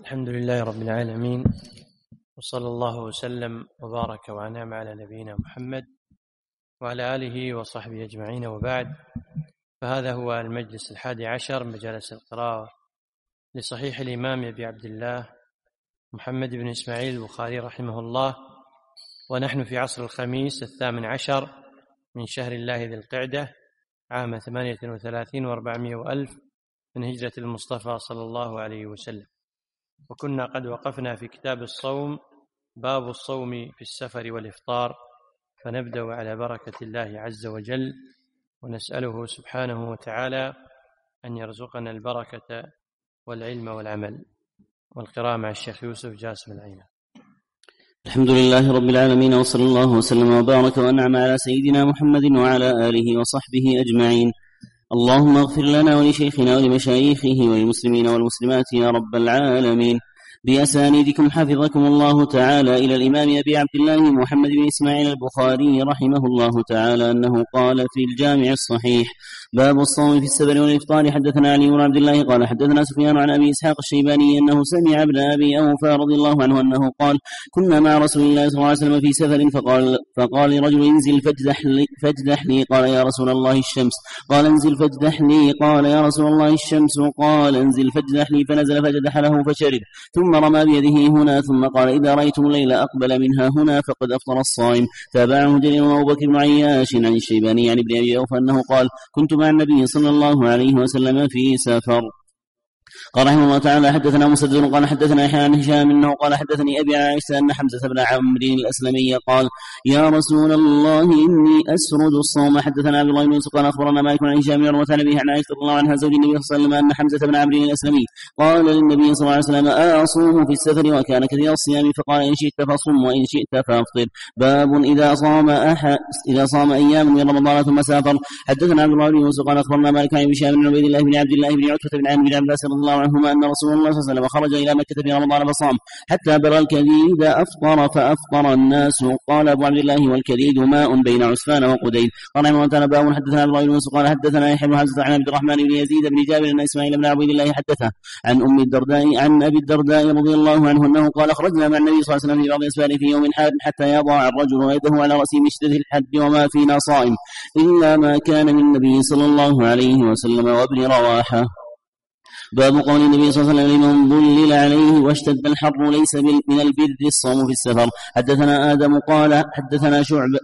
الحمد لله رب العالمين، وصلى الله وسلم وبارك وأنعم على نبينا محمد وعلى آله وصحبه أجمعين، وبعد. فهذا هو المجلس 11 مجالس القراءة لصحيح الإمام أبي عبد الله محمد بن إسماعيل البخاري رحمه الله، ونحن في عصر الخميس 18 من شهر الله ذي القعدة عام 38 و400 وألف من هجرة المصطفى صلى الله عليه وسلم. وكنا قد وقفنا في كتاب الصوم، باب الصوم في السفر والإفطار، فنبدأ على بركة الله عز وجل، ونسأله سبحانه وتعالى أن يرزقنا البركة والعلم والعمل. والقراءة مع الشيخ يوسف جاسم العينة. الحمد لله رب العالمين، وصلى الله وسلم وبارك وأنعم على سيدنا محمد وعلى آله وصحبه أجمعين. اللهم اغفر لنا ولشيخنا ولمشايخه وللمسلمين والمسلمات يا رب العالمين. بأسانيدكم حفظكم الله تعالى إلى الإمام أبي عبد الله محمد بن إسماعيل البخاري رحمه الله تعالى أنه قال في الجامع الصحيح: باب الصوم في السفر والإفطار. حدثنا علي بن عبد الله قال حدثنا سفيان عن أبي إسحاق الشيباني أنه سمع ابن أبي أوفى رضي الله عنه أنه قال: كنا مع رسول الله صلى الله عليه وسلم في سفر فقال لرجل: انزل فاجدح لي. قال: يا رسول الله الشمس. قال: انزل فاجدح لي. قال: يا رسول الله الشمس. قال: انزل فاجدح لي. فنزل فجدح له فشرب، ثم رمى بيده هنا، ثم قال: إذا رأيتم الليل أقبل منها هنا فقد أفطر الصائم. تابعه جرير وأبو بكر بن عياش عن الشيباني عن ابن أبي أوفى أنه قال: كنت مع النبي صلى الله عليه وسلم في سفر. قال رحمه الله تعالى: حدثنا مسدد قال حدثنا يحيى عن هشام انه قال: حدثني ابي عائشه ان حمزه بن عمرو الاسلمي قال: يا رسول الله اني اسرد الصوم. حدثنا عبد الله بن يوسف قال اخبرنا مالك عن هشام بن عروه عن ابيه عن عائشه رضي الله عنها زوج النبي صلى الله عليه وسلم ان حمزه بن عمرو الاسلمي قال للنبي صلى الله عليه وسلم: اصوم في السفر وكان كثير الصيام، فقال: ان شئت فصم وان شئت فافطر. باب اذا صام ايام من رمضان ثم سافر. حدثنا عبد الله بن يوسف قال اخبرنا مالك عن هشام بن عبيد الله بن عبد الله بن عتبه بن عامر بن عباس رضي الله عنهما أن رسول الله صلى الله عليه وسلم خرج إلى مكة في رمضان فصام حتى بلغ الكديد أفطر فأفطر الناس. قال أبو عبد الله: والكديد ماء بين عسفان وقديد. قال رحمه الله تعالى: باب. حدثنا عبد الله بن يوسف قال حدثنا يحيى بن حمزة عن عبد الرحمن بن يزيد بن جابر أن إسماعيل بن عبيد الله حدثه عن أم الدرداء عن أبي الدرداء رضي الله عنه أنه قال: خرجنا مع النبي صلى الله عليه وسلم في بعض الأسفار في يوم حاد حتى يضع الرجل يده على رأسه من شدة الحد وما فينا صائم إلا ما كان من النبي صلى الله عليه وسلم وابن رواحة. باب قول النبي صلى الله عليه وسلم: لمن ضلل عليه واشتد الحر ليس من البر الصوم في السفر. حدثنا آدم قال حدثنا شعبة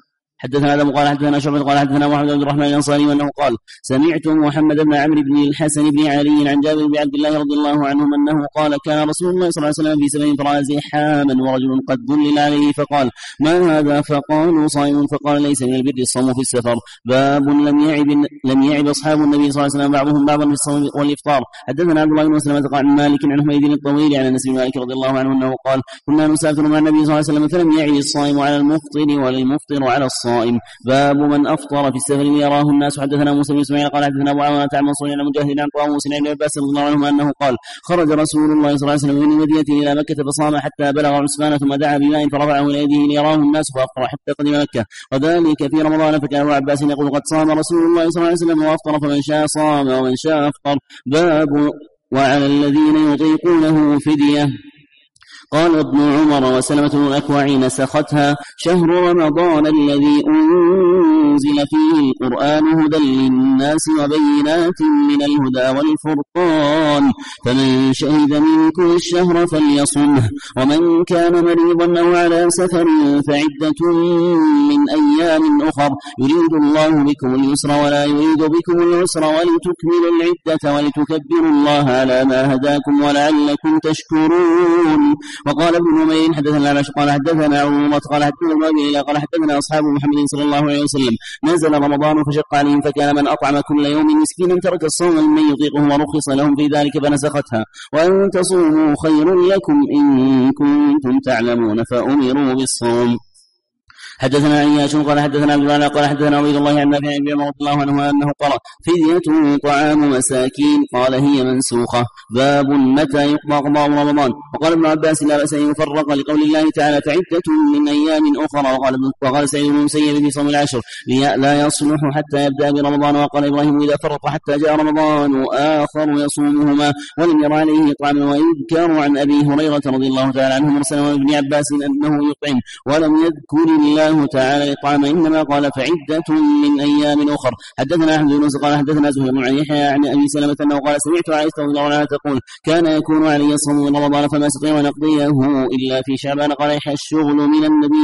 قال حدثنا محمد بن الرحمن الأنصاري وأنه قال: سمعت محمد بن عمرو بن الحسن بن علي عن جابر بن عبد الله رضي الله عنهم أنه قال: كان رسول الله صلى الله عليه وسلم في سفر فرأى زحاما ورجل قد ضلل عليه فقال: ما هذا؟ فقالوا: صائم. فقال: ليس من البر الصوم في السفر. باب لم يعب أصحاب النبي صلى الله عليه وسلم بعضهم بعضا في الصوم والإفطار. حدثنا عبد الله بن مسلمة قال عن مالك عن حميد الطويل عن أنس بن مالك رضي الله عنه أنه قال: كنا نسافر مع النبي صلى الله عليه وسلم فلم يعب الصائم على المفطر ولا المفطر على الصائم. باب من أفطر في السفر يراه الناس. حدثنا موسى بن إسماعيل قال حدثنا أبو عوانة عن منصور عن مجاهد عن طاووس عن ابن عباس رضي الله عنهما أنه قال: خرج رسول الله صلى الله عليه وسلم من المدينة إلى مكة فصام حتى بلغ عسفان ثم دعا بماء فرفعه إلى يده ليراه الناس فأفطر حتى قدم مكة، وذلك في رمضان. فكان ابن عباس يقول: قد صام رسول الله صلى الله عليه وسلم وأفطر، فمن شاء صام ومن شاء أفطر. باب وعلى الذين يطيقونه فدية. قال ابن عمر وسلمة بن الأكوع نسختها: شهر رمضان الذي أنزل فيه القرآن هدى للناس وبينات من الهدى والفرقان، فمن شهد منكم الشهر فليصمه، ومن كان مريضا أو على سفر فعدة من أيام أخر، يريد الله بكم اليسر ولا يريد بكم العسر ولتكملوا العدة ولتكبروا الله على ما هداكم ولعلكم تشكرون. وقال ابن نمير حدثنا الأعمش قال حدثنا عروة قال حدثنا المؤمن قال حدثنا أصحاب محمد صلى الله عليه وسلم: نزل رمضان فشق عليهم، فكان من أطعم كل يوم مسكينا ترك الصوم ممن يطيقه ورخص لهم في ذلك فنسختها. وأن تصوموا خير لكم إن كنتم تعلمون، فأمروا بالصوم. حدثنا عياش قال حدثنا عبد الله قال حدثنا عبيد الله عن نافع بن عمر رضي الله عنه أنه قرأ: فدية طعام مساكين. قال: هي منسوخة. باب متى يقضى قضاء رمضان. وقال ابن عباس لا بأس أن يفرق لقول الله تعالى فعدة من أيام أخرى. وقال سعيد بن المسيب في صوم العشر لا يصلح حتى يبدأ برمضان. وقال إبراهيم إذا فرق حتى جاء رمضان آخر يصومهما ولم ير عليه طعاما. ويذكر عن أبي هريرة رضي الله تعالى عنه مرسلا وابن عباس أنه يطعم ولم يذكر الله تعالى الإطعام إنما قال فعدة من أيام أخر. حدثنا أحمد بن قال حدثنا زهير بن يحيى عن أبي سلمة أنه قال سمعت عائشة رضي الله عنها تقول كان يكون علي الصوم من رمضان فما استطيع أن أقضيه إلا في شعبان. قال يحيى الشغل من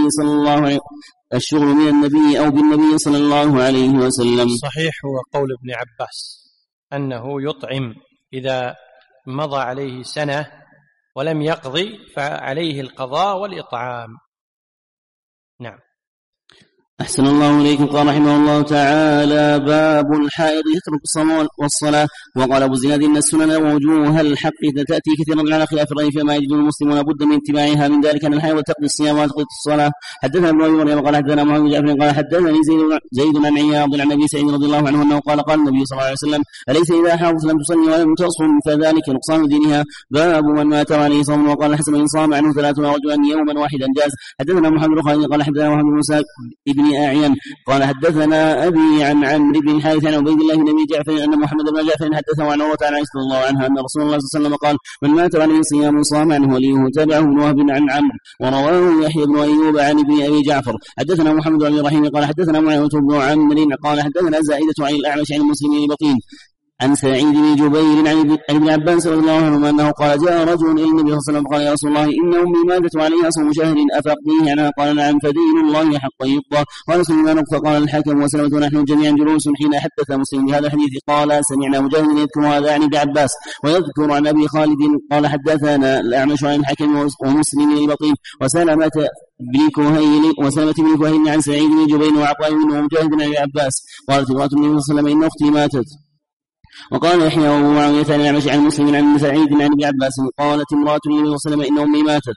النبي أو بالنبي صلى الله عليه وسلم. صحيح هو قول ابن عباس أنه يطعم إذا مضى عليه سنة ولم يقضي فعليه القضاء والإطعام. نعم. أحسن الله إليكم. قال رحمه الله تعالى باب الحائض يترك الصوم والصلاة. وقال أبو زناد إن السنن ووجوه الحق تأتي كثيرا على خلاف الرأي فما يجد المسلمون بد من اتباعها من ذلك أن الحائض تقضي الصيام وتقضي الصلاة. حدثنا ابن أبي مريم قال حدثنا محمد بن جعفر قال حدثني زيد بن عياض عن أبي سعيد رضي الله عنه أنه قال النبي صلى الله عليه وسلم أليس إذا حاضت لم تصلي ولم تصم فذلك نقصان دينها. باب من مات عليه صوم. وقال الحسن إن صام عنه 30 رجلا يوما واحدا جاز. حدثنا محمد بن خالد قال حدثنا محمد بن موسى ابن أعين قال حدثنا أبي عن عمرو بن الحارث عن عبيد الله بن أبي جعفر أن محمد بن جعفر حدثه عن عروة عن عائشة رضي الله عنها أن رسول الله صلى الله عليه وسلم قال من مات عليه صيام صام عنه وليه. تابعه ابن وهب عن عمرو ورواه يحيى بن أيوب عن ابن أبي جعفر. حدثنا محمد بن إبراهيم قال حدثنا معاوية بن عمرو قال حدثنا زائدة عن الأعمش عن المسلمين بطين عن سعيد بن جبير عن ابن عباس رضي الله عنه أنه قال جاء رجل إلى النبي صلى الله عليه وسلم قال يا رسول الله إن أمي ماتت عليها صوم شهر أفقضيه عنها. قال نعم فدين الله حقا يقضى. قال سليمان فقال الحكم وسلمة ونحن جميعا جلوس حين حدث مسلم بهذا الحديث قال سمعنا مجاهد يذكر هذا عن ابن عباس ويذكر عن أبي خالد قال حدثنا الأعمش عن الحكم ومسلم البطين وسلمة بن كهيل عن سعيد بن جبير وعطاء بن ومجاهد عن ابن عباس قالت امرأة النبي صلى الله عليه وسلم إن أختي ماتت. وقال يحيى وابو معاوية عن الأعمش عن مسلم عن سعيد عن ابن عباس قالت امرأة النبي صلى الله عليه وسلم إن أمي ماتت.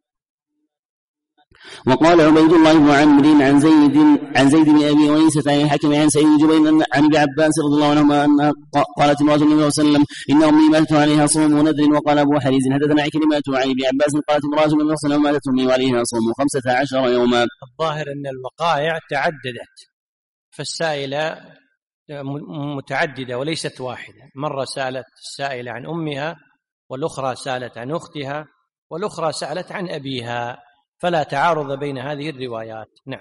وقال عبيد الله بن عمرو عن زيد بن أبي أنيسة عن الحكم عن سعيد بن جبير عن ابن عباس رضي الله عنهما أنها قالت امرأة النبي صلى الله عليه وسلم إن أمي ماتت عليها صوم ونذر. وقال أبو حريز حدثنا عكرمة عن ابن عباس قالت امرأة النبي صلى الله عليه وسلم ماتت أمي وعليها صوم 15 يوما. الظاهر أن الوقائع تعددت فالسائلة متعددة وليست واحدة. مرة سألت السائلة عن أمها والأخرى سألت عن أختها والأخرى سألت عن أبيها فلا تعارض بين هذه الروايات. نعم.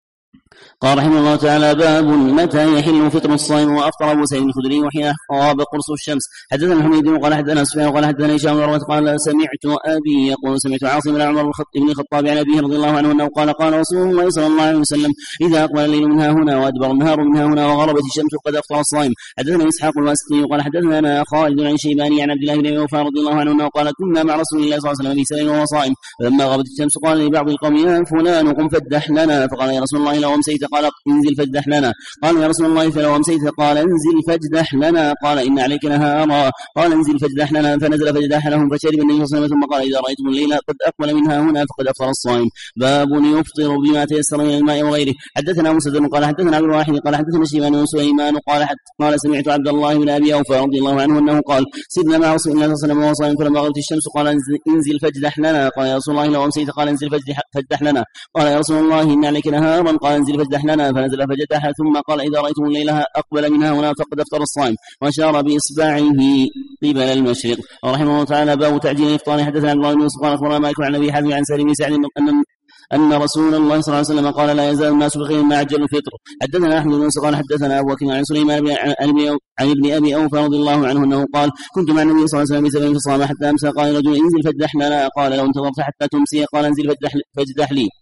قال رحمه الله تعالى باب متى يحل فطر الصائم. وافطر ابو سعيد الخدري وحين غاب قرص الشمس. حدثنا الحميد وقال حدثنا سفيان وقال حدثنا هشام بن عروة قال سمعت ابي يقول سمعت عاصم بن عمر بن الخطاب عن ابيه رضي الله عنه انه قال رسول الله صلى الله عليه وسلم اذا اقبل الليل منها هنا وادبر النهار منها هنا وغربت الشمس قد افطر الصائم. حدثنا اسحاق الواسطي وقال حدثنا انا خالد عن شيباني عن عبد الله بن ابي اوفى رضي الله عنه انه قال كنا مع رسول الله صلى الله عليه وسلم في سفر وهو صائم فلما غابت الشمس قال لبعض القوم يا فلان قم فادح لنا فقال يا رسول الله لو امسيت قال انزل فاجدح لنا. قال يا رسول الله فلو امسيت قال انزل فاجدح لنا. قال ان عليك نهارا. قال انزل فاجدح لنا. فنزل فاجدح لهم فشرب النبي صلى الله عليه وسلم ثم قال اذا رايتم الليل قد اقبل منها هنا فقد افطر الصائم. باب يفطر بما تيسر من الماء وغيره. حدثنا مسدد قال حدثنا عبد الواحد قال حدثنا شيبان وسليمان قال سمعت عبد الله بن ابي اوفى رضي الله عنه انه قال سيدنا مع رسول الله صلى الله عليه وسلم وهو صائم فلما غربت الشمس قال انزل فاجدح لنا. قال يا رسول الله لو امسيت قال انزل فاجدح لنا. قال يا رسول الله ان عليك نهارا. قال انزل فاجدح لنا. فنزل فجدح ثم قال إذا رأيتم الليل أقبل منها هنا فقد أفطر الصائم وأشار بإصبعه قبل المشرق. رحمه الله تعالى باب تعجيل الإفطار. حدثنا عن الله بن يوسف قال أخبرنا مالك عن أبي حازم عن سالم بن سعد أن رسول الله صلى الله عليه وسلم قال لا يزال الناس بخير ما عجلوا الفطر. حدثنا أحمد بن يوسف قال حدثنا أبو بكر عن سليمان عن ابن أبي أوفى رضي الله عنه أنه قال كنت مع النبي صلى الله عليه وسلم بسبب فصام حتى أمسى. قال رجل انزل فاجدح لنا. قال لو انتظرت حتى تمسي. قال انزل فاجدح لي.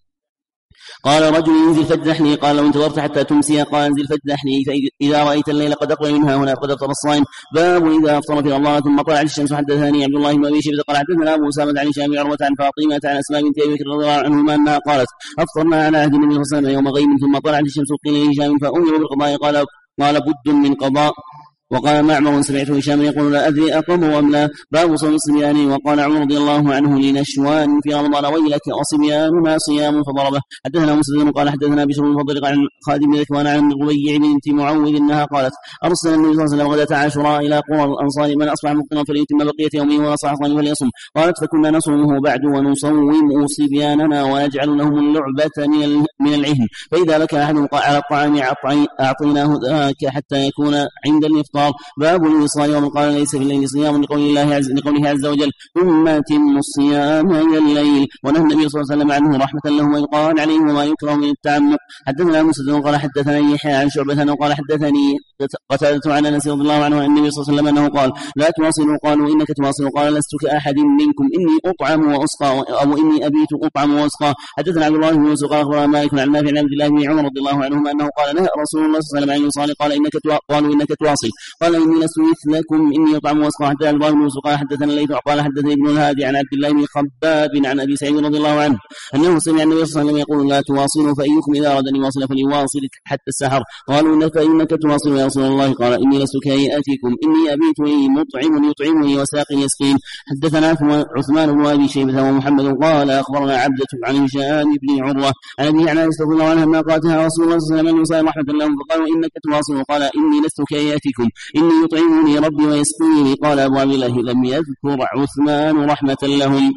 قال رجل انزل فاجدحني. قال لو انتظرت حتى تمسي. قال انزل فاجدحني. فإذا رأيت الليل قد أقبل منها هنا فقد أفطر الصائم. باب إذا أفطر في رمضان ثم طلعت الشمس. حدثني عبد الله بن أبي شيبة قال حدثنا أبو أسامة عن هشام بن عروة عن فاطمة عن أسماء بنت أبي بكر رضي الله عنهما أنها قالت أفطرنا على عهد النبي صلى الله عليه وسلم يوم غيم ثم طلعت الشمس. قيل لهشام فأمر بالقضاء. قال بد من قضاء وقال معمر سمعت هشام يقول لا أدري أقوموا أم لا. باب صوم الصبيان. وقال عمر رضي الله عنه لنشوان في رمضان ويلك أصبياننا صيام فضربه. حدثنا مسدد قال حدثنا بشر بن فضل عن خالد بن ذكوان عن الربيع بنت معوذ انها قالت ارسل النبي صلى الله عليه وسلم غداة عاشوراء الى قرى الانصار من اصبح مفطرا فليتم بقيه يومه ونصح صائما فليصم. قالت فكنا نصومه بعد ونصوم صبياننا ونجعل لهم اللعبة من العهن فاذا بكى احدهم على الطعام اعطيناه ذاك حتى يكون عند الافطار. باب الوصال. ومن قال ليس في الليل صيام لقوله عز وجل ثم اتم الصيام الى الليل. ونهى النبي صلى الله عليه وسلم عنه رحمه له ويقال عليه وما يكره من التعمق. حدثنا مسدد قال حدثنا يحيى عن شعبة وقال حدثني قتادة عن انس رضي الله عنه عن النبي صلى الله عليه وسلم انه قال لا تواصلوا. قالوا انك تواصل. قال لست كاحد منكم اني اطعم واسقى او اني ابيت اطعم واسقى. حدثنا عبد الله بن يوسف قال اخبرنا مالك عن نافع عن عبد الله بن عمر رضي الله عنهما انه قال نهى رسول الله صلى الله عليه وسلم عن يصال. قالوا انك تواصل. قال اني لست مثلكم اني اطعم واسقى. حتى عبد الله بن يوسف قال حدثنا الليث قال حدثني ابن الهادي عن عبد الله بن خباب عن ابي سعيد رضي الله عنه انه سمع النبي صلى الله عليه وسلم يقول لا تواصلوا فايكم اذا اراد ان يواصل فليواصل حتى السحر. قالوا فانك تواصل يا رسول الله. قال اني لست كهيئتكم اني ابيت لي مطعم يطعمني وساق يسقين. حدثنا عثمان بن ابي شيبه ومحمد قال اخبرنا عبده عن هشام بن عروه عن ابي عن عائشه رضي الله عنها ما قالتها رسول الله صلى الله عليه وسلم رحمه لهم. فقالوا انك تواصل. قال اني لست كهيئتكم اني يطعمني ربي ويسقيني. قال ابو عبد الله لم يذكر عثمان رحمه لهم.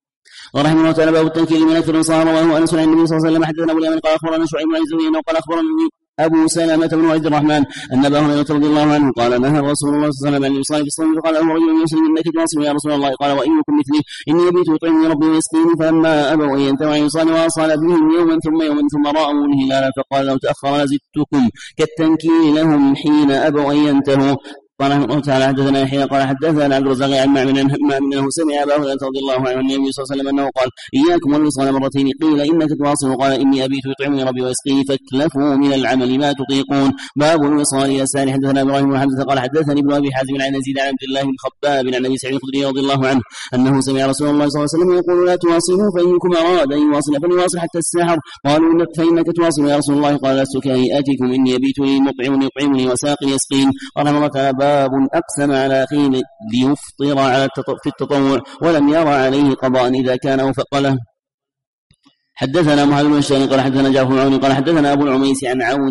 ورحمه الله تعالى باب التنكيل من اكثر الصار. وهو انس عن النبي صلى الله عليه وسلم. حدثنا ابو اليمن قال اخبرنا شعيب بن الزهري وقال اخبرني أبو سلمة بن عبد الرحمن أن أبا هريرة رضي الله عنه قال نهى رسول الله صلى الله عليه وسلم عن الوصال في الصوم. فقال له رجل مسلم إنك تواصل يا رسول الله. قال وأيكم مثلي إني أبيت يطعمني ربي ويسقيني. فلما أبوا أن ينتهوا عن الوصال وأصال بهم يوما ثم رأوا الهلال فقال لو تأخر لزدتكم كالتنكيل لهم حين أبوا أن ينتهوا. قال رحمه الله تعالى حدثنا يحيى قال حدثنا عبد الرزاق عن معمر انه سمع ابا هريره رضي الله عنه عن النبي صلى الله عليه وسلم انه قال اياكم والوصال مرتين. قيل انك تواصل. قال اني ابيت يطعمني ربي ويسقيني فاكلفوا من العمل ما تطيقون. باب الوصال. يسار. حدثنا ابراهيم بن حمزه قال حدثني ابن ابي حازم عن يزيد عن عبد الله بن خباب عن ابي سعيد الخدري رضي الله عنه انه سمع رسول الله صلى الله عليه وسلم يقول لا تواصلوا فانكم اراد ان يواصل فليواصل حتى السحر. قالوا فانك تواصل يا رسول الله. قال لست كهيئتكم اني ابيت لي مطعم يطعمني وساق يسقين. قال رحمه الله تعالى باب اقسم على أخيه ليفطر على في التطوع ولم يرى عليه قضاء إذا كان أوفق له. حدثنا محمد بن الشام قال حدثنا جعفر بن عون قال حدثنا أبو العميس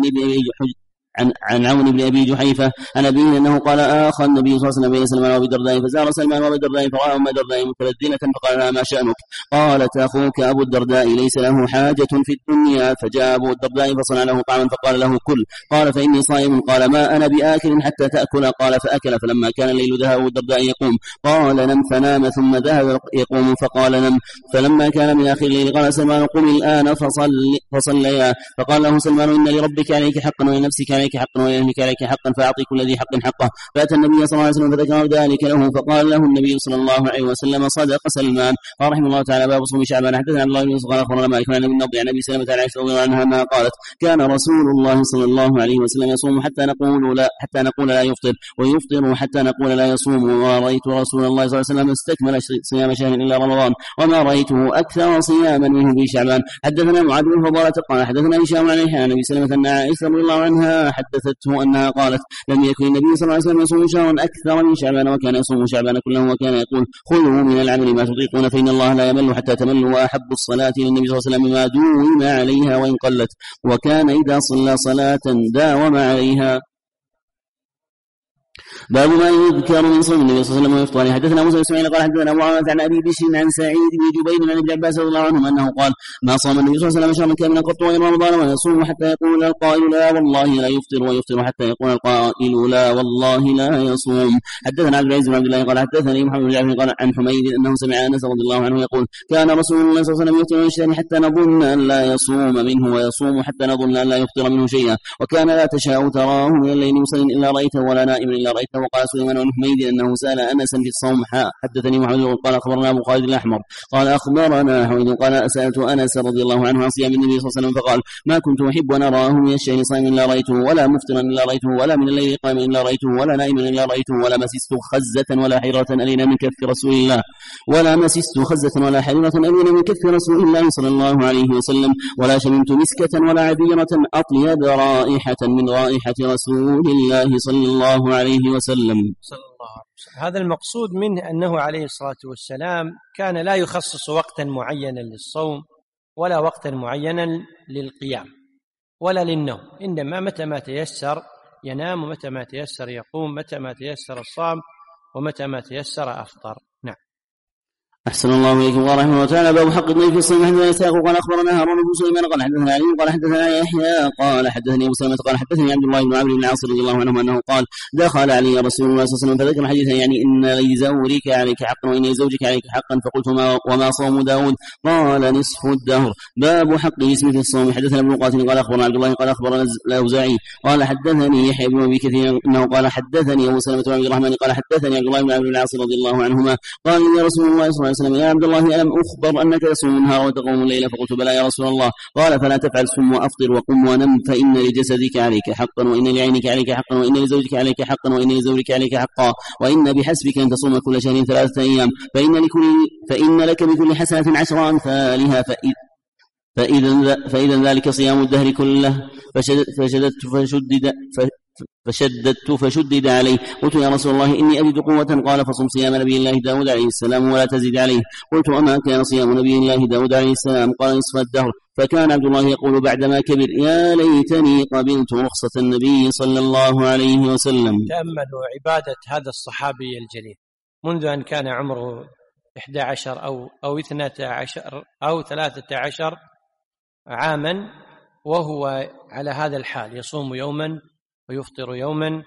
عن عون بن أبي جحيفة عن أبيه أنه قال آخى النبي صلى الله عليه وسلم بين سلمان وأبي الدرداء فزار سلمان وأبي الدرداء فرأى أم الدرداء متلذذة فقال لها ما شأنك؟ قالت أخوك أبو الدرداء ليس له حاجة في الدنيا. فجاء أبو الدرداء فصنع له طعاما فقال له كل. قال فإني صائم. قال ما أنا بآكل حتى تأكل. قال فأكل. فلما كان الليل ذهب أبو الدرداء يقوم. قال نم فنام ثم ذهب يقوم فقال نم. فلما كان من آخر الليل قال سلمان قم الآن فصليا. فقال له سلمان إن لربك عليك حقا ولنفسك عليك حقا ولأهلك عليك حقا فأعطي كل ذي حق حقه. فأتى النبي صلى الله عليه وسلم فذكر ذلك له فقال له النبي صلى الله عليه وسلم صدق سلمان. رحمه الله تعالى باب صوم شعبان. حدثنا عبد الله بن يوسف قال أخبرنا مالك عن ابن النضر عن أبي سلمة عن عائشة رضي الله عنها ما قالت كان رسول الله صلى الله عليه وسلم يصوم حتى نقول لا يفطر ويفطر حتى نقول لا يصوم. ورأيت رسول الله صلى الله عليه وسلم استكمل صيام شهر إلا رمضان وما رأيته أكثر صياما منه في شعبان. حدثنا معاذ بن فضالة قال حدثنا هشام عن أبي سلمة أن عائشة رضي الله عنها حدثته أنها قالت لم يكن النبي صلى الله عليه وسلم يصوم شهرا أكثر من شعبان وكان يصوم شعبان كله وكان يقول خذوا من العمل ما تطيقون فإن الله لا يمل حتى تملوا. وأحب الصلاة للنبي صلى الله عليه وسلم ما دوم عليها وإن قلت وكان إذا صلى صلاة داوم عليها. باب ما يذكر من صوم النبي صلى الله عليه وسلم وإفطاره. حدثنا موسى بن اسماعيل قال حدثنا أبو عوانة عن أبي بشر عن سعيد بن جبير عن ابن عباس رضي الله عنهما أنه قال ما صام النبي صلى الله عليه وسلم شهرا كاملا قط غير رمضان ويصوم حتى يقول القائل لا والله لا يفطر ويفطر حتى يقول القائل لا والله لا يصوم. حدثنا عبد العزيز بن عبد الله قال حدثني محمد بن جعفر قال عن حميد أنه سمع أنس رضي الله عنه يقول كان رسول الله صلى الله عليه وسلم يفطر من الشهر حتى نظن أن لا يصوم منه ويصوم حتى نظن أن لا يفطر منه شيئا وكان لا تشاء تراه من الليل مسلم إلا رأيته ولا نائم إلا رأيته. وقال سليمان بن حميد أنه سأل أنسا في الصوم. حدثني محمد قال أخبرنا أبو خالد الأحمر قال أخبرنا حميد قال سألت أنس رضي الله عنه عن صيام النبي صلى الله عليه وسلم فقال ما كنت أحب أن أراه من الشهر صائما إلا رأيته ولا مفطرا إلا رأيته ولا من الليل قائما إلا رأيته ولا نائما إلا رأيته ولا مسست خزة ولا حريرة ألين من كف رسول الله ولا مسست خزة ولا حريرة ألين من كف رسول الله صلى الله عليه وسلم ولا شممت مسكة ولا عبيرة أطيب رائحة من رائحة رسول الله صلى الله عليه وسلم. صلى الله عليه وسلم. هذا المقصود منه أنه عليه الصلاة والسلام كان لا يخصص وقتا معينا للصوم ولا وقتا معينا للقيام ولا للنوم، إنما متى ما تيسر ينام، ومتى ما تيسر يقوم، متى ما تيسر الصام، ومتى ما تيسر أفطر. نعم. أحسن الله إليكم ورحمه الله تعالى. باب حق الضيف في الصوم. حدثنا إسحاق قال أخبرنا هارون بن سليمان قال حدثنا علي قال حدثنا يحيى قال حدثني أبو سلمة قال حدثني عبد الله بن عمرو بن العاص رضي الله عنه أنه قال دخل علي رسول الله صلى الله عليه وسلم فذكر حديثا يعني إن لزورك عليك حقا وإن لزوجك عليك حقا، فقلت وما صوم داود؟ قال نصف الدهر. باب حق الاسم في الصوم. حدثنا ابن قاتل قال أخبرنا عبد الله قال أخبرنا الأوزاعي قال حدثني يحيى بن أبي كثير أنه قال حدثني أبو سلمة بن عبد الرحمن قال حدثني عبد الله بن عمرو بن العاص رضي الله عنهما قال يا رسول الله صلى الله عليه وسلم يا عبد الله ألم أخبر أنك تصوم النهار وتقوم الليل؟ فقلت بلى يا رسول الله. قال فلا تفعل، صم وأفطر وقم ونم، فإن لجسدك عليك حقا وإن لعينك عليك حقا وإن لزوجك عليك حقا وإن لزوجك عليك حقا، وإن بحسبك أن تصوم كل شهر 3 أيام، فإن لك بكل حسنة 10 أمثالها، فإذا ذلك صيام الدهر كله. فشدد عليه. قلت يا رسول الله إني أجد قوة. قال فصم صيام نبي الله داود عليه السلام ولا تزد عليه. قلت أما كان صيام نبي الله داود عليه السلام؟ قال نصف الدهر. فكان عبد الله يقول بعدما كبر يا ليتني قبلت رخصة النبي صلى الله عليه وسلم. تأملوا عبادة هذا الصحابي الجليل منذ أن كان عمره 11 أو 12 أو 13 عاما، وهو على هذا الحال، يصوم يوما ويفطر يوما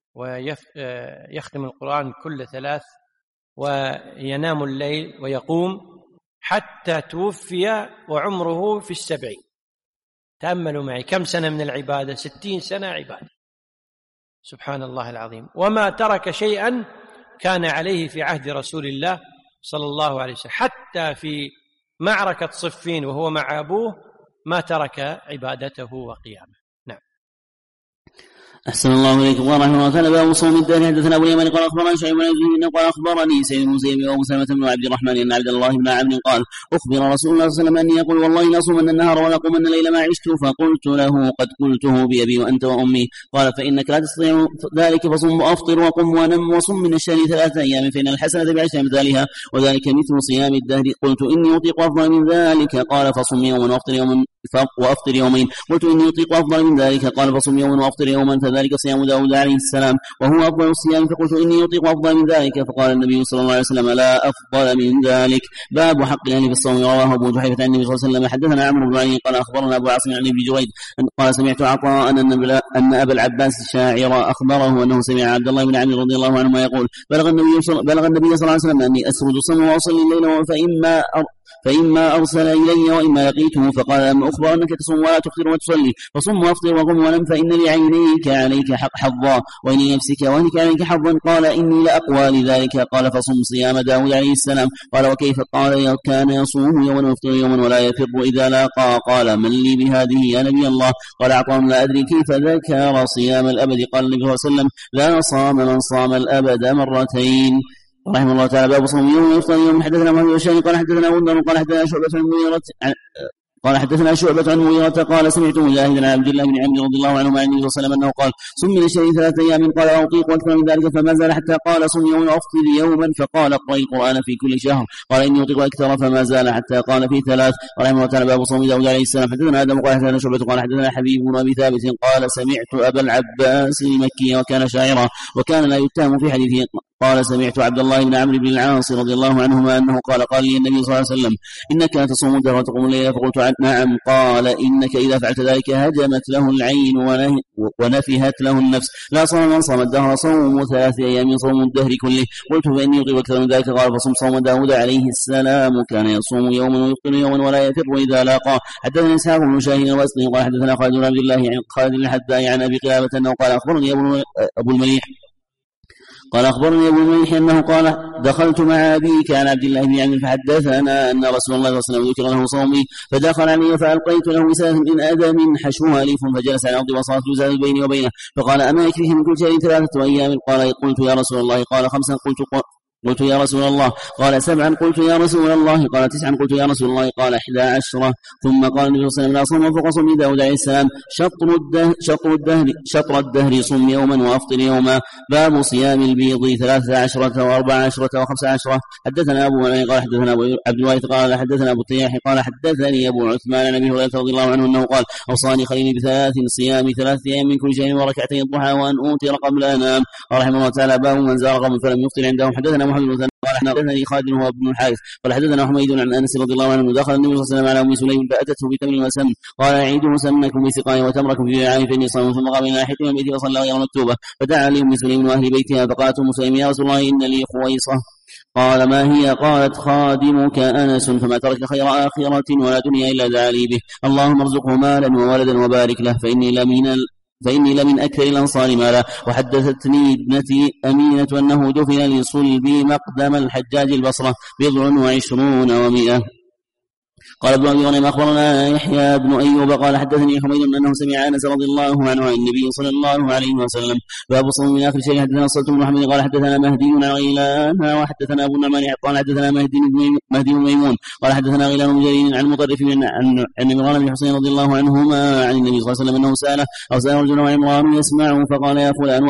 ويختم القرآن كل 3 وينام الليل ويقوم حتى توفي وعمره في 70. تأملوا معي كم سنة من العبادة؟ 60 سنة عبادة. سبحان الله العظيم. وما ترك شيئا كان عليه في عهد رسول الله صلى الله عليه وسلم، حتى في معركة صفين وهو مع أبوه ما ترك عبادته وقيامه. نعم. أحسن الله إليكم ورحمه الله تعالى. باب صوم الدهر. حدثنا أبو اليمن قال أخبرنا شعيب بن زهير قال أخبرني سيد بن مسيب وأبو سلمة بن عبد الرحمن أن عبد الله بن عمرو قال أخبر رسول الله صلى الله عليه وسلم أني يقول والله لا أصومن النهار ولا أقومن الليل ما عشت. فقلت له قد قلته بأبي وأنت وأمي. قال فإنك لا تستطيع ذلك، فصم وأفطر وقم ونم وصم من الشهر 3 أيام، فإن الحسنة ب10 أمثالها وذلك مثل صيام الدهر. قلت إني أطيق أفضل من ذلك. قال فصم يوما وأفطر يومين. قلت إني أطيق أفضل من ذلك. قال فصم يوما وأفطر يوما، فذلك صيام داود عليه السلام وهو أفضل الصيام. فقلت إني أطيق أفضل من ذلك. فقال النبي صلى الله عليه وسلم لا أفضل من ذلك. باب حق الأهل في الصوم. رواه أبو جحيفة عن النبي صلى الله عليه وسلم. حدثنا عمرو بن علي قال أخبرنا أبو عاصم عن ابن جريج قال سمعت عطاء أن أبا العباس الشاعر أخبره أنه سمع عبد الله بن عمرو رضي الله عنهما يقول بلغ النبي صلى الله عليه وسلم أني أسرد الصوم وأصلي الليل فإما أرسل إلي وإما لقيته. فقال أما أخبر أنك تصوم ولا تفطر وتصلي، فصم وأفطر وقم ونم، فإن لعينيك عليك حظا وإن لنفسك وأهلك عليك حظا. قال إني لأقوى لذلك. قال فصم صيام داود عليه السلام. قال وكيف؟ قال كان يصوم يوما ويفطر يوما ولا يفر إذا لاقى. قال من لي بهذه يا نبي الله؟ قال عطاء لا أدري كيف ذكر صيام الأبد. قال النبي صلى الله عليه وسلم لا صام من صام الأبد 2 مرتين. رحمه الله تعالى. باب صوم يوم ويفطر يوم. حدثنا محمد بن قال حدثنا غندر قال حدثنا شعبة عن مغيرة قال سمعت مجاهدا عن عبد الله بن عمرو رضي الله عنه عن النبي صلى الله عليه وسلم أنه قال صم من الشهر 3 أيام. قال أطيق أكثر من ذلك، فما زال حتى قال صم يوما وأفطر يوما. فقال اقرأ القرآن في كل شهر. قال إني أطيق أكثر، فما زال حتى قال في 3. رحمه الله تعالى. باب صوم داود عليه السلام. حدثنا آدم قال حدثنا شعبة قال حدثنا حبيب بن أبي ثابت قال سمعت أبا العباس المكي وكان شاعرا وكان لا يتهم في حديثه. قال سمعت عبد الله بن عمرو بن العاص رضي الله عنهما أنه قال لي النبي صلى الله عليه وسلم إنك تصوم الدهر وتقوم الليل. فقلت نعم. قال إنك إذا فعلت ذلك هجمت له العين ونفهت له النفس. لا صوم من صام الدهر صوم 3 أيام صوم الدهر كله. قلت فإني أطيب أكثر من ذلك. قال فصم صوم داود عليه السلام كان يصوم يوما ويفطر يوما ولا يفر إذا لاقى. حدثنا إسحاق بن شاهين الواسطي قال حدثنا خالد بن عبد الله عن خالد الحداء عن أبي قلابة أنه قال أخبرني أبو المليح أنه قال دخلت مع أبيك عن عبد الله بن عمرو فحدثنا أن رسول الله صلى الله عليه وسلم ذكر له صومي، فدخل علي فألقيت له وسادة من آدم حشوها ليف فجلس على الأرض وصارت وسادة بيني وبينه. فقال أما يكفيه من كل شيء 3 أيام؟ قلت يا رسول الله. قال 5. قلت يا رسول الله، قال 7. قلت يا رسول الله، قال 9. قلت يا رسول الله، قال 11. ثم قال النبي صلى الله عليه وسلم: لا صوم فوق صوم داود عليه السلام، شطر الدهر صم يوما وأفطر يوما. باب صيام البيض 13 و14 و15. حدثنا أبو معين قال حدثنا أبو عبد الوارث قال حدثنا أبو الطياح قال حدثني أبو عثمان عن أبي هريرة رضي الله عنه أنه قال: أوصاني خليلي ب3: صيام 3 أيام من كل شهر وركعتي الضحى وأن أوتر قبل أن أنام. رحمه الله تعالى. باب من زار قوم فلم يفطر عندهم. حدثنا محمد بن قال حدثني خالد هو ابن الحارث قال حدثنا حميد عن انس رضي الله عنه: دخل النبي صلى الله عليه وسلم على ام سليم فاتته بتمر وسمن، قال: اعيدوا سمنكم بسقاء وتمركم في وعاء فاني صائم. ثم قام الى ناحيه من بيته وصلى غير مكتوبه، فدعا لام سليم واهل بيتها، فقالت ام سليم: يا رسول الله، ان لي خويصه. قال: ما هي؟ قالت: خادمك أنس، فما ترك خير آخرة ولا دنيا إلا دعا لي به، اللهم ارزقه مالا وولدا وبارك له، فإني لمن أكثر الأنصار مالا. وحدثتني ابنتي أمينة أنه دفن لصلبي مقدم الحجاج البصرة 27 و100. قال ابن أبي غنيم: أخبرنا يحيى بن أيوب قال حدثني حميد أنه سمع أنس رضي الله عنه عن النبي صلى الله عليه وسلم. باب صوم من آخر شيء. حدثنا صلت بن محمد قال حدثنا مهدي عن غيلان وحدثنا أبو النعمان قال حدثنا مهدي بن ميمون قال حدثنا غيلان بن جرير عن مطرف عن عمران بن حسين رضي الله عنهما عن النبي صلى الله عليه وسلم أنه سأل رجل وعمران يسمعه فقال: يا فلان،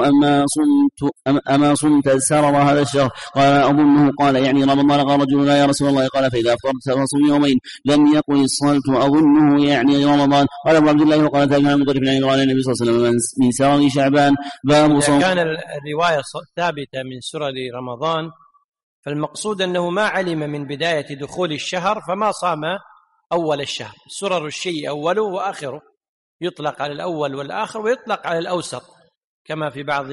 أما صمت سرر هذا الشهر؟ قال: أظنه. قال: يعني رمضان؟ قال رجل: لا يا رسول الله. قال: فإذا أفطرت فصم يومين. لم يقل الصلت أظنه يعني رمضان. قال أبو عبد الله وقال تابع عن مطرف عن عمران النبي صلى الله عليه وسلم من سرر شعبان. باب صوم. كان الرواية ثابتة من سرر رمضان، فالمقصود أنه ما علم من بداية دخول الشهر فما صام أول الشهر. سرر الشيء أوله وآخره، يطلق على الأول والآخر ويطلق على الأوسط كما في بعض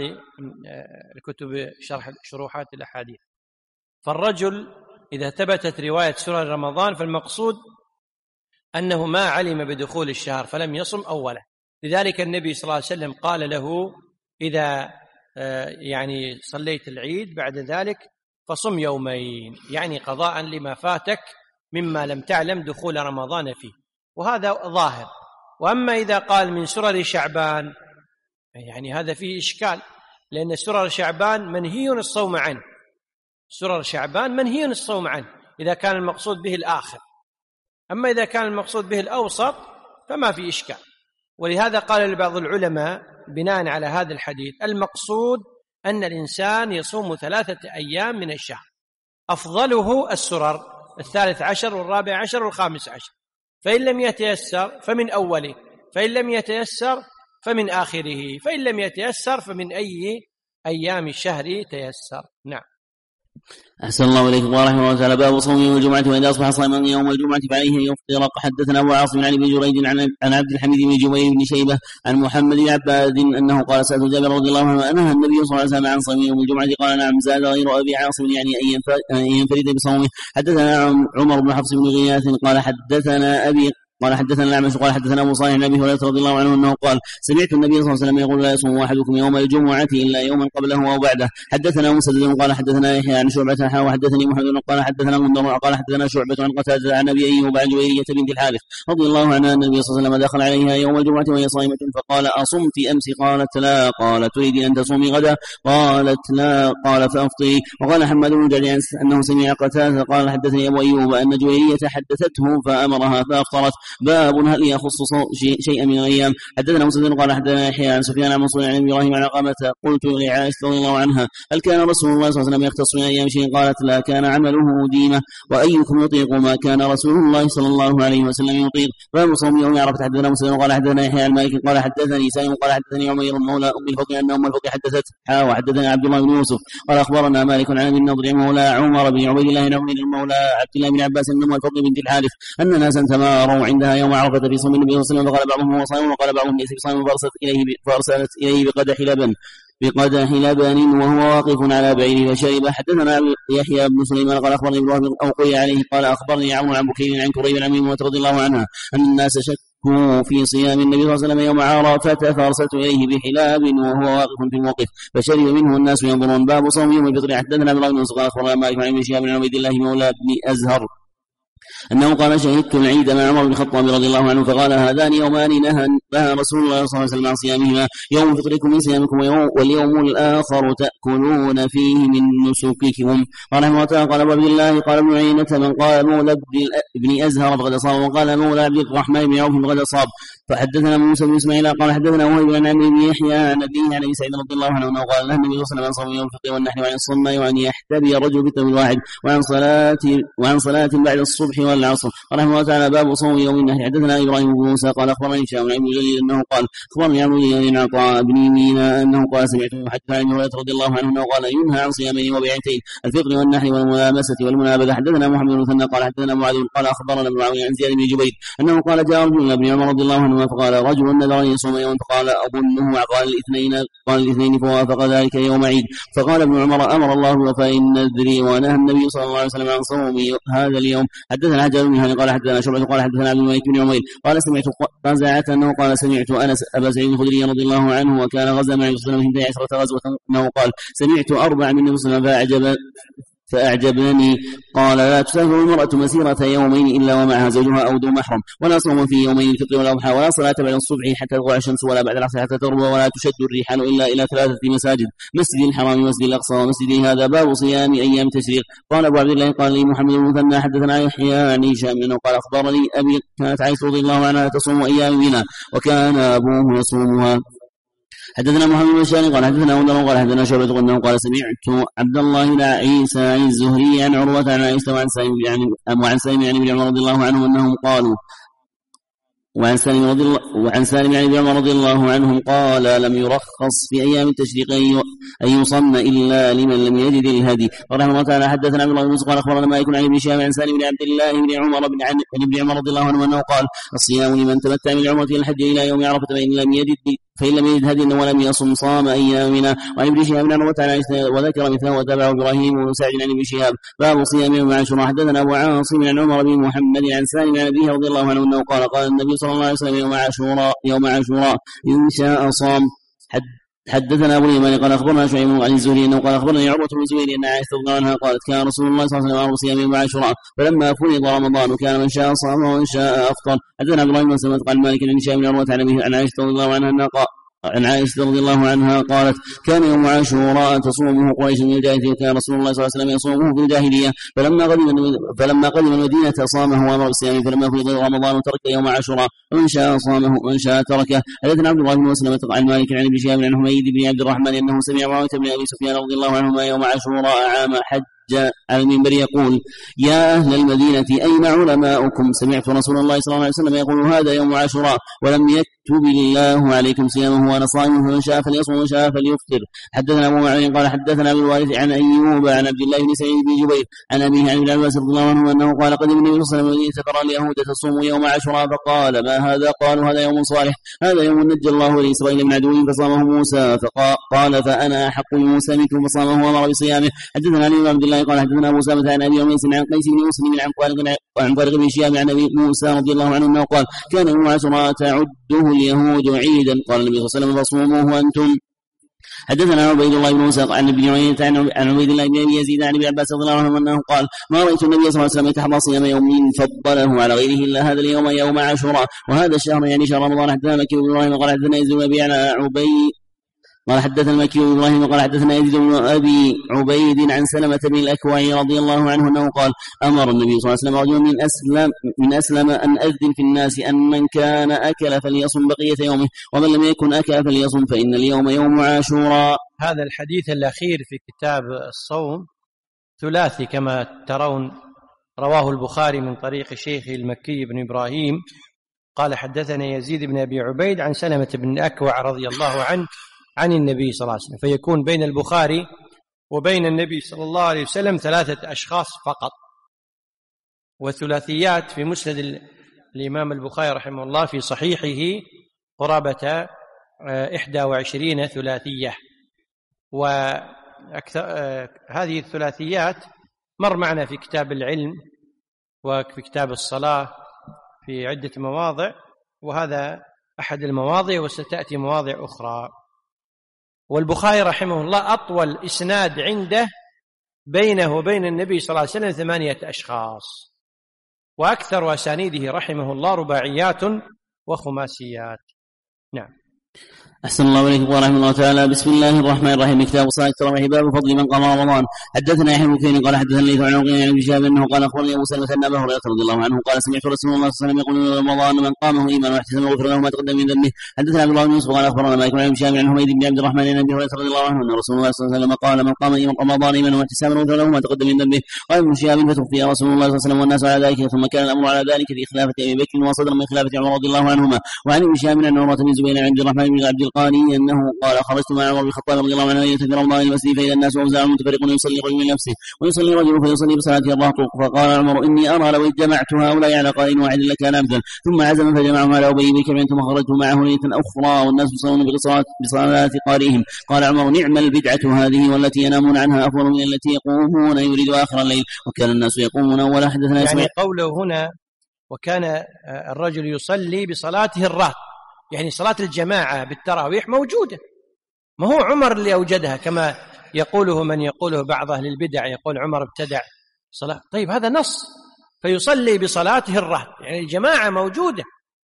الكتب شروحات الأحاديث. فالرجل إذا ثبتت رواية سرر رمضان فالمقصود أنه ما علم بدخول الشهر فلم يصم أوله. لذلك النبي صلى الله عليه وسلم قال له: إذا يعني صليت العيد بعد ذلك فصم يومين، يعني قضاء لما فاتك مما لم تعلم دخول رمضان فيه، وهذا ظاهر. وأما إذا قال من سرر شعبان يعني هذا فيه إشكال، لأن سرر شعبان منهي الصوم عنه، سرر شعبان منهي الصوم عنه إذا كان المقصود به الآخر. أما إذا كان المقصود به الأوسط فما في إشكال. ولهذا قال لبعض العلماء بناء على هذا الحديث: المقصود أن الإنسان يصوم 3 أيام من الشهر، أفضله السرر 13 و14 و15، فإن لم يتيسر فمن أوله، فإن لم يتيسر فمن آخره، فإن لم يتيسر فمن أي أيام الشهر تيسر. نعم. أحسن الله إليكم ورحمه الله تعالى. باب صوم يوم الجمعة وإذا أصبح صائما يوم الجمعة فعليه أن يفطر. حدثنا أبو عاصم عن ابن جريج عن عبد الحميد بن جبير بن شيبة عن محمد بن عباد أنه قال: سألت جابر رضي الله عنه: أنهى النبي صلى الله عليه وسلم عن صوم يوم الجمعة؟ قال: نعم. زاد غير أبي عاصم يعني أن ينفرد بصومه. حدثنا عمر بن حفص بن غياث قال حدثنا أبي قال حدثنا الأعمش قال حدثنا أبو صالح عن أبي هريرة رضي الله عنه أنه قال: سمعت النبي صلى الله عليه وسلم يقول: لا يصوم أحدكم يوم الجمعة إلا يوما قبله أو بعده. حدثنا مسدد قال حدثنا يحيى عن شعبة وحدثني محمد قال حدثنا منذر قال حدثنا شعبة عن قتادة عن أبي أيوب عن جويرية بنت الحارث رضي الله عنها أن النبي صلى الله عليه وسلم دخل عليها يوم الجمعة وهي صائمة فقال: أصمت أمس؟ قالت: لا. قال: تريد أن تصومي غدا؟ قالت: لا. قال: فأفطري. وقال حماد بن جعفر أنه سمع قتادة قال حدثني أبو أيوب أن جويرية حدثته فأمرها فأفطرت. باب هل يخص شيئا من الأيام. حدثنا مسدد قال حدثنا يحيى عن سفيان عن منصور عن إبراهيم عن علقمة قلت لعائشة رضي الله عنها: هل كان رسول الله صلى الله عليه وسلم يختص من أيام شيء؟ قالت: لا، كان عمله ديمة. وأيكم يطيق ما كان رسول الله صلى الله عليه وسلم يطيق. باب صوم يوم عرفة. حدثنا مسدد قال حدثنا يحيى عن مالك قال حدثني سالم قال حدثني عمير مولى أم الفضل أن أم الفضل حدثت وحدثنا عبد الله بن يوسف قال أخبرنا مالك عن النضر مولى عمر بن عبيد الله بن مولى عبد الله بن عباس أن أم الفضل بنت الحارث أن ناسا تماروا عندها يوم عرفة في صوم النبي صلى الله عليه وسلم، فقال بعضهم هو صائم وقال بعضهم ليس بصائم، فأرسلت إليه بقدح لبن وهو واقف على بعيره فشرب. حدثنا يحيى بن سليمان قال أخبرني إبراهيم أو قرئ عليه قال أخبرني عمرو عن بكير عن كريب عن ميمونة رضي الله عنها أن الناس شكوا في صيام النبي صلى الله عليه وسلم يوم عرفة فأرسلت إليه بحلاب وهو واقف في الموقف فشرب منه الناس ينظرون. باب صوم يوم الفطر. حدثنا إبراهيم بن سليمان أخبرنا مالك عن ابن شهاب بن عبيد الله مولى بن أزهر أنه قال شهدت العيد مع عمر بن الخطاب رضي الله عنه فقال هذان يومان نهى رسول الله صلى الله عليه وسلم عن صيامهما يوم فطركم من صيامكم واليوم الآخر تأكلون فيه من نسككم. قال رحمه الله تعالى قال أبو عبد الله قال ابن عيينة من قال مولى ابن أزهر فقد أصاب وقال مولى عبد الرحمن بن عوف فقد أصاب. فحدثنا موسى بن إسماعيل قال حدثنا وهيب عن عمرو بن يحيى عن أبيه عن أبي سعيد رضي الله عنه أنه قال النبي صلى الله عليه وسلم عن صوم يوم الفطر والنحر وعن الصماء وأن يحتبي الرجل بالثوب الواحد وعن صلاة بعد الصبح والعصر. قال رحمه الله تعالى باب صوم يوم النحر. حدثنا إبراهيم بن موسى قال أخبرني هشام بن جليل أنه قال أخبرني عمرو بن عطاء بن مينا أنه قال سمعته حدث عن هريرة رضي الله عنه أنه قال ينهى عن صيامين وبيعتين الفطر والنحر والملامسة والمنابذة. حدثنا محمد بن مثنى قال حدثنا معاذ قال أخبرنا ابن معاوية عن زياد بن جبير أنه قال جاء رجل ابن عمر رضي الله عنهما فقال رجل نذر أن يصوم يوم فقال أظنه قال الاثنين فوافق ذلك يوم عيد. فقال ابن عمر أمر الله بوفاء النذر ونهى النبي صلى الله عليه وسلم عن صوم هذا اليوم. حدثنا حجاج بن هاني قال حدثنا شعبة قال حدثنا عبد الملك بن عمير قال سمعت قزعة أنه قال سمعت أنس أبا سعيد الخدري رضي الله عنه وكان غزا مع النبي صلى الله عليه وسلم 12 غزوة أنه قال سمعت 4 من النبي صلى الله عليه وسلم فأعجبني قال لا تسافر المرأة مسيرة يومين إلا ومعها زوجها أو ذو محرم ولا صوم في يومين الفطر والأضحى ولا صلاة بعد الصبح حتى تطلع الشمس ولا بعد العصر حتى تغرب ولا تشد الرحال إلا إلى 3 مساجد مسجد الحرام ومسجد الأقصى ومسجد هذا باب صيام أيام التشريق. قال أبو عبد الله قال لي محمد بن مثنى حدثنا يحيى عن هشام أنه قال أخبرني أبي كانت عائشة رضي الله عنها تصوم أيام منى وكان أبوه يصومها. حدثنا محمد بن بشار قال حدثنا عمر قال حدثنا شعبة أنه قال سمعت عبد الله بن عيسى عن الزهري عن عروة عن عائشة وعن سالم يعني بن عمر رضي الله عنه أنهم قالوا وعن سالم يعني بن عمر رضي الله عنهم قال لم يرخص في أيام التشريق أن يصم إلا لمن لم يجد الهدي. ورحمه الله تعالى حدثنا عبد الله بن مسعود قال أخبرنا مالك عن ابن شهاب عن سالم بن عبد الله بن عمر بن عمر رضي الله عنه أنه قال الصيام لمن تمتع من العمرة إلى الحج إلى يوم عرفة فإن لم يجد هدي ولم يصم صام أيامنا. وعن ابن شهاب بن عروة عن عائشة وذكر مثله وتابعه إبراهيم بن سعد عن ابن شهاب باب صيام يوم عاشوراء. حدثنا أبو عاصم عن عمر بن محمد عن سالم عن أبيه رضي الله عنه أنه قال النبي صلى الله عليه وسلم يوم عاشوراء إن شاء صام. حدثنا أبو اليمان قال أخبرنا شعيب عن الزهري أنه قال أخبرني عروة بن الزبير أن عائشة رضي الله عنها قالت كان رسول الله صلى الله عليه وسلم أمر صيام يوم عاشوراء فلما فرض رمضان كان من شاء صام ومن شاء أفطر. حدثنا عبد الله بن مسعود قال مالك عن هشام بن عروة عن عائشة رضي الله عنها عن عائشة رضي الله عنها قالت كان يوم عاشوراء تصومه قريش من الجاهلية وكان رسول الله صلى الله عليه وسلم يصومه في الجاهلية فلما قدم المدينة صامه وأمر بالصيام فلما فرض رمضان ترك يوم عاشوراء ومن شاء صامه ومن شاء تركه. حدثنا عبد الله بن مسلمة عن مالك عن ابن شهاب عن حميد بن عبد الرحمن أنه سمع معاوية بن أبي سفيان رضي الله عنهما يوم عاشوراء عام حج على المنبر يقول يا أهل المدينة أين علماؤكم سمعت رسول الله صلى الله عليه وسلم يقول هذا يوم عاشوراء ولم يكتب الله عليكم صيامه وأنا صائم فمن شاء فليصم ومن شاء فليفطر. حدثنا أبو معين قال حدثنا أبو الوارث عن أيوب عن عبد الله بن سعيد بن جبير عن أبيه عن ابن عباس رضي الله عنه أنه قال قدم النبي صلى الله عليه وسلم فرأى اليهود تصوم يوم عاشوراء فقال ما هذا قالوا هذا يوم صالح هذا يوم نجى الله بني إسرائيل من عدوهم فصامه موسى فقال فأنا أحق بموسى منكم فصامه وأمر بصيامه. حدثنا علي بن عبد الله قال حدثنا أبو سامة عن أبي أميس عن قيس بن مسلم عن طارق بن شهاب عن أبي موسى رضي الله عنه أنه قال كان يوم عاشوراء تعده اليهود عيدا قال النبي صلى الله عليه وسلم فصوموه أنتم. حدثنا عبيد الله بن موسى عن ابن عيينة عن عبيد الله بن يزيد عن ابن عباس رضي الله عنه أنه قال ما رأيت النبي صلى الله عليه وسلم يتحرى صيام يوم فضله على غيره إلا هذا اليوم يوم عاشوراء وهذا الشهر يعني شهر رمضان. حدثنا مكي بن إبراهيم قال حدثنا يزيد بن أبي عبيد قال حدثنا المكي بن إبراهيم قال حدثنا يزيد بن أبي عبيد عن سلمة بن الأكوع رضي الله عنه أنه قال أمر النبي صلى الله عليه وسلم رجلا من أسلم أن أذن في الناس أن من كان أكل فليصم بقية يومه ومن لم يكن أكل فليصم فإن اليوم يوم عاشوراء. هذا الحديث الأخير في كتاب الصوم ثلاثي كما ترون رواه البخاري من طريق شيخه المكي بن إبراهيم قال حدثنا يزيد بن أبي عبيد عن سلمة بن الأكوع رضي الله عنه عن النبي صلى الله عليه وسلم فيكون بين البخاري وبين النبي صلى الله عليه وسلم 3 أشخاص فقط. وثلاثيات في مسند الإمام البخاري رحمه الله في صحيحه قرابة 21 ثلاثية هذه الثلاثيات مر معنا في كتاب العلم وفي كتاب الصلاة في عدة مواضع وهذا أحد المواضع وستأتي مواضع أخرى. والبخاري رحمه الله أطول إسناد عنده بينه وبين النبي صلى الله عليه وسلم 8 أشخاص وأكثر أسانيده رحمه الله رباعيات وخماسيات. نعم. أحسن الله إليكم ورحمه الله تعالى. بسم الله الرحمن الرحيم. كتاب صلاة التراويح باب فضل من قام رمضان. حدثنا يحيى بن بكير قال حدثنا الليث عن عقيل عن ابن شهاب انه قال اخبرني ابو سلمة ان ابا هريرة رضي الله عنه قال سمعت رسول الله صلى الله عليه وسلم يقول رمضان من قامه ايمانا واحتسابا غفر له ما تقدم من ذنبه. حدثنا عبد الله بن يوسف قال اخبرنا مالك عن ابن شهاب عن حميد بن عبد الرحمن عن ابي هريرة رضي الله عنه ان رسول الله صلى الله عليه وسلم قال من قام رمضان ايمانا واحتسابا غفر له ما تقدم من ذنبه. قال ابن شهاب فتوفي رسول الله صلى الله عليه وسلم والناس على ذلك ثم كان الامر على ذلك في خلافة ابي بكر وصدر من خلافة عمر رضي الله عنهما. وعن ابن شهاب عن عمرة بن زبير عن عبد الرحمن بن عبد القاني انه قال خرجت مع عمر بن الخطاب رضي الله عنه في رمضان المسجد فإذا الناس أوزاع متفرقون يصلي رجل من نفسه ويصلي رجل فيصلي بصلاته الرهط. فقال عمر إني أرى لو جمعت هؤلاء على قائل واحد لكان أمثل. ثم عزم فجمعهم على أبي بكر ثم خرجت معه ليلة أخرى والناس يصلون بصلاة قارئهم. قال عمر نعم البدعة هذه والتي ينامون عنها أفضل من التي يقومون يريد آخر الليل وكان الناس يقومون أول. حدثنا يعني قوله هنا وكان الرجل يصلي بصلاته الرهط يعني صلاة الجماعة بالتراويح موجودة، ما هو عمر اللي أوجدها كما يقوله من يقوله بعض أهل البدع، يقول عمر ابتدع صلاة. طيب هذا نص، فيصلي بصلاته الرهط يعني الجماعة موجودة،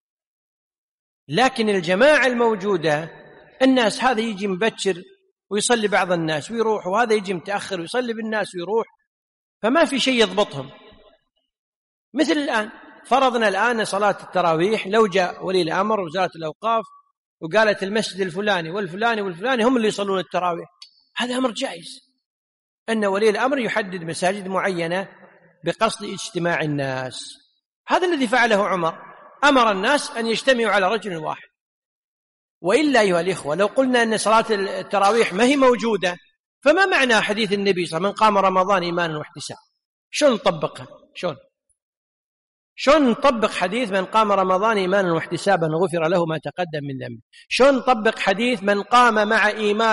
لكن الجماعة الموجودة الناس هذا يجي مبكر ويصلي بعض الناس ويروح، وهذا يجي متأخر ويصلي بالناس ويروح، فما في شيء يضبطهم. مثل الآن فرضنا الآن صلاة التراويح، لو جاء ولي الأمر وزارة الأوقاف وقالت المسجد الفلاني والفلاني والفلاني هم اللي يصلون التراويح، هذا أمر جائز، أن ولي الأمر يحدد مساجد معينة بقصد اجتماع الناس. هذا الذي فعله عمر، أمر الناس أن يجتمعوا على رجل واحد. وإلا أيها الإخوة لو قلنا أن صلاة التراويح ما هي موجودة، فما معنى حديث النبي صلى الله عليه وسلم من قام رمضان إيمانا واحتسابا؟ شلون نطبقها؟ شلون نطبق حديث من قام رمضان إيمانا واحتسابا غفر له ما تقدم من ذنبه؟ شلون نطبق حديث من قام مع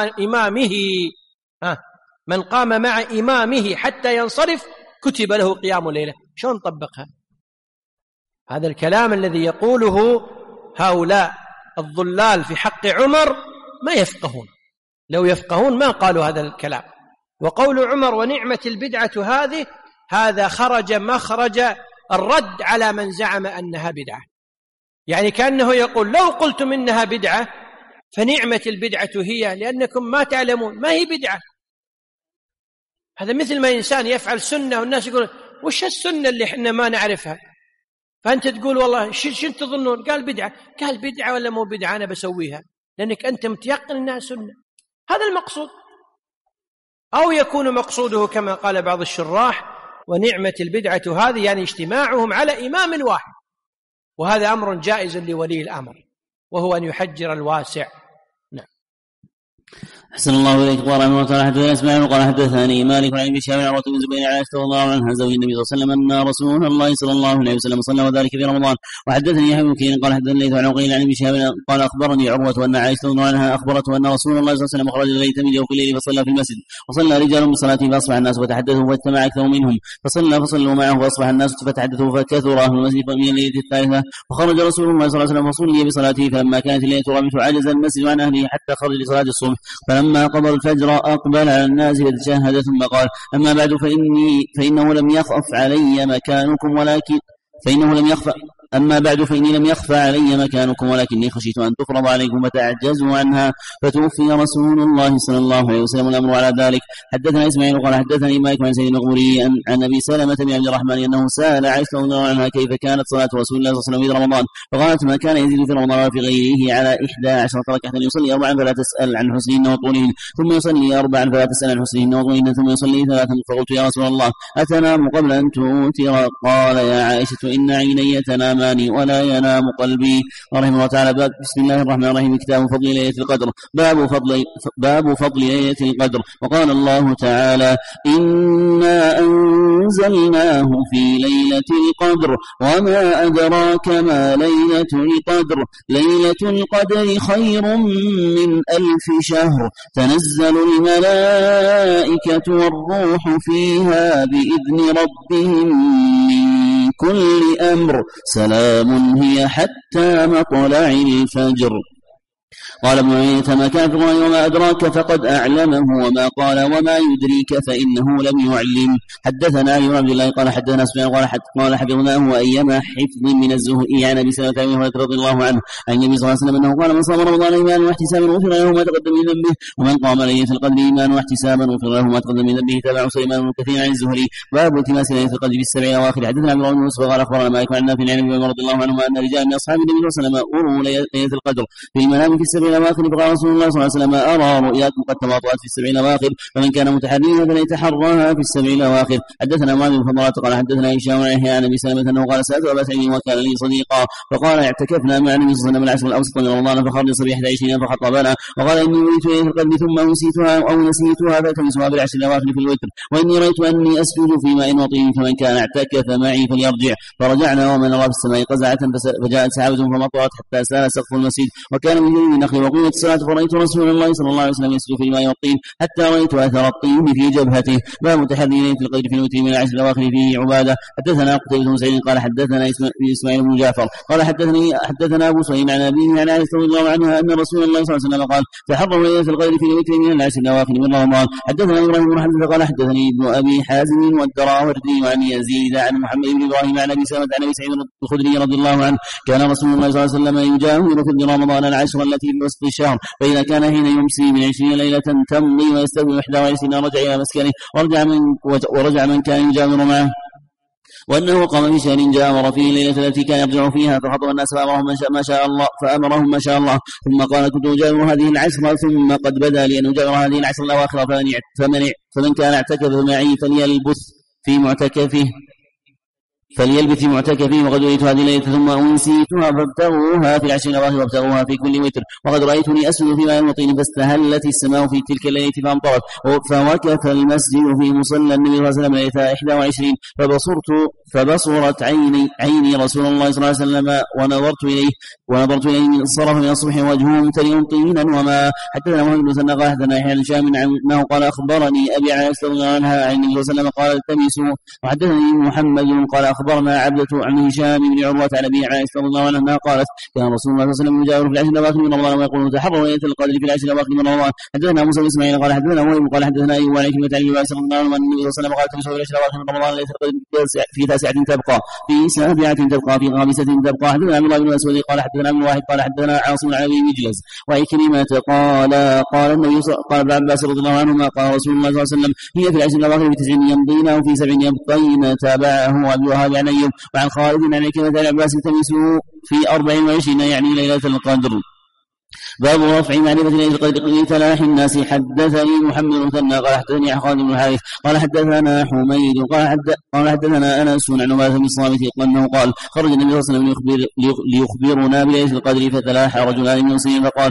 من قام مع إمامه حتى ينصرف كتب له قيام ليلة؟ شلون نطبقها؟ هذا الكلام الذي يقوله هؤلاء الضلال في حق عمر ما يفقهون، لو يفقهون ما قالوا هذا الكلام. وقول عمر ونعمة البدعة هذه، هذا خرج مخرج الرد على من زعم أنها بدعة، يعني كأنه يقول لو قلتم إنها بدعة فنعمة البدعة هي، لأنكم ما تعلمون ما هي بدعة. هذا مثل ما إنسان يفعل سنة والناس يقول وش السنة اللي احنا ما نعرفها، فأنت تقول والله شو تظنون؟ قال بدعة. قال بدعة ولا مو بدعة أنا بسويها، لأنك أنت متيقن أنها سنة. هذا المقصود. أو يكون مقصوده كما قال بعض الشراح ونعمة البدعة هذه يعني اجتماعهم على إمام واحد، وهذا أمر جائز لولي الأمر، وهو أن يحجر الواسع. نعم. أحسن الله إليك ورحمه الله تعالى. حدثنا إسماعيل قال حدثني مالك عن ابن شهاب عن عروة بن زبير عن عائشة رضي الله عنها زوج النبي صلى الله عليه وسلم أن رسول الله صلى الله عليه وسلم صلى وذلك في رمضان. وحدثني يحيى بن بكير قال حدثني الليث عن عقيل عن ابن شهاب قال أخبرني عروة أن عائشة رضي الله عنها أخبرته أن رسول الله صلى الله عليه وسلم خرج الليل من يوم الليل فصلى في المسجد، وصلى رجال بصلاته فأصبح الناس فتحدثوا فاجتمع أكثر منهم فصلوا معه فأصبح الناس فتحدثوا فكثر أهل المسجد من الليلة الثالثة. فخرج رسول الله صلى الله عليه وسلم فصلي بصلاته، فلما كانت الليلة الرابعة عجز المسجد عن أهله حتى خرج لصلاة الصبح، فلما قضى الفجر أقبل على الناس فتشهد ثم قال أما بعد فإنه لم يخف علي مكانكم فإني لم يخفى علي مكانكم ولكني خشيت أن تفرض عليكم فتعجزوا عنها، فتوفي رسول الله صلى الله عليه وسلم الأمر على ذلك. حدثنا إسماعيل قال حدثني مالك عن سيد المقبوري عن أبي سلمة بن عبد الرحمن أنه سأل عائشة رضي الله عنها كيف كانت صلاة رسول الله صلى الله عليه وسلم في رمضان، فقالت ما كان يزيد في رمضان وفي غيره على 11 ركعة، يصلي 4 فلا تسأل عن حسنهن وطولهن، ثم يصلي 4 فلا تسأل عن حسنهن وطولهن، ثم يصلي 3. فقلت يا رسول الله أتنام قبل أن توتر؟ قال يا عائشة إن عيني تنامان ولا ينام قلبي. رحمه الله تعالى. بسم الله الرحمن الرحيم. كتاب فضل ليلة القدر. باب فضل ليلة القدر. وقال الله تعالى إنا أنزلناه في ليلة القدر وما أدراك ما ليلة القدر ليلة القدر خير من 1000 شهر تنزل الملائكة والروح فيها بإذن ربهم من كل أمر سلام هي حتى مطلع الفجر. قال ابن عيينة ما كان في القرآن وما أدراك فقد أعلمه وما قال وما يدريك فإنه لم يعلم. حدثنا علي بن عبد الله قال حدثنا سفيان قال حفظناه أيما حفظ من الزهري عن أبي سلمة أبي هريرة رضي الله عنه عن النبي صلى الله عليه وسلم أنه قال من صام رمضان إيمانا واحتسابا غفر له ما تقدم من ذنبه ومن قام ليلة القدر إيمانا واحتسابا غفر له ما تقدم من ذنبه. تابعه سليمان بن كثير عن الزهري. باب التماس ليلة القدر في السبع الأواخر. حدثنا عبد الله بن يوسف قال أخبرنا مالك عن نافع عن ابن عمر رضي الله عنهما أن رجال من أصحاب النبي صلى الله عليه وسلم أروا ليلة القدر في المنام في السبع الأواخر فقال رسول الله صلى الله عليه وسلم أرى رؤياكم قد تواطأت في السبع الأواخر فمن كان متحريا فليتحرها في السبع الأواخر. حدثنا معاذ بن فضالة قال حدثنا هشام عن يحيى عن أبي سلمة أنه قال سألت أبا سعيد وكان لي صديقا فقال اعتكفنا مع النبي صلى الله عليه وسلم العشر الأوسط من رمضان فخرج صبيح 21 فخطبنا وقال إني أريت ليلة القدر ثم نسيتها أو نسيتها فالتمسها بالعشر الأواخر في الوتر وإني رأيت أني أسجد في ماء وطين فمن كان اعتكف معي فليرجع. فرجعنا ومن رأى في السماء قزعة فجاءت سحابة فمطرت حتى سال سقف المسجد وكان من جنوب النخل وقيمت الصلاة فرأيت رسول الله صلى الله عليه وسلم يسجد في الماء والطين حتى رأيت أثر الطين في جبهته. باب تحري ليلة القدر في الوتر من العشر الأواخر فيه عبادة. حدثنا قتيبة بن سعيد قال حدثنا إسماعيل بن جعفر قال حدثنا أبو سعيد عن أبيه عن عائشة رضي الله عنها أن رسول الله صلى الله عليه وسلم قال تحروا ليلة القدر في الوتر من العشر الأواخر من رمضان. حدثنا إبراهيم بن حمزة قال حدثني ابن أبي حازم والدراوردي عن يزيد عن محمد بن إبراهيم عن أبي سلمة عن أبي سعيد الخدري رضي الله عنه كان رسول الله صلى الله عليه وسلم يجاهر في رمضان العشر التي في وسط الشهر فإذا كان حين يمسي من 20 ليلة تمضي ويستوي 21 رجع إلى مسكنه ورجع من كان يجاهر معه وأنه قام في شهر جاور فيه الليلة التي كان يرجع فيها فخطب الناس فأمرهم ما شاء الله ثم قال كنت أجاور هذه العشر ثم قد بدا لي أن أجاور هذه العشر الأواخر فمن كان اعتكف معي فليلبث في معتكفه وقد رأيت هذه الليلة ثم أنسيتها فابتغوها في العشر الأواخر وابتغوها في كل وتر وقد رأيتني أسجد في ماء وطين فاستهلت السماء في تلك الليلة فأمطرت فوكف المسجد في مصلى النبي صلى الله عليه وسلم ليلة 21 فبصرت عيني رسول الله صلى الله عليه وسلم ونظرت إليه صرف من الصبح وجهه ممتلئ طينا وما. حدثنا محمد بن سنة قال حدثنا يحيى بن هشام أنه قال أخبرني أبي عائشة رضي الله عنها عن النبي صلى الله عليه وسلم قال التمسوا. وحدثني محمد قال أخبرنا عبدة عن هشام بن عروة عن أبي عائشة رضي الله عنها قالت كان رسول الله صلى الله عليه وسلم يجاور في العشر الأواخر من رمضان ويقول تحروا ليلة القدر في العشر الأواخر من رمضان. حدثنا موسى بن إسماعيل قال حدثنا وهيب قال حدثنا أيوب عن كلمة عن النبي صلى الله عليه وسلم أن النبي صلى الله عليه وسلم قال تمسوا في العشر الأواخر من رمضان ليلة القدر في 9 تبقى في 7 تبقى في 5 تبقى. حدثنا عبد الله بن مسعود قال حدثنا ابن واحد قال حدثنا عاصم عن أبي مجلس وعكرمة قال النبي قال ابن عباس رضي الله عنهما قال رسول الله صلى الله عليه وسلم هي في العشر الأواخر ب 9 يمضين وفي 7 يبقين. تابعه أبي وهاب عن أيوب وعن خالد عن عكرمة عن عباس التمسوا في 24 يعني ليلة القدر. باب رفع معرفة ليلة القدر لتلاح الناس. حدثني محمد بن مثنى قال حدثني خالد بن الحارث قال حدثنا حميد قال حدثنا أنس عن عبادة بن الصامت أنه قال خرج النبي صلى الله عليه وسلم ليخبرنا بليلة القدر فتلاح رجلان من المسلمين فقال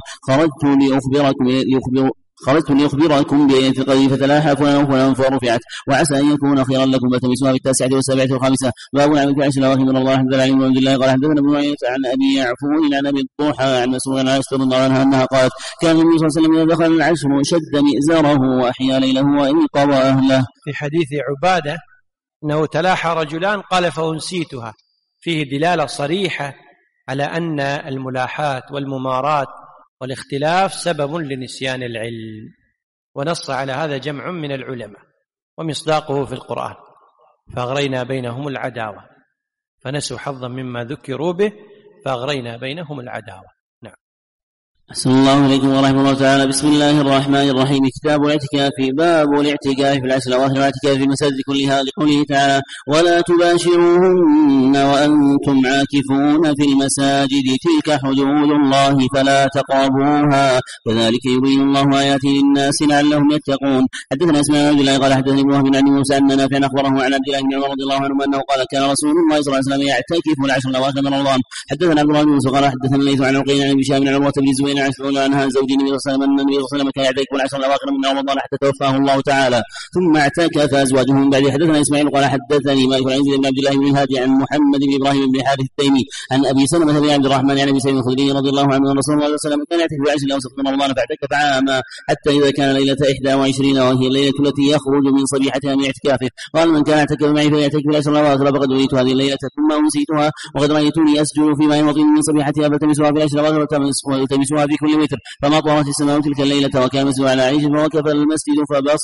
خرجت لأخبركم بليلة القدر فتلاحى فلان وفلان فرفعت وعسى أن يكون خيرا لكم فتمسوها في 9 و7 و5. باب العمل في 10 الأواخر من الله حدثنا علي بن عبد الله قال حدثنا ابن معين عن أبي يعفون عن أبي الضحى عن مسروق عن عائشة رضي الله عنها أنها قالت كان النبي صلى الله عليه وسلم إذا دخل العشر شد مئزره وأحيا ليله وإنقضى أهله. في حديث عبادة أنه تلاحى رجلان قال فأنسيتها فيه دلالة صريحة على أن الملاحات والممارات والاختلاف سبب لنسيان العلم ونص على هذا جمع من العلماء ومصداقه في القرآن فأغرينا بينهم العداوة فنسوا حظا مما ذكروا به فأغرينا بينهم العداوة. نعم. أحسن الله عليكم ورحمة الله تعالى. بسم الله الرحمن الرحيم. كتاب الاعتكاف. باب الاعتكاف في العشر الأواخر والاعتكاف في المساجد كلها لقوله تعالى ولا تباشروهن وأنتم عاكفون في المساجد تلك حدود الله فلا تقربوها كذلك يبين الله آياته للناس لعلهم يتقون. حدثنا اسماعيل بن عبد الله قال حدثني ابن وهب عن موسى أن نافع أخبره عن عبد الله بن عمر رضي الله عنه أنه قال كان رسول الله صلى الله عليه وسلم يعتكف العشر الأواخر من رمضان. حدثنا عبد الله بن موسى قال حدثنا الليث عن عقيل عن هشام بن عروة بن الزبير عنها زوج النبي صلى الله عليه وسلم أن النبي صلى الله عليه وسلم كان يعتكف العشر الأواخر من رمضان حتى توفاه الله تعالى ثم اعتكف أزواجه من بعد. حدثنا إسماعيل قال حدثني مالك عن بن عبد الله بن الهادي عن محمد بن إبراهيم بن حارث التيمي عن أبي سلمة بن عبد الرحمن عن أبي سعيد الخدري رضي الله عنه أن رسول الله صلى الله عليه وسلم كان يعتكف العشر الأوسط من رمضان فاعتكف عاما حتى إذا كان ليلة 21 وهي الليلة التي يخرج من صبيحتها من اعتكافه قال من كان يعتكف معي فليعتكف العشر الأواخر فقد أريت هذه الليلة ثم أنسيتها وقد رأيتني أسجد في ماء وطين من صبيحتها فالتمسوها في العشر الأواخر وتلتمسوها يذكرها في كل وتر، فمطرت السماء تلك الليلة وكان المسجد على عائشة فوقف المسجد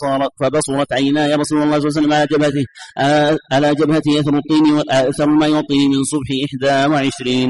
فبصرت عيناي رسول الله صلى الله عليه وسلم على جبهته أثر ما يطيني من صبح 21.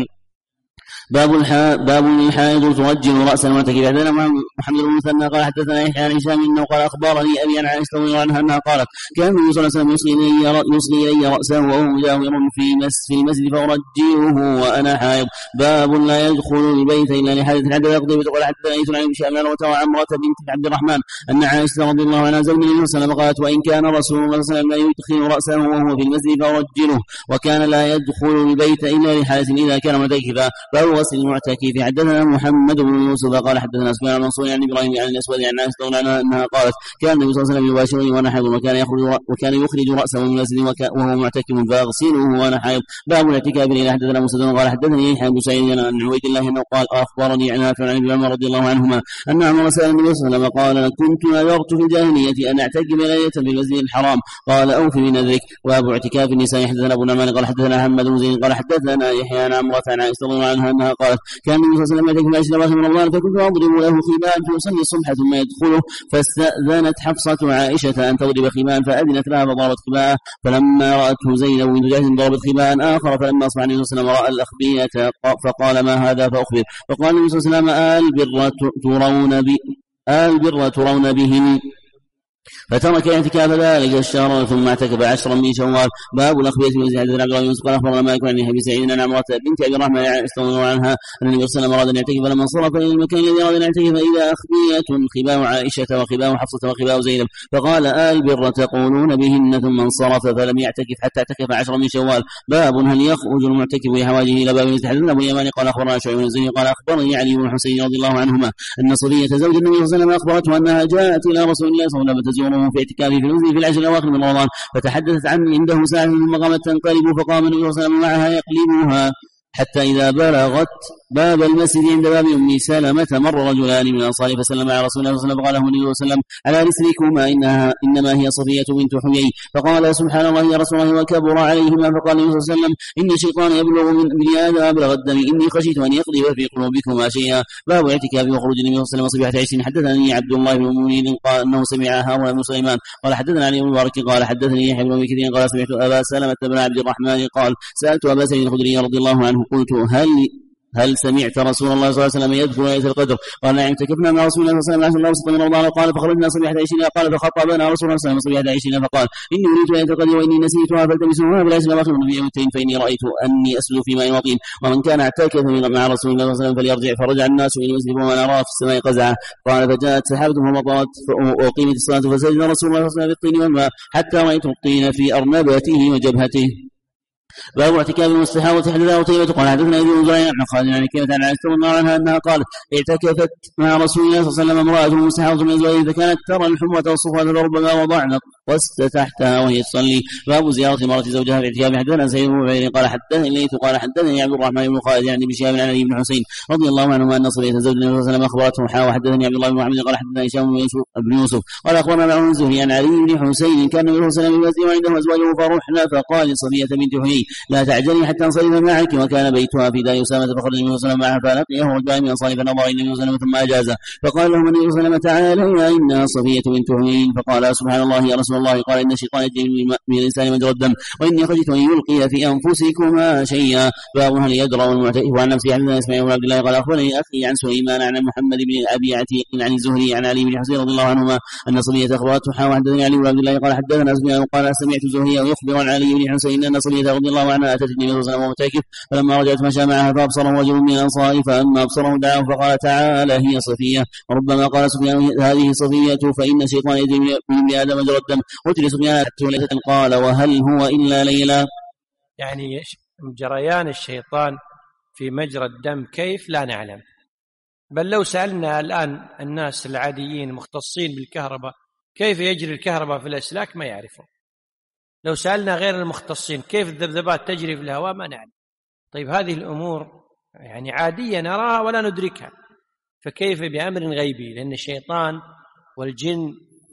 باب الحائض ترجل رأسا وتكف. حدثنا محمد بن المثنى قال حدثنا يحيى عن هشام انه قال اخبرني ابي عن عائشة رضي الله عنها انها قالت كان النبي صلى الله عليه وسلم يصغي الي رأسه وهو مجاور في المسجد فارجله وانا حائض. باب لا يدخل البيت الا لحادث. حدثنا قتيبة قال حدثنا عيسى عن هشام وعمرة بنت عبد الرحمن ان عائشة رضي الله عنها زوج النبي صلى الله عليه وسلم قالت وان كان رسول الله صلى الله عليه وسلم لا يدخل رأسه وهو في المسجد فارجله وكان لا يدخل البيت الا لحادث اذا كان معتكفا. باب غسل المعتكف. حدثنا محمد بن يوسف قال حدثنا سفيان عن منصور عن ابراهيم عن الاسود عن عائشة عنها انها قالت كان النبي صلى الله عليه وسلم يباشرني وانا حائض وكان يخرج راسه من المسجد وهو معتكف فاغسله وانا حائض. باب الاعتكاف. الى حدثنا مسدد قال حدثني يحيى بن سعيد عن عبيد الله انه قال اخبرني عن نافع عن ابن عمر رضي الله عنهما ان عمر سال النبي صلى الله عليه وسلم قال كنت نذرت في الجاهليه ان اعتكف ليله في المسجد الحرام قال اوفي بنذرك. باب اعتكاف النساء. حدثنا ابو نعمان قال حدثنا محمد بن زيد قال حدثنا يحيى عن عمرة عن عائشة رضي الله عنها انها قالت كان النبي صلى الله عليه وسلم يعتكف في 10 رمضان فكنت اضرب له خباء فيصلي الصبح ثم يدخله فاستأذنت حفصة عائشة ان تضرب خباء فاذنت لها فضربت خباءه فلما راته زينب بنت جحش ضربت خباء اخر فلما اصبح النبي صلى الله عليه وسلم راى الاخبية فقال ما هذا فاخبر فقال النبي صلى الله عليه وسلم البر ترون بهم فترك اعتكاف ذلك الشهر ثم اعتكف 10 من شوال. باب الاخبية في مسجد عبد الله بن يوسف قال اخبرنا مالك عن ابي سعيد عن عمرة بنت ابي الرحمن رضي الله عنها ان النبي صلى الله عليه وسلم اراد ان يعتكف فلما انصرف الى المكان الذي اراد ان يعتكف فاذا اخبية خباء عائشة وخباء حفصة وخباء زينب فقال البر تقولون بهن ثم انصرف فلم يعتكف حتى اعتكف 10 من شوال. باب هل يخرج المعتكف بحواجه الى باب المسجد. حدثنا ابو اليماني قال اخبرنا شعيب بن الزهري قال اخبرني علي بن حسين رضي الله عنهما ان صفية زوج النبي صلى الله عليه وسلم اخبرته انها جاءت الى رسول الله صلى الله عليه وسلم تزوره في اعتكافه في العشر الأواخر من رمضان فتحدثت عنده ساعة ثم قامت تنقلب فقام النبي صلى الله عليه وسلم معها يقلبها حتى إذا بلغت باب المسجد عند باب أم سلمة مر رجلان من الأنصار فسلم على رسول الله صلى الله عليه وسلم فقال له النبي صلى الله عليه وسلم على رسلكما إنما هي صفية بنت حيي فقال سبحان الله يا رسول الله وكبر عليهما فقال النبي صلى الله عليه وسلم إن الشيطان يبلغ من ابن آدم أبلغ الدم إني خشيت أن يقذف في قلوبكما شيئا. باب اعتكاف وخروج النبي صلى الله عليه وسلم صبيحة 20. حدثني عبد الله بن منير قال أنه سمع هارون بن سليمان قال حدثنا علي بن مبارك قال حدثني يحيى بن أبي كثير قال سمعت أبا سلمة بن عبد الرحمن قال سألت أبا سعيد الخدري رضي الله عنه قلت هل سمعت رسول الله صلى الله عليه وسلم يذكر ليلة القدر قال نعم اعتكفنا مع رسول الله صلى الله عليه وسلم 10 من رمضان قال فخرجنا صبيحة 20 قال فخطبنا رسول الله صلى الله عليه وسلم صبيحة 20 فقال إني أريد ليلة القدر وإني نسيتها فالتمسوها بالعشر الأواخر من يومين فإني رأيت أني أسجد في ماء وطين ومن كان اعتكف مع رسول الله صلى الله عليه وسلم فليرجع. فرجع الناس إلى المسجد وما نرى في السماء قزعة قال فجاءت سحابة فمطرت وأقيمت الصلاة فسجد رسول الله صلى الله عليه وسلم بالطين والماء حتى رأيت الطين في أرنبته وجبهته. باب اعتكاف المستحاضة. حدثنا قتيبة قال حدثنا ابن زريع عن خالد عن كلمة عن عائشة رضي الله عنها أنها قالت اعتكفت مع رسول الله صلى الله عليه وسلم امرأة مستحاضة من أزواجه فكانت ترى الحمرة والصفرة فربما وضعن قست تحتها وهي تصلي. باب زيارة امرأة زوجها في اعتكاف. حدثنا سعيد بن عبيد قال حدثني الليث قال حدثني عبد الرحمن بن خالد عن ابن شهاب عن علي بن حسين رضي الله عنهما أن صفية زوج النبي صلى الله عليه وسلم أخبرته وحدثني عبد الله بن محمد قال حدثنا هشام بن يوسف قال أخبرنا معه الزهري عن علي بن حسين كان النبي صلى الله عليه وسلم وعنده أزواجه فرحنا فقال لصفية بنت حيي لا تعجلي حتى انصرف معك وكان بيتها في دار أسامة فخرج النبي صلى الله عليه وسلم معها فلقيه رجلان من أنصاره فنظر إلى النبي صلى الله عليه وسلم ثم أجازه فقال لهم النبي صلى الله عليه وسلم تعالى إنها صفية بنت حيي فقال سبحان الله يا رسول الله قال إن الشيطان يجري من الإنسان مجرى الدم وإني خشيت أن يلقي في أنفسكما شيئا. باب هل يدرأ المعتكف عن نفسه. حدثنا إسماعيل بن عبد الله قال أخبرني أخي عن سليمان عن محمد بن أبي عتيق عن الزهري عن علي بن حسين رضي الله عنهما أن صفية أخبرته وحدثني علي بن عبد الله قال حدثنا سفيان قال سمعت الزهري يخبر عن علي بن حسين أن صفية رضي الله عنها أتت النبي صلى الله عليه وسلم معتكف فلما رجعت مشى معها فأبصره رجل من الأنصار فأما أبصره دعاه فقال تعالى هي صفية. وربما قال سفيان هذه صفية فإن الشيطان يجري من ابن آدم مجرى الدم. قلت لسفيان قال وهل هو إلا ليلى. يعني جريان الشيطان في مجرى الدم كيف لا نعلم، بل لو سألنا الآن الناس العاديين مختصين بالكهرباء كيف يجري الكهرباء في الأسلاك ما يعرفون. لو سألنا غير المختصين كيف الذبذبات تجري في الهواء ما نعلم. طيب هذه الأمور يعني عادية نراها ولا ندركها، فكيف بأمر غيبي؟ لأن الشيطان والجن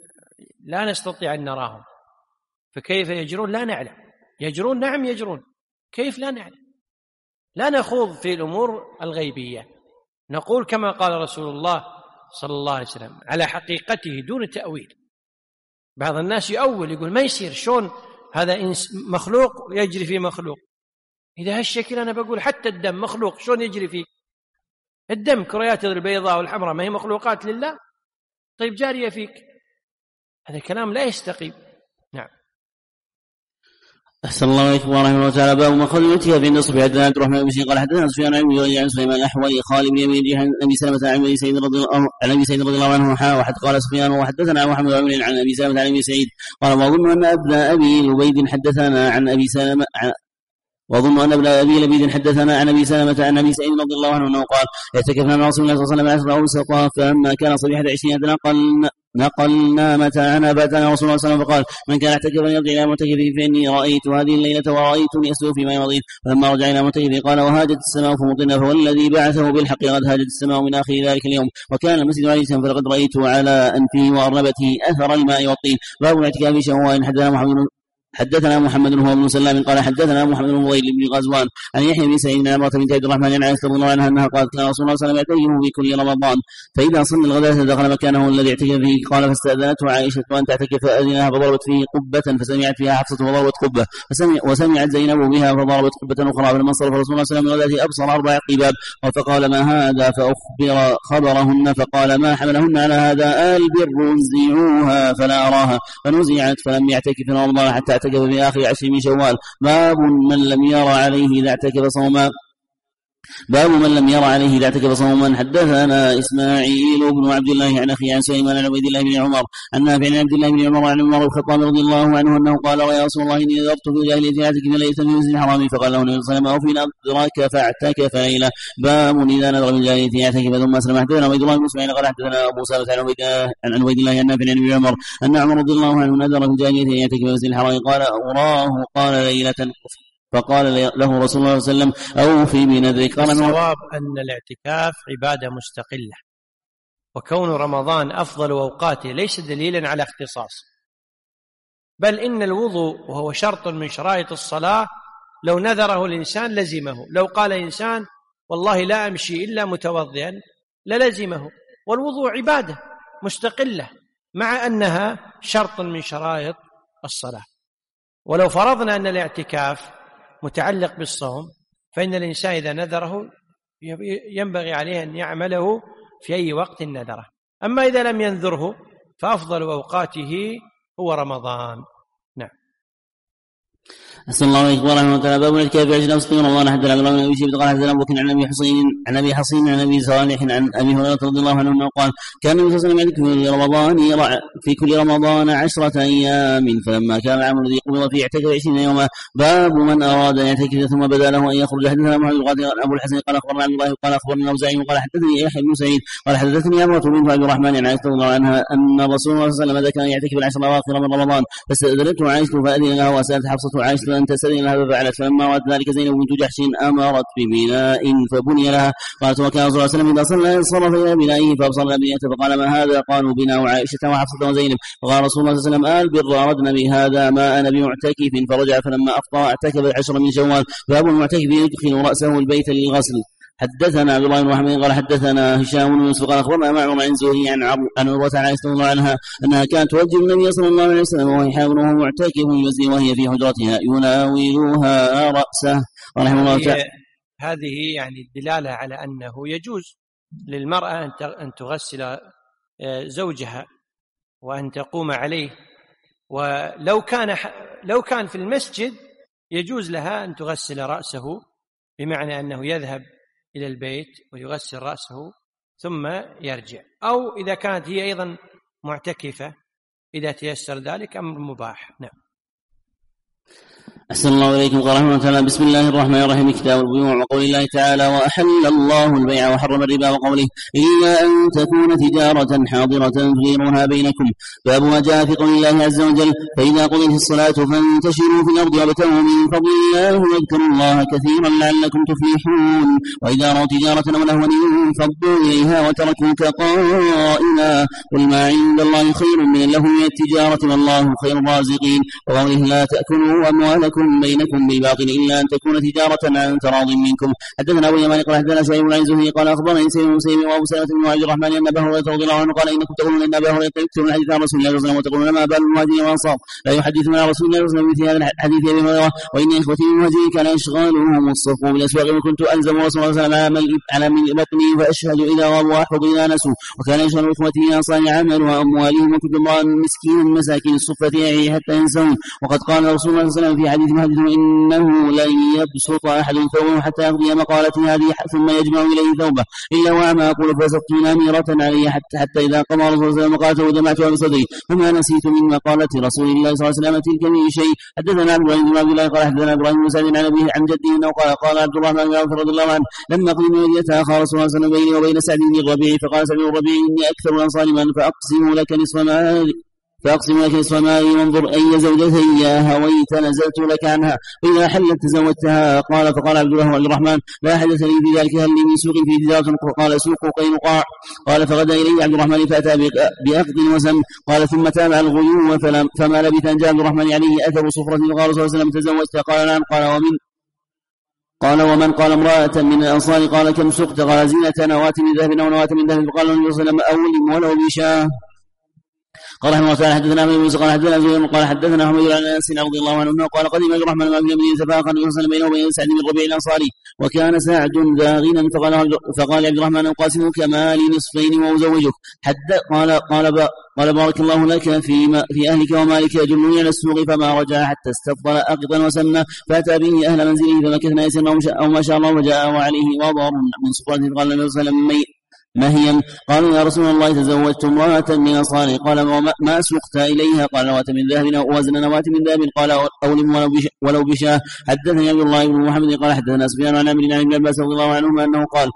لا نستطيع أن نراهم، فكيف يجرون لا نعلم. يجرون نعم يجرون، كيف لا نعلم. لا نخوض في الأمور الغيبية. نقول كما قال رسول الله صلى الله عليه وسلم على حقيقته دون تأويل. بعض الناس يؤول يقول ما يصير، شلون هذا مخلوق يجري فيه مخلوق؟ إذا هالشكل أنا بقول حتى الدم مخلوق، شلون يجري فيه؟ الدم كريات البيضاء والحمراء ما هي مخلوقات لله؟ طيب جارية فيك، هذا كلام لا يستقيم. نعم. أحسن الله عليكم ورحمه الله تعالى. باب ما خذ الاتياف عند الصبح. حدثنا عبد الرحمن بن مسلم قال حدثنا سفيان عن سليمان الأحولي خالد بن يمين عن أبي سلمة عن أبي سعيد رضي الله عنه وحد قال سفيان وحدثنا محمد بن عمرو عن أبي سلمة عن أبي سعيد قال وأظن أن ابن أبي لبيد حدثنا عن أبي سلمة وأظن أن ابن أبي لبيد حدثنا عن أبي سلمة عن أبي سعيد رضي الله عنه أنه قال اعتكفنا مع رسول الله صلى الله عليه وسلم 10 أوسطا فلما كان صبيحة 20 نقلنا متاعنا بعدنا رسول الله صلى الله عليه وسلم فقال من كان اعتكفا يرجع إلى معتكفه فإني رأيت هذه الليلة ورأيتني أسلو في ماء نظيف. فلما رجع إلى معتكفه قال وهاجت السماء فمطرنا فوالذي بعثه بالحق قد هاجت السماء من آخر ذلك اليوم وكان المسجد عليه السلام فلقد رأيت على أنفه وأرنبته أثر الماء والطين. باب الاعتكاف شهوان. حدثنا محمد هو بن سلام قال حدثنا محمد بن فضيل بن غزوان عن يحيى بن سعيد بن عمرة بنت عبد الرحمن عن عائشة رضي الله عنها أنها قالت كان رسول الله صلى الله عليه وسلم يعتكف في كل رمضان فإذا صلى الغداة دخل مكانه الذي اعتكف فيه. قال فاستأذنته عائشة أن تعتكف فأذنها فضربت فيه قبة فسمعت فيها حفصة فضربت قبة وسمعت زينب بها فضربت قبة أخرى. فلما انصرف رسول الله صلى الله عليه وسلم أبصر 4 قباب فقال ما هذا فأخبر خبرهن فقال ما حملهن على هذا البر انزعوها فلا أراها فنزعت فلم يعتكف في رمضان حتى اعتكف في آخر 10 من شوال. باب من لم ير عليه إذا اعتكف صوما. حدثنا إسماعيل بن عبد الله عن أخي عن سليمان عن عبيد الله بن عمر عن نافع عن عبد الله بن عمر عن عمر الخطاب رضي الله عنه أنه قال يا رسول الله إني نذرت في جاهلية أعتكف ليلة في المسجد الحرام فقال له النبي صلى الله عليه وسلم أو في نذرك فاعتكف ليلة. باب إذا نذر في الجاهلية يعتكف ثم أسلم. حدثنا عبيد الله بن إسماعيل قال حدثنا أبو سلمة عن عبيد الله عن نافع عن ابن عمر أن عمر رضي الله عنه نذر في الجاهلية يعتكف في المسجد الحرام قال أراه قال ليلة فقال له رسول الله صلى الله عليه وسلم أوفي بنذرك. الصواب أن الاعتكاف عبادة مستقلة وكون رمضان أفضل أوقاته ليس دليلا على اختصاص، بل إن الوضوء وهو شرط من شرائط الصلاة لو نذره الإنسان لزمه. لو قال إنسان والله لا أمشي إلا متوضئا للزمه. والوضوء عبادة مستقلة مع أنها شرط من شرائط الصلاة. ولو فرضنا أن الاعتكاف متعلق بالصوم فإن الإنسان إذا نذره ينبغي عليه أن يعمله في أي وقت نذره. أما إذا لم ينذره فأفضل أوقاته هو رمضان. نعم. أحسن الله عليكم ورحمه الله. باب الاعتكاف في 10 أوسط رمضان. حدثنا عبد الله بن أبي شيبة قال حدثنا أبو بكر عن أبي حصين عن أبي صالح عن أبي هريرة رضي الله عنه أنه قال كان النبي صلى الله عليه وسلم في كل رمضان 10 أيام فلما كان العام الذي قبض فيه اعتكف 20 يوما. باب من أراد أن يعتكف ثم بدا له أن يخرج. حدثنا محمد بن أبو الحسن قال أخبرنا عبد الله قال أخبرنا أوزاعي قال حدثني يحيى بن سعيد قال حدثني عمرة بنت عبد الرحمن عن عائشة رضي الله عنها أن رسول الله صلى الله عليه وسلم كان يعتكف 10 أواخر من رمضان فاستأذنته عائشة فأذن لها وسألت حفصة عائشة أن تستأذن لها ففعلت. فلما رأت ذلك زينب بنت جحش أمرت ببناء فبني لها. قالت وكان صلى الله عليه وسلم إذا صلى انصرف إلى بنائه فأبصرنا بنيته فقال ما هذا؟ قالوا بناء عائشة وحفصة وزينب. فقال رسول الله صلى الله عليه وسلم البر أردنا بهذا ما أنا بمعتكف. فرجع فلما أفطر اعتكف 10 من شوال. باب المعتكف يدخل رأسه البيت للغسل. حدثنا عبد الله بن محمد قال حدثنا هشام بن يوسف قال أخبرنا معمر عن زهري عن عروة عن عائشة رضي الله عنها أنها كانت توجه النبي صلى الله عليه وسلم وهي حامل وهو معتكف يزني وهي في حجرتها يناولها رأسه رحمه الله تعالى. هذه يعني الدلالة على أنه يجوز للمرأة أن تغسل زوجها وأن تقوم عليه. ولو كان في المسجد يجوز لها أن تغسل رأسه، بمعنى أنه يذهب إلى البيت ويغسل رأسه ثم يرجع. أو إذا كانت هي أيضا معتكفة إذا تيسر ذلك أمر مباح. نعم. أحسن الله إليكم ورحمة الله. بسم الله الرحمن الرحيم. كتاب البيوع. وقول الله تعالى وأحل الله البيع وحرم الربا وقوله إلا أن تكون تجارة حاضرة تديرونها بينكم. باب ما جاء في قول الله عز وجل فإذا قضيت الصلاة فانتشروا في الأرض وابتغوا من فضل الله واذكروا الله كثيرا لعلكم تفلحون. وإذا رأوا تجارة أو لهوا انفضوا إليها وتركوك قائما قل ما عند الله خير من اللهو والتجارة والله خير الرازقين. وقوله لا تأكلوا أموالكم يكن بينكم بالباطل إلا أن تكون تجارة عن تراض منكم. حدثنا أبو اليمان قال حدثنا شعيب بن الزهري قال أخبرني سيد بن مسيب وأبو سلمة بن عبد الرحمن أن أبا هريرة رضي الله عنه قال إنكم تقولون إن أبا هريرة يكتب الحديث عن رسول الله صلى الله عليه وسلم وتقولون ما بال المهاجرين والأنصار لا يحدثون عن رسول الله صلى الله عليه وسلم مثل هذا الحديث أبي هريرة وإن إخوتي من المهاجرين كان يشغلهم الصفو بالأسواق وكنت ألزم رسول الله صلى الله عليه وسلم على من بطني فأشهد إذا غابوا وأحفظ إذا نسوا وكان يشغل إخوتي أنصار عملها أموالهم وكنت امرأ مسكين مساكين الصفة يعي حتى ينسون. وقد قال رسول الله صلى الله عليه وسلم في حديث محدث إنه لن يبسط أحد ثوبه حتى يقضي مقالته هذه ثم يجمع إليه ثوبه إلا وما أقول فسقت نميرة عليه حتى إذا قضى رسول الله صلى الله عليه وسلم مقالته جمعتها بصدري فما نسيت من مقالة رسول الله صلى الله عليه وسلم تلك من شيء. حدثنا عبد الله بن عبد الله قال حدثنا إبراهيم بن سعد عن أبيه عن جده أنه قال عبد الرحمن بن عوف رضي الله عنه لما قدم المدينة أخى رسول الله صلى الله عليه وسلم بيني وبين سعد بن الربيع فقال سعد بن الربيع إني أكثر الأنصار مالا فأقسم لك نصف مالي وانظر أي زوجتي هويت نزلت لك عنها وإذا حلت تزوجتها. فقال عبد الله بن الرحمن لا حدث لي في ذلك هل لي من سوق في تجارة قال سوق قينقاع. قال فغدا إلي عبد الرحمن فأتى بأخذ وسم قال ثم تابع الغيوم فما لبث أن جاء عبد الرحمن عليه أثر صفرة فقال صلى الله عليه وسلم تزوجت قال نعم قال ومن قال امرأة من الأنصار قال كم سقت قال زينة نواة من ذهب أو نواة من ذهب فقال النبي صلى الله عليه وسلم أولم ولو بشاه. قال رحمه الله تعالى حدثنا ابن موسى قال حدثنا زهير قال حدثنا حميد عن انس رضي الله عنه قال قدم عبد الرحمن ما في المدينه ففاق النبي صلى الله عليه وسلم بينه وبين سعد بن الربيع الانصاري وكان سعد ذا غنى فقال عبد الرحمن اقاسمك مالي نصفين وازوجك قال بارك الله لك في اهلك ومالك يجرني على السوق فما رجع حتى استفضل اقطا وسمنا فاتى به اهل منزله فمكثنا يسرا او ما شاء الله وجاء وعليه وضر من صفرته قال النبي صلى الله عليه وسلم مهيا قالوا يا رسول الله تزوجت امرأة من أنصار قال ما سقت إليها قال نواة من ذهب ووزن نواة من ذهب قال أولم ولو بشاه. حدثني عبد الله بن محمد قال حدثنا سفيان عن عمرو عن ابن عباس رضي الله عنهما أنه قال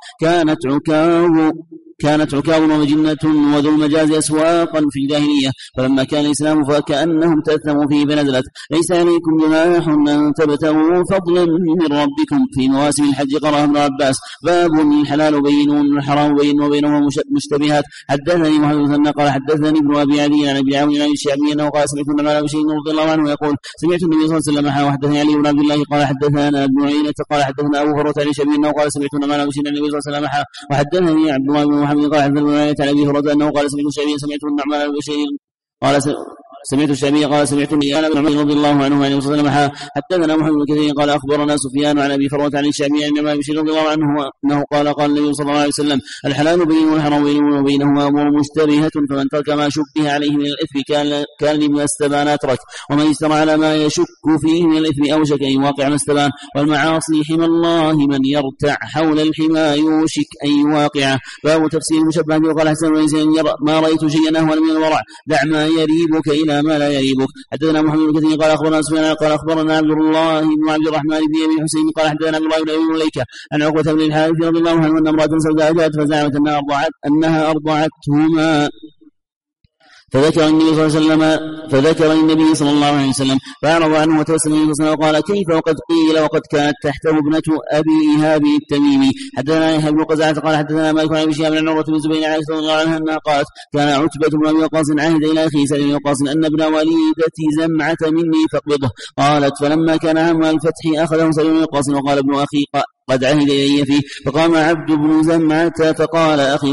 كانت عكاظ ومجنة وذو المجاز أسواقا في الجاهلية فلما كان الإسلام فكأنهم تأثموا فيه فنزلت ليس عليكم جناح أن تبتغوا فضلا من ربكم في مواسم الحج. قرأ ابن عباس باب الحلال بين والحرام بين وبينهما مشتبهات. حدثني محمد بن ثنى قال حدثني ابن أبي عدي عن ابي عون عن الشعبي أنه قال سمعت النعمان بن بشير رضي الله عنه يقول سمعت النبي صلى الله عليه وسلم وحدثني علي بن عبد الله قال حدثنا ابن عيينة قال حدثنا أبو هريرة عن الشعبي أنه قال سمعت النعمان بن بشير عن النبي صلى الله عليه وسلم وحدثني عبد الله بن محمد قال حدثنا ابن عيينة عن ابي هريرة أنه قال سمعت الشعبي سمعت النعمان بن بشير قال سمعت الشعبي قال سمعت النيان بن عمر رضي الله عنه عن النبي صلى الله عليه وسلم حدثنا محمد بن كثير قال أخبرنا سفيان عن أبي فروة عن الشعبي عن النعمان بن بشير رضي الله عنه أنه قال النبي صلى الله عليه وسلم الحلال بين والحرام بين وبينهما أمور مشتبهة فمن ترك ما شبه عليه من الإثم كان لما استبان أترك ومن استمع على ما يشك فيه من الإثم أوشك أن يواقع ما استبان والمعاصي حمى الله من يرتع حول الحمى يوشك أن يواقع. باب تفسير المشبه وقال حسن ما رأيت شيئا أهون من الورع دع ما يريبك إلى ما لا يريبك. حدثنا محمد بن كثير قال أخبرنا سفيان قال أخبرنا عبد الله بن عبد الرحمن بن أبي حسين قال حدثنا عبد الله بن أبي مليكة عن عقبة بن الحارث رضي الله عنه أن امرأة سوداء جاءت فزعمت أنها أرضعتهما فذكر النبي صلى الله عليه وسلم فأعرض عنه وتوسل النبي صلى الله عليه وسلم وقال كيف وقد قيل وقد كانت تحته ابنة أبي إيهاب التميمي. حدثنا يحيى بن قزعة قال حدثنا مالك عن أبي شهاب عن عروة بن الزبير عائشة رضي الله عنها أنها قالت كان عتبة بن أبي وقاص عهد إلى أخيه سعد بن وقاص أن ابن وليدتي زمعة مني فاقبضه. قالت فلما كان عام الفتح أخذه سعد بن وقاص وقال ابن أخي قد عهد إلي فيه فقام عبد بن زمعة فقال أخي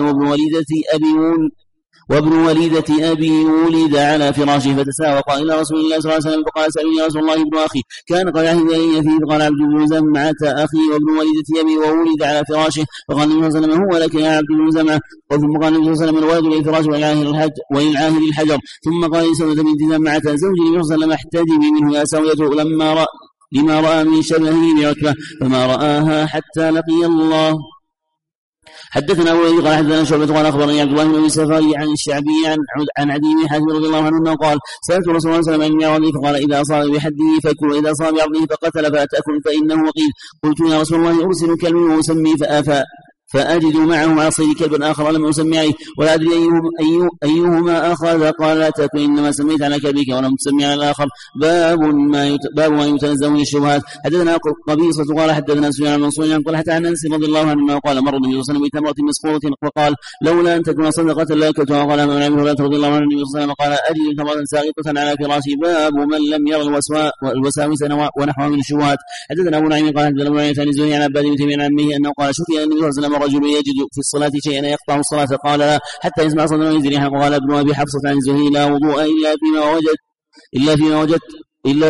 وابن وليدة أبي ولد على فراشه فتساوق إلى رسول الله صلى الله عليه وسلم فقال سألني يا رسول الله ابن أخي كان قد عهد إلي فيه فقال عبد بن زمعة أخي وابن وليدة أبي وولد على فراشه فقال النبي صلى الله عليه وسلم هو لك يا عبد بن زمعة. ثم قال النبي صلى الله عليه وسلم الولد للفراش وللعاهر الحجر. ثم قال لسودة بنت زمعة زوج النبي صلى الله عليه وسلم احتجبي منه يا سوية لما رأى من شبهه بعتبة فما رآها حتى لقي الله. حدثنا أبو أيوب قال حدثنا شعبة قال أخبرني عبد الله بن أبي سفاري عن الشعبي عن عدي بن حاتم رضي الله عنه أنه قال سألت رسول الله صلى الله عليه وسلم عن المعراض فقال إذا أصاب بحده فكل وإذا أصاب بعرضه فقتل فأتأكل فإنه وقيل. قلت يا رسول الله أرسل كلمي وأسمي فأجد معه على الصيد كلب آخر لم أسمي عليه ولا أدري أيهما أخذ. قال لا تأكل إنما سميت على كلبك ولم تسمي على الآخر. باب ما يتنزه من الشبهات. حدثنا قبيصة قال حدثنا سفيان عن منصور قال حتى عن أنس رضي الله عنه قال مر النبي صلى الله عليه وسلم بتمرة مسقوطة فقال لولا أن تكون صدقة لأكلتها. قال من أبي هريرة رضي الله عنه النبي صلى الله عليه وسلم قال أجد تمرة ساقطة على فراشي. باب من لم ير الوساوس ونحوها من الشبهات. حدثنا أبو نعيم قال حدثنا أبو نعيم عن الزهري عن عباد بن تيمية عن عمه أنه قال شفي النبي صلى الله عليه وسلم رجل يجد في الصلاة شيئا يقطع الصلاة قال لا حتى يسمع صدره وينزل ريحا. وقال ابن أبي حفصة عن الزهري لا وضوء إلا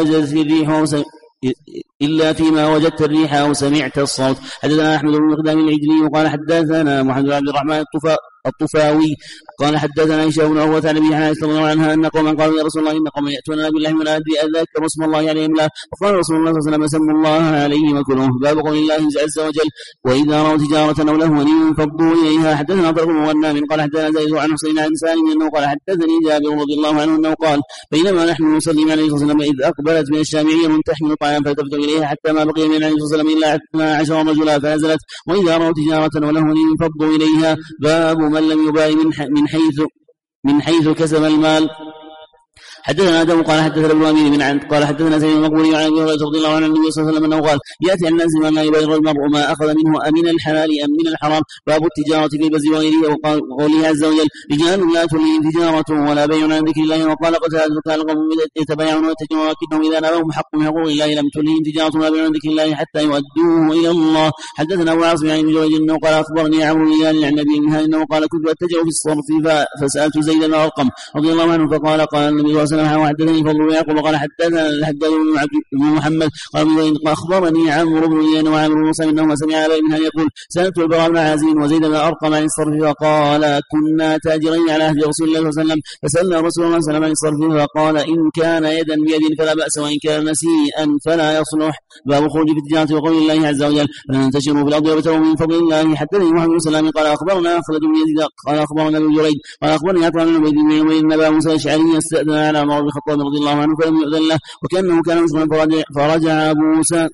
فيما وجدت الريح أو سمعت الصوت. حدثنا أحمد بن مقدام العجلي وقال حدثنا محمد بن عبد الرحمن الطفاوي قال حدثنا هشام بن عروة عن أبي عائشة رضي الله عنها أن قوما قالوا يا رسول الله إن قوما يأتوننا بالله ولا أدري أذكر اسم الله عليهم لا. فقال رسول الله صلى الله عليه وسلم سموا الله عليه وكلوه. باب قول الله عز وجل وإذا رأوا تجارة أو لهوا انفضوا إليها. حدثنا طلق بن غنام قال حدثنا زيد عن حسين عن سالم أنه قال حدثني جابر رضي الله عنه أنه قال بينما نحن نصلي مع النبي صلى الله عليه وسلم إذ أقبلت من الشامعية تحمل طعام فالتفت إليها حتى ما بقي من النبي صلى الله عليه وسلم إلا 12 رجلا فنزلت وإذا رأوا تجارة ولهوا انفضوا إليها. باب من لم يبالي من حيث كسب المال. حدثنا آدم قال حدثنا ابن أمير من عند قال حدثنا سيد المقبولي عن أبي هريرة رضي الله عنه النبي صلى الله عليه وسلم أنه قال يأتي الناس من لا يبالغ المرء ما أخذ منه أمن الحلال أم من الحرام. باب التجارة في البز وغيره. وقوله عز وجل رجال لا تلهيهم تجارة ولا بيع عن ذكر الله. وقال قتادة كان القوم يتبايعون ويتجرون ولكنهم إذا نالهم حق من حقوق الله لم تلهيهم تجارة ولا بيع عن ذكر الله حتى يؤدوه إلى الله. حدثنا أبو عاصم عن جريج أنه قال أخبرني عمرو بن هلال عن النبي منها أنه قال كنت أتجر في الصرف فسألت زيد بن أرقم رضي الله عنه فقال قال النبي صلى الله عليه وسلم وحدثني يعقوب قال حدثنا الحجاج بن محمد قال أخبرني عمرو بن هلال وعامر بن موسى انهما سمع علي منها يقول سألت البراء بن عازب وزيد بن أرقم عن الصرف فقال كنا تاجرين على عهد رسول الله صلى الله عليه وسلم فسألنا رسول الله صلى الله عليه وسلم عن الصرف فقال إن كان يدا بيد فلا بأس وإن كان نسيئا فلا يصلح. باب خروج في التجارة وقول الله عز وجل فانتشروا في الأرض وابتغوا من فضل الله. حدثني محمد بن سلام قال أخبرنا خالد بن يزيد قال أخبرنا ابن جريج قال أخبرني عطاء بن عبيد بن أبا موسى الأشعري استأذن على عمر بن الخطاب رضي الله عنه فلم يؤذن له وكأنه كان مسلما فرجع أبو موسى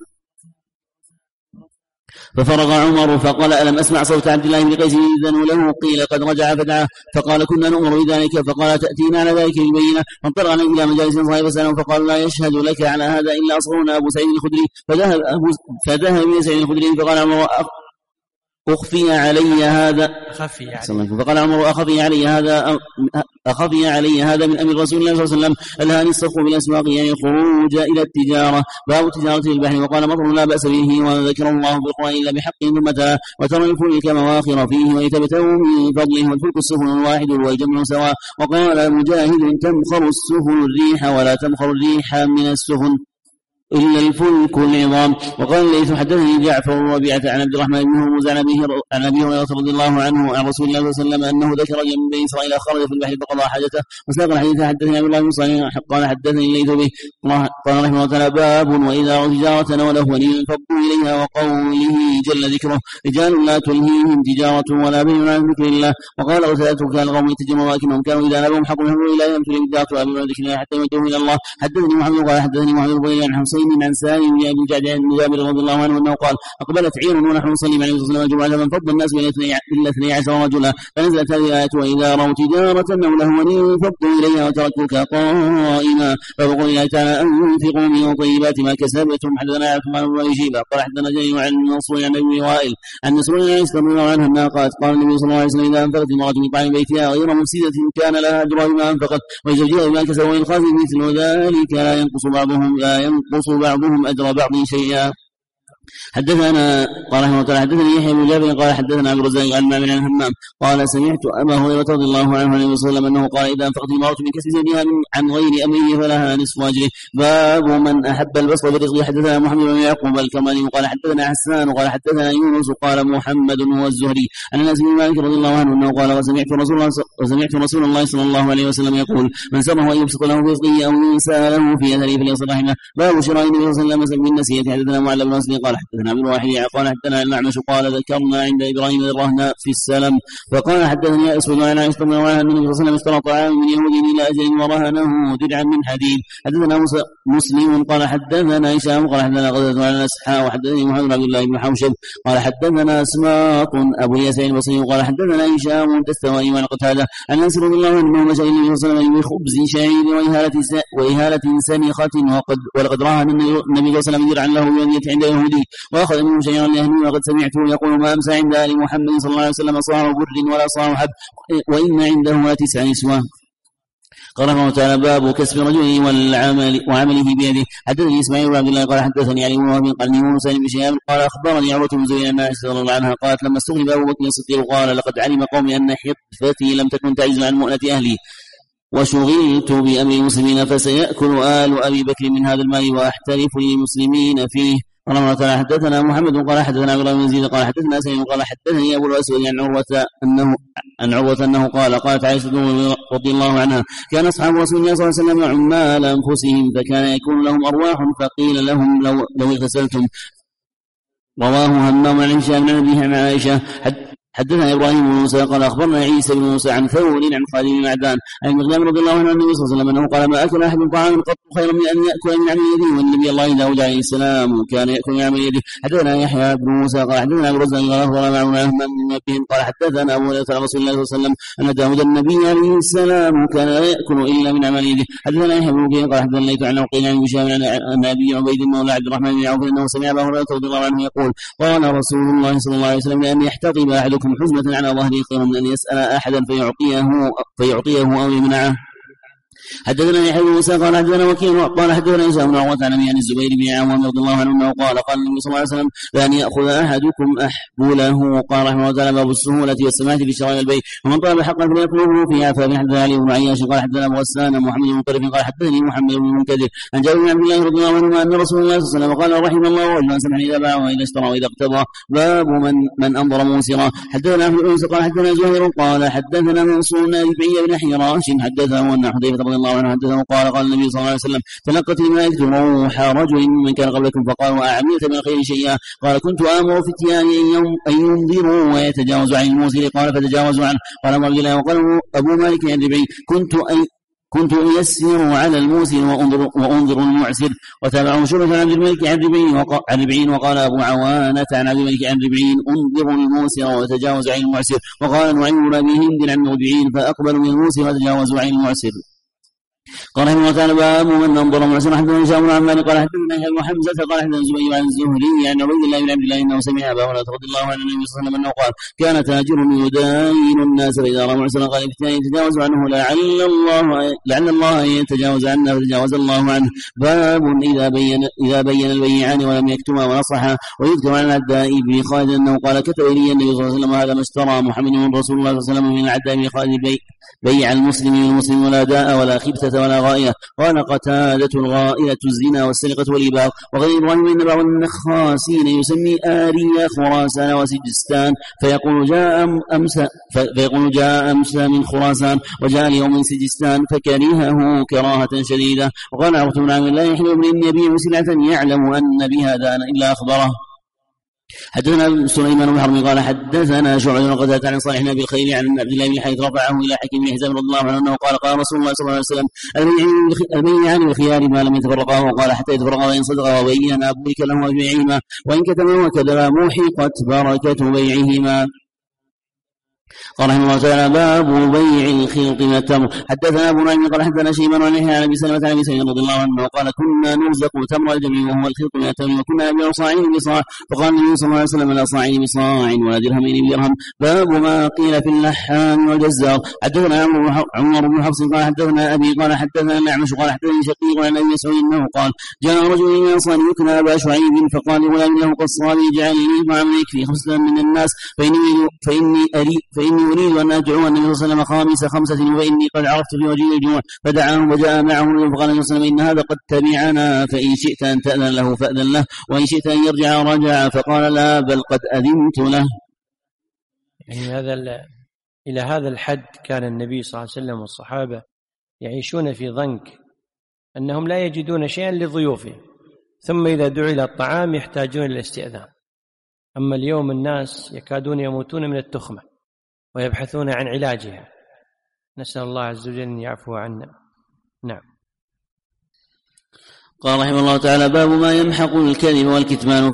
ففرغ عمر فقال ألم أسمع صوت عبد الله بن قيس يؤذن له قيل قد رجع فدعاه فقال كنا نؤمر بذلك فقال تأتينا على ذلك البينة فانطلق عليه إلى مجالس صاحب سلام فقال لا يشهد لك على هذا إلا أصغرنا أبو سعيد الخدري فذهب إلى سعيد الخدري فقال عمر أخفي علي هذا فقال عمر أخفي علي هذا من أمر رسول الله صلى الله عليه وسلم الهاني الصرف بالأسواق يعني الخروج إلى التجارة. باب تجارة البحر. وقال مطر لا بأس به وذكر الله بالقرآن إلا بحق ثم تلا وترى الفلك مواخر فيه ويتبتغوا من فضله والفلك السفن الواحد والجمع سواء. وقال مجاهد تمخر السفن الريح ولا تمخر الريح من السفن إلا الفلك العظام. وقال ليث حدثني جعفر ربيعة عن عبد الرحمن بن هرمز عن أبي هريرة رضي الله عنه عن رسول الله صلى الله عليه وسلم أنه ذكر رجلا من بني إسرائيل خرج في البحر فقضى حاجته. وساق الحديث حدثني عبد الله بن صالح قال حدثني ليث به قال رحمه الله تعالى باب وإذا رأوا تجارة ولهوا انفضوا إليها. وقوله جل ذكره رجال لا تلهيهم تجارة ولا بيع عن ذكر الله. وقال قتادة كان القوم يتجرون ولكنهم كانوا إذا نالهم حق من حقوق الله لم تلهيهم تجارة ولا بيع عن ذكر الله حتى يودوه إلى الله. حدثني محمد قال حدثني محمد بن عن حسين عن سالم بن أبي جعد عن جابر رضي الله عنه أنه قال أقبلت عير ونحن نصلي مع النبي صلى الله عليه وسلم فانفض الناس إلى 12 رجلا فنزلت هذه الآية وإذا رأوا تجارة أو لهوا انفضوا إليها وتركوك قائما. فبقول الله تعالى أنفقوا من طيبات ما كسبتم. حدثنا عثمان بن أبي شيبة قال حدثنا جرير عن منصور عن أبي وائل عن مسعود رضي الله عنه أنها قالت قال النبي صلى الله عليه وسلم إذا أنفقت امرأة من طعام بيتها غير مفسدة كان لها أجر بما أنفقت وزوجها بما كسبوا وإن خافوا مثل ذلك لا ينقص بعضهم أجر بعض شيئا. حدثنا قال رحمه الله حدثني يحيى بن جابر قال حدثنا عبد الرزاق عن معمر عن همام قال سمعت أبا هريرة رضي الله عنه عن النبي صلى الله عليه وسلم أنه قال إذا أنفقت المرأة من كسب زوجها عن غير أمره فلها نصف أجره. باب من أحب البسط بالرزق. حدثنا محمد بن يعقوب الكمالي قال حدثنا حسان قال حدثنا يونس قال محمد هو الزهري عن أنس بن مالك رضي الله عنه أنه قال وسمعت رسول الله صلى الله عليه وسلم يقول من سره أن يبسط له في رزقه أو ينسى له في أثره فليصل رحمه. باب شراء النبي صلى الله عليه وسلم بالنسية. حدثنا معل بن مسلم قال قال حدثنا بالواحد قال حدثنا الأعمش قال ذكرنا عند إبراهيم الرهن في السلم فقال حدثني أسود عن عائشة رضي الله عنها أن النبي صلى الله عليه وسلم اشترى طعاما من يهود إلى أجل ورهنه درعا من حديد. حدثنا مسلم قال حدثنا هشام قال حدثنا غزوة عن الأسحاء وحدثني محمد بن عبد الله بن حوشب قال حدثنا أسماط أبو ياسين البصري قال حدثنا هشام الدستوائي وعن قتادة عن أنس رضي الله عنه مشى إلى النبي صلى الله عليه وسلم بخبز شعير وإهالة سنخة ولقد رهن النبي صلى الله عليه وسلم درعا له بمدينة عند يهودي وأخذ منه شيئا لأهله وقد سمعته يقول ما أمسى عند آل محمد صلى الله عليه وسلم صار بر ولا صار حب وإن عنده 9 نسوة. قال الله تعالى باب كسب رجله وعمله بيده. حدثني اسماعيل بن عبد الله قال حدثني علي بن وهب قال موسى بن شهاب قال اخبرني عروة بن زبير ان عائشة رضي الله عنها قالت لما استغرب ابو بكر الصديق قال لقد علم قومي ان حطتي لم تكن تعجز عن مؤنة اهلي وشغلت بامر المسلمين فسيأكل آل ابي بكر من هذا المال واحترف للمسلمين فيه. قال الله تعالى حدثنا محمد قال حدثنا عبد الله بن يزيد قال حدثنا سعيد قال حدثني ابو الاسود عن عروة انه قالت عائشة رضي الله عنها كان اصحاب رسول الله صلى الله عليه وسلم عمال انفسهم فكان يكون لهم ارواح فقيل لهم لو اغتسلتم. رواه همام عن هشام عن ابيه عن عائشة. حدثنا ابراهيم بن موسى قال اخبرنا عيسى بن موسى عن ثور عن خالد بن معدان عن المقدام رضي الله عنه النبي صلى الله عليه وسلم انه قال ما اكل احد طعاما قط خيرا من ان ياكل من عمل يده والنبي الله داود عليه السلام كان ياكل من عمل يده. حدثنا يحيى بن موسى قال حدثنا ابو رزاق قال اخبرنا معه من بهم قال حدثنا ابو هريره رسول الله صلى الله عليه وسلم ان داود النبي عليه السلام كان لا ياكل الا من عمل يده. حدثنا يحيى بن بكير قال حدثنا ليث عن عقيل عن هشام عن ابي عبيد مولى عبد الرحمن بن عوف انه سمع ابا هريره رضي الله عنه يقول قال رسول الله صلى الله عليه وسلم لان يحتطب احدكم حزمه على ظهره خير من ان يسال احدا فيعطيه او يمنعه. حدثنا يحيى بن موسى قال حدثنا وكيع قال حدثنا هشام بن عروة عن ابي الزبير بن عوام رضي الله عنه قال النبي صلى الله عليه وسلم لأن يأخذ أحدكم أحبله. قال رحمه الله تعالى باب السهولة والسماحة في شراء البيع ومن طلب حقا فليطلبه في عفاف. حدثنا علي بن عياش قال حدثنا ابو غسان محمد بن طرف قال حدثني محمد بن منكدر عن جابر بن عبد الله رضي الله عنه ان رسول الله صلى الله عليه وسلم قال رحم الله رجلا سمحا اذا باع واذا اشترى واذا اقتضى باب من انظر موسرا. حدثنا عبد العزيز قال حدثنا زهير قال حدثنا منصور بن ربيعي بن حراش حدثه ان حذيفه رضي الله عنه حدثه قال النبي صلى الله عليه وسلم تلقت الملائكة روح رجل من كان قبلكم فقالوا أعملت من الخير شيئا قال كنت آمر فتياني أن ينذروا ويتجاوزوا عن الموسر قال فتجاوزوا عنه. قال أبو عبد الله وقال أبو مالك عن ربعي كنت أيسر على الموسر وأنظر المعسر. وتابعه شعبة عن عبد الملك عن ربعين وقال أبو عوانة عن عبد الملك عن ربعين أنظر الموسر وتجاوز عن المعسر. وقال نعيم بن أبي هند عن ربعين فأقبل من الموسر وتجاوزوا عن المعسر. قال رحمه الله تعالى باب من انظر معسرا. حدثنا هشام بن عمار قال حدثنا يحيى بن حمزه قال حدثنا الزبير عن الزهري عن عبيد الله بن عبد الله انه سمع ابا هريره رضي الله عنه النبي صلى الله عليه وسلم انه قال كان تاجر يداين الناس فاذا راى معسرا قال افتاني يتجاوز عنه لعل الله يتجاوز عنا فتجاوز الله عنه. باب اذا بين البيعان ولم يكتما ونصحا. ويذكر عن العداء بن خالد انه قال كتب الي النبي صلى الله عليه وسلم هذا ما اشترى محمد من رسول الله صلى الله عليه وسلم من العداء بن خالد بيع المسلم والمسلم ولا داء ولا خبثة ولا غائية. قال قتادة الغائلة الزنا والسرقة والإباغ. وغير إبراهيم إن بعض النخاسين يسمي آريا خراسان وسجستان فيقول جاء أمس من خراسان وجاء اليوم من سجستان فكرهه كراهة شديدة. وقال عبد بن عامر لا يحل من يبيع سلعة يعلم أن بها داء إلا أخبره. حدثنا سليمان بن حرب قال حدثنا شعبة بن قتادة عن صالح بن ابي الخير عن عبد الله بن حيث رفعه الى حكيم بن حزام رضي الله عنه انه قال رسول الله صلى الله عليه وسلم البيعان بالخيار ما لم يتفرقا. وقال حتى يتفرقا وان صدقا وبينا بورك لهما ببيعهما وان كتما وكذبا محقت بركة بيعهما. قال رحمه الله تعالى باب بيع الخلط من التمر. حدثنا ابو نعيم قال حدثنا شيبان عن يحيى عن ابي سلمة عن ابي سعيد رضي الله عنه قال كنا نرزق تمر الجميع وهو الخلط من التمر وكنا نبيع صاعين بصاع. فقال النبي صلى الله عليه وسلم لا صاعين بصاع ولا درهمين بدرهم. باب ما قيل في اللحام والجزار. حدثنا عمر بن حفص قال حدثنا ابي قال حدثنا الاعمش قال حدثني شقيق عن ابي مسعود انه قال جاء رجل من الانصار يكنى ابا شعيب فقال لغلام له قصاب اجعل لي طعاما يكفي 5 من الناس فاني أريد أن أدعو النبي صلى الله عليه وسلم خامس 5 فإني قد عرفت في وجهه الجوع. فدعاهم وجاء معه فقال النبي صلى الله عليه وسلم إن هذا قد تبعنا فإن شئت أن تأذن له فأذن له وإن شئت أن يرجع رجع. فقال لا بل قد أذنت له. يعني إلى هذا الحد كان النبي صلى الله عليه وسلم والصحابة يعيشون في ضنك أنهم لا يجدون شيئا لضيوفهم ثم إذا دعي إلى الطعام يحتاجون إلى الاستئذان. أما اليوم الناس يكادون يموتون من التخمة ويبحثون عن علاجها، نسأل الله عز وجل أن يعفو عنا. نعم. قال رحمه الله تعالى: باب ما يمحق الكذب والكتمان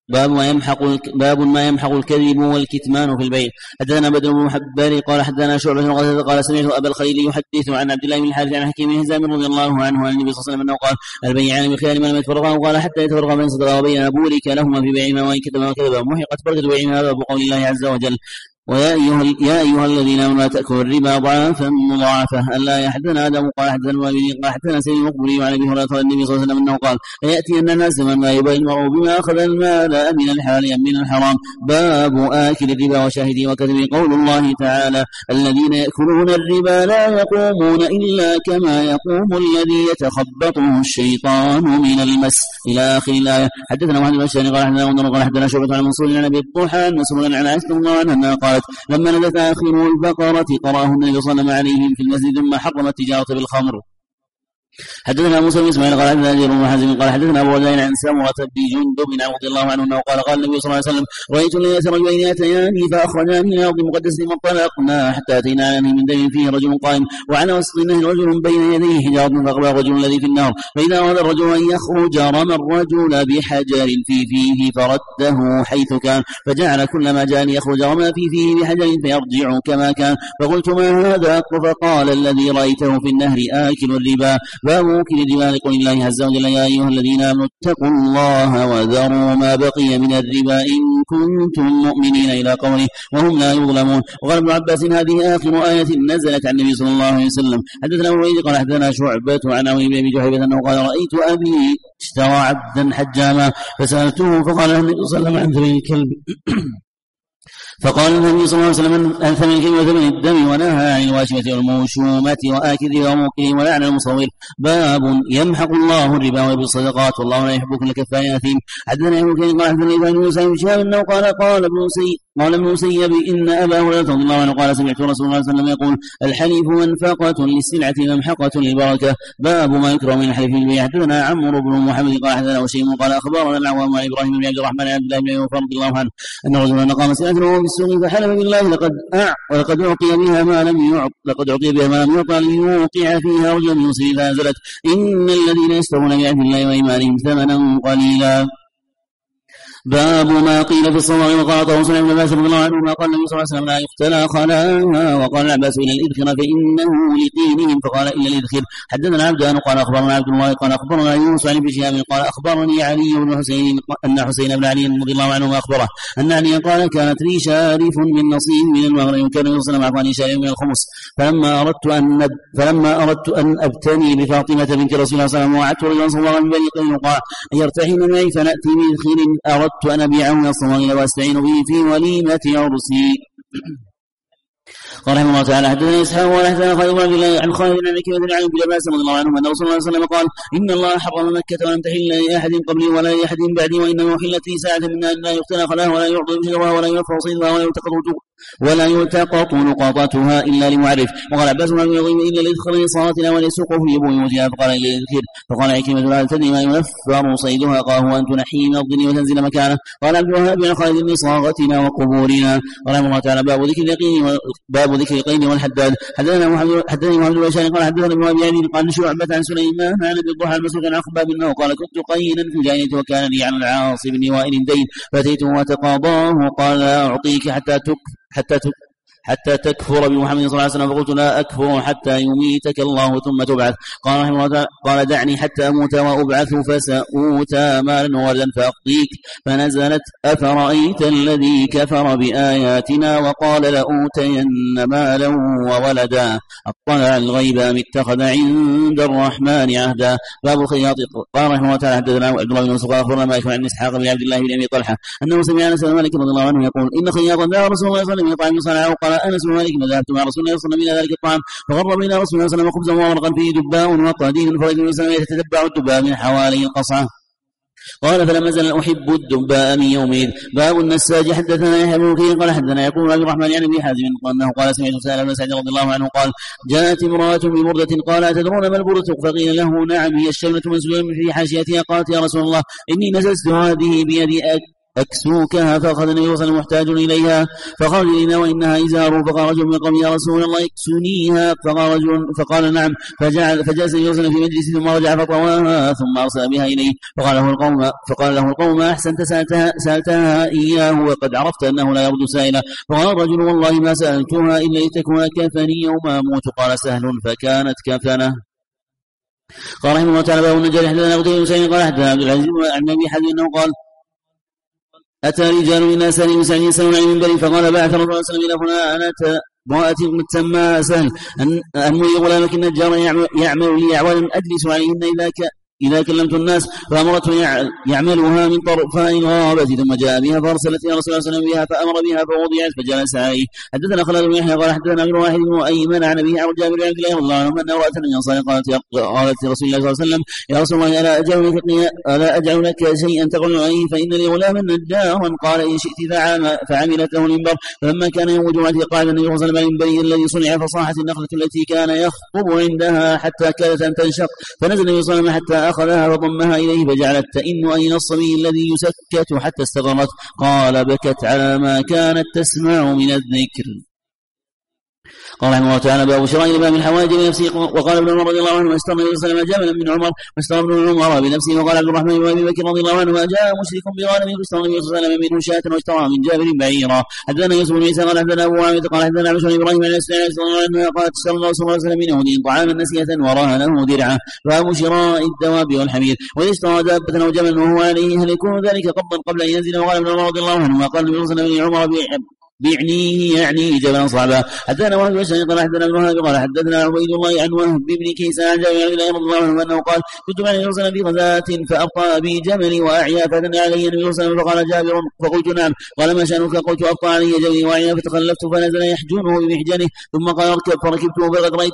في البيع. حدثنا بدر بن محبر قال حدثنا شعبة قال سمعت أبا الخليل يحدث عن عبد الله بن الحارث عن حكيم بن هزام رضي الله عنه عن النبي صلى الله عليه وسلم أنه قال: البيعان بخيار ما لم يتفرقا، وقال حتى يتفرقا فإن صدقا وبينا بورك لهما في بيعهما وإن كتبا وكذبا محقت بركة بيعهما. باب قول الله عز وجل: يا أيها الذين آمنوا لا تأكلوا الربا ضعافا مضاعفة. ألا يحدثنا آدم قال حدثنا المؤمنين قال حدثنا سيد المقبري وعن أبي هريرة النبي صلى الله عليه وسلم أنه قال: ليأتين الناس من لا يبالي المرء بما أخذ المال من الحلال أم من الحرام. باب آكل الربا وشاهده وكذبه. قول الله تعالى: الذين يأكلون الربا لا يقومون إلا كما يقوم الذي يتخبطه الشيطان من المس، إلى آخر الآية. حدثنا محمد بن الشهري قال حدثنا شعبة عن منصور عن أبي الضحى مسروقا عن عائشة رضي الله عنها قالت: لما نزلت آخر البقرة قرأه النبي صلى الله عليه وسلم عليهم في المسجد ثم حرم التجارة بالخمر. حدثنا موسى بن اسماعيل قال حدثنا جرير بن حازم قال حدثنا ابو وردين عن سمرة بن جندب رضي الله عنه انه قال النبي صلى الله عليه وسلم: رايت ليله رجلين ياتياني فاخرجا من الارض المقدسه فانطلقنا حتى اتينا على من دم فيه رجل قائم وعلى وسط النهر رجل بين يديه حجاره فاقبل الرجل الذي في النار، فاذا اراد الرجل ان يخرج رمى الرجل بحجر في فيه فرده حيث كان، فجعل كلما جاء ليخرج رمى في فيه بحجر فيرجع كما كان. فقلت: ما هذا؟ فقال: الذي رايته في النهر آكل الربا. باب موكل الربا. لقول الله عز وجل: يا أيها الذين آمنوا اتقوا الله وذروا ما بقي من الربا إن كنتم مؤمنين، إلى قوله: وهم لا يظلمون. وقال ابن عباس: هذه آخر آية نزلت عن النبي صلى الله عليه وسلم. حدثنا أبو الوليد قال حدثنا شعبة عن عون بن أبي جحيفة أنه قال: رأيت أبي اشترى عبدا حجاما فسألته فقال له النبي صلى الله عليه وسلم: عن ثمن الكلب فقال النبي صلى الله عليه وسلم: عن ثمن الكلب وثمن الدم، ونهى عن الواشمة والموشومة وآكل وموكل ولعن المصور. باب يمحق الله الربا ويربي الصدقات والله لا يحب كل كفار أثيم. حدثنا ابن كثير قال حدثنا ابن موسى بن شهاب انه قال ابن مسيب ان ابا هريره رضي الله عنه قال: سمعت رسول الله صلى الله عليه وسلم يقول: الحليف منفقة للسلعة ممحقة للبركة. باب ما يكره من الحلف بالبيع. حدثنا عمرو بن محمد قال حدثنا وشيم قال اخبرنا العوام عن ابراهيم بن عبد الرحمن عن عبد الله بن عمر رضي الله عنه ان رجلا قام سلعة وهو في السوق فحلف بالله: لقد اعطي بها ما لم يعطى ليوقع فيها رجلا من مسلم، فنزلت: ان الذين يشترون بعهد الله وايمانهم ثمنا قليلا. باب ما قيل في الصلاة. وقال طاووس عن ابن عباس رضي الله عنهما قال النبي صلى الله عليه وسلم: لا يختلى خلاها. وقال العباس: إلى الإذخر فإنه لقينهم، فقال: إلا الإذخر. حدثنا عبدان قال أخبرنا عبد الله قال أخبرنا يونس عن ابن شهاب قال أخبرني علي بن حسين أن حسين بن علي رضي الله عنه أخبره أن علي قال: كانت لي شارف من نصيب من المهر يمكن النبي صلى الله عليه وسلم شارف من الخمس، فلما أردت أن أبتني بفاطمة بنت رسول الله صلى الله عليه وسلم وعدت رجلا صغيرا من بني قينقاع أن يرتحل معي فنأتي بإذخر أردت أن أبيعه من الصومال وأستعين به في وليمة عرسي. قال رحمه الله تعالى: حدثنا إسحاق ولا حدثنا خالد بن عبد الله عن خالد بن عكيمة عن ابن عباس رضي الله عنه أن رسول الله صلى الله عليه وسلم قال: إن الله حرم مكة ولم تحل لأحد قبلي ولا لأحد بعدي، وإنما أحلت لي ساعة منها أن لا يقتل خلاها ولا يعضل بشرها ولا يرفع صيدها ولا يلتقط نقاطتها إلا لمعرف. وقال عباس بن أبي عظيم: إلا لإدخال صلاتنا وليسوقه في بيوتها. فقال: إلا للذكر. فقال عكرمة: لا تدري ما ينفر صيدها؟ قال: هو أن تنحي من الظل وتنزل مكانه. قال عبد الوهاب: عن خالد: لصاغتنا وقبورنا. قال الله تعالى: باب ذكر اليقين والحداد. حدثني محمد بن بشار قال حدثنا ابن أبي عدي قال: شعبة عن سليمان عن أبي الضحى المسعود عن خباب أنه قال: كنت قينا في الجاهلية وكان لي عن العاص بن وائل دين فأتيته وتقاضاه قال: لا أعطيك حتى تكفر بمحمد صلى الله عليه وسلم. فقلت: لا أكفر حتى يميتك الله ثم تبعث. قال رحمه الله: قال: دعني حتى أموت وأبعث فسأوتى مالا وولدا فأقضيك. فنزلت: أفرأيت الذي كفر بآياتنا وقال: لأوتين مالا وولدا أطلع الغيب أم اتخذ عند الرحمن عهدا. باب الخياط. قال رحمه الله تعالى: حدثنا عبد الله بن يوسف قال أخبرنا مالك عن إسحاق بن عبد الله بن أبي طلحة أنه سمع أنس بن مالك رضي الله عنه يقول: إن خياطا دعا رسول الله صلى الله عليه وسلم يطعم صنعه. قال أنس بن مالك: ذهبت مع رسول الله صلى الله عليه وسلم إلى ذلك الطعام فغرب إلى رسول الله صلى الله عليه وسلم خبزا وورقا فيه دباء وقديم، فرجل الإنسان يتتبع الدباء من حوالي القصعة قال فلم أزل أحب الدباء من يومئذ. باب النساج. حدثنا يحيى بن بكير قال حدثنا يعقوب عبد الرحمن يعني بن حازم أنه قال سمعت سهل بن سعد رضي الله عنه قال جاءت امرأة ببردة قال أتدرون ما البردة؟ فقيل له نعم هي الشملة منسوجة في حاشيتها. قالت يا رسول الله إني نسجت هذه بيدي أكسوكها. فأخذ النبي صلى الله عليه وسلم محتاج إليها فقال لنا وإنها إزار. فقال رجل من قوم يا رسول الله اكسنيها. فقال نعم. فجلس النبي صلى الله عليه وسلم في مجلس ثم رجع فطواها ثم أرسل بها إليه. فقال له القوم أحسنت سألتها إياه وقد عرفت أنه لا يرد سائلا. فقال الرجل والله ما سألتها إلا لتكون كفني يوم أموت. قال سهل فكانت كفنه. قال رحمه الله تعالى باب النجار. حدثنا قتيبة بن سعيد قال حدثنا عبد العزيز عن أبي حازم أنه قال أتى رجال من ناس بن سعد يسألون عن المنبر فقال بعث رسول الله صلى الله عليه وسلم إلى فلانة امرأة تسمى سهل أن غلامك النجار يعمل لي أعوالا أجلس عليهن إذا كلمت الناس. فأمرته يعملها من طرفاء الغابة ثم جاء بها فأرسلت يا رسول الله صلى الله عليه وسلم بها فأمر بها فوضعت فجلس عليه. حدثنا خالد بن يحيى قال حدثنا عبد الواحد بن أيمن عن أبيه عن جابر بن عبد الله رضي الله عنه أن امرأة من الأنصار قالت لرسول الله صلى الله عليه وسلم يا رسول الله ألا أجعل لك شيئا تقول عليه فإن لي غلاما نجارا. قال إن شئت فعملت له المنبر. فلما كان يوم الجمعة قعد النبي صلى الله عليه وسلم على المنبر الذي صنع فصاحت النخلة التي كان يخطب عندها حتى كادت أن تنشق. فنزل النبي صلى الله عليه وسلم حتى أخذها فضمها إليه فجعلت تئن أين الصبي الذي يسكت حتى استغرت. قال بكت على ما كانت تسمع من الذكر. قال رحمه الله تعالى باب شراء الإمام الحوائج بنفسه. وقال ابن عمر رضي الله عنه اشترى النبي صلى الله عليه وسلم جملا من عمر فاشترى ابن عمر بنفسه. وقال عبد الرحمن بن أبي بكر رضي الله عنه جاء مشرك بغنم فاشترى النبي صلى الله عليه وسلم منه شاة واشترى من جابر بعيرا. حدثنا يوسف بن عيسى قال حدثنا أبو عامر قال حدثنا عبد الله إبراهيم عن السلام صلى الله عليه وسلم قال اشترى الله صلى الله عليه وسلم من يهودي طعاما نسية ورهنه درعا. باب شراء الدواب والحمير. وإذا اشترى دابة أو جملا وهو عليه هل يكون ذلك قبل أن ينزل؟ وقال ابن عمر رضي الله عنه وقال النبي صلى الله عليه وسلم عمر بعنيه يعني جبلا صعبا. حدثنا وهب بن قال حدثنا ابن وهب قال حدثنا عبيد الله عن وهب بن كيسان عن جابر بن رضي الله عنه انه قال كنت مع النبي صلى الله عليه وسلم في غزاة فابطا بي جملي واعيا فدنا علي النبي صلى الله عليه وسلم فقال جابر فقلت نعم. قال ما شانك؟ قلت ابطا علي جملي واعيا فتخلفت فنزل يحجونه بمحجنه ثم قال اركب فركبته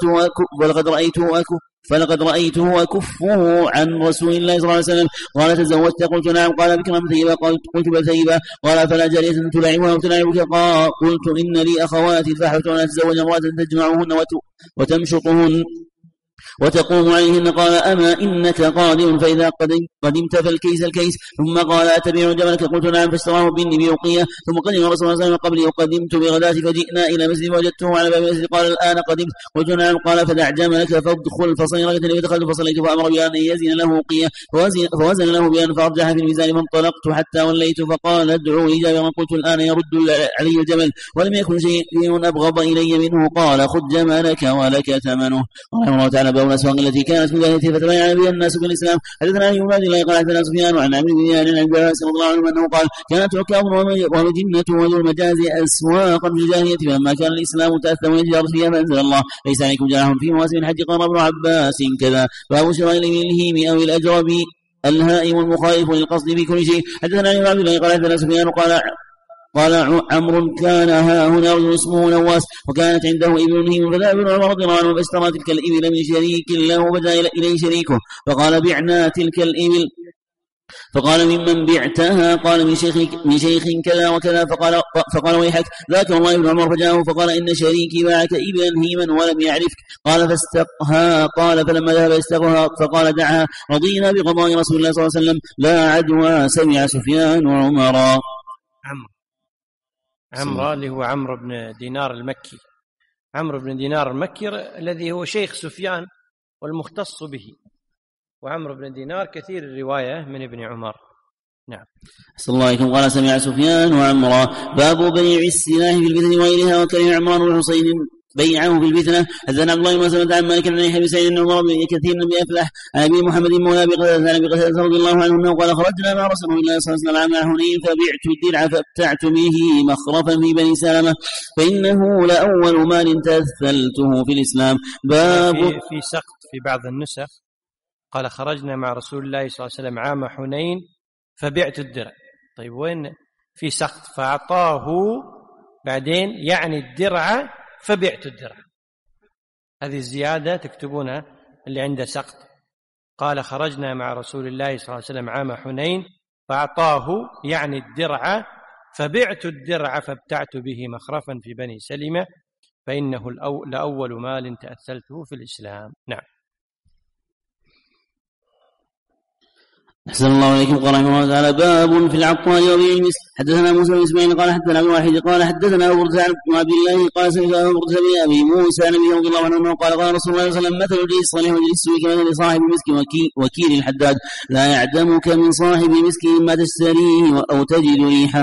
فلقد رأيته أكفه عن رسول الله صلى الله عليه وسلم. قال تزوجت؟ قلت نعم. قال بكرا ثيبا؟ قلت بل ثيبا. قال فلا جارية تلعبها وتلعبك؟ قلت إن لي أخواتي فأحببت أن أتزوج امرأة تجمعهن وتمشطهن وتقوم عليهن. قال أما إنك قادم فإذا قدمت فالكيس. ثم قال أتبيع جملك؟ قلت نعم. فاشتراه مني بأوقية. ثم قدم رسول الله صلى الله عليه وسلم قبلي وقدمت بغداة فجئنا إلى مسجد وجدته على باب المسجد. قال الآن قدمت؟ قلت نعم. قال فدع جملك فادخل. فصلي ركعتين فدخلت فصليت فأمر بأن يزن له أوقية فوزن له بأن فأرجح في الميزان فانطلقت حتى وليت فقال ادعوا لي جابرا. قلت الآن يرد علي الجمل ولم يكن شيء أبغض إلي منه. قال خذ جملك ولك ثمنه. رحمه الله تعالى باب الأسواق التي كانت في جاهلية فتبايع بها الناس بالإسلام. حدثنا أيوب بن عبد الله قال حدثنا سفيان عن عمرو بن دينار عن عباس رضي الله عنه أنه قال كانت عكاظ ومجنة وذو المجاز أسواقا في الجاهلية فلما كان الإسلام تأثم يجار فيها فأنزل الله ليس عليكم جناح في مواسم الحج. قال ابن عباس كذا. باب شراء الهيم أو الأجرب الهائم المخالف للقصد في كل شيء. حدثنا أيوب بن عبد الله قال حدثنا سفيان قال عمرو كان ها هنا رجل اسمه نواس وكانت عنده ابن هيم فذهب ابن عمر رضي الله عنه فاشترى تلك الإبل من شريك له وبدا إليه شريكه فقال بعنا تلك الإبل. فقال ممن بعتها؟ قال من شيخ كذا وكذا. فقال ويحك ذاك والله ابن عمر. فجاءه فقال إن شريكي باعك إبلا هيما ولم يعرفك. قال فاستقها. قال فلما ذهب يستقها فقال دعها رضينا بقضاء رسول الله صلى الله عليه وسلم لا عدوى. سمع سفيان وعمر. عمرو اللي هو عمرو بن دينار المكي. عمرو بن دينار المكي الذي هو شيخ سفيان والمختص به. وعمرو بن دينار كثير الرواية من ابن عمر. نعم. صلى الله عليه وسلم. قال سمع سفيان وعمرا. باب بيع السلاح في الفتن وغيرها. وكره عمران والحصين بيعه في الفتنة. حدثنا عبد الله بن مسلمة عن مالك عن يحيى بن سعيد بن عمر كثير بن أفلح عن أبي محمد مولى بقتادة رضي الله عنه أنه قال خرجنا مع رسول الله صلى الله عليه وسلم عام حنين فبعت الدرع فابتعت به مخرفا في بني سلمة فإنه لأول مال تثلته في الإسلام. باب في سقط في بعض النسخ قال خرجنا مع رسول الله صلى الله عليه وسلم عام حنين فبعت الدرع. طيب وين في سقط؟ فأعطاه بعدين يعني الدرع فبعت الدرع. هذه الزيادة تكتبونها اللي عنده سقط. قال خرجنا مع رسول الله صلى الله عليه وسلم عام حنين فأعطاه يعني الدرع، فبعت الدرع فابتعت به مخرفا في بني سلمة، فإنه لأول مال تأثلته في الإسلام. نعم. أحسن الله عليكم. قال رحمه الله تعالى: باب في العطاء وبيع المسك. حدثنا موسى بن اسماعيل قال حدثنا ابو واحد قال حدثنا ابو بردة بن عبد الله قال سمعت ابو بردة بن ابي موسى النبي رضي الله عنه قال قال رسول الله صلى الله عليه وسلم: مثل الجليس الصالح وجليس السوء كمثل صاحب المسك وكيل الحداد، لا يعدمك من صاحب المسك مما تشتريه او تجد ريحه.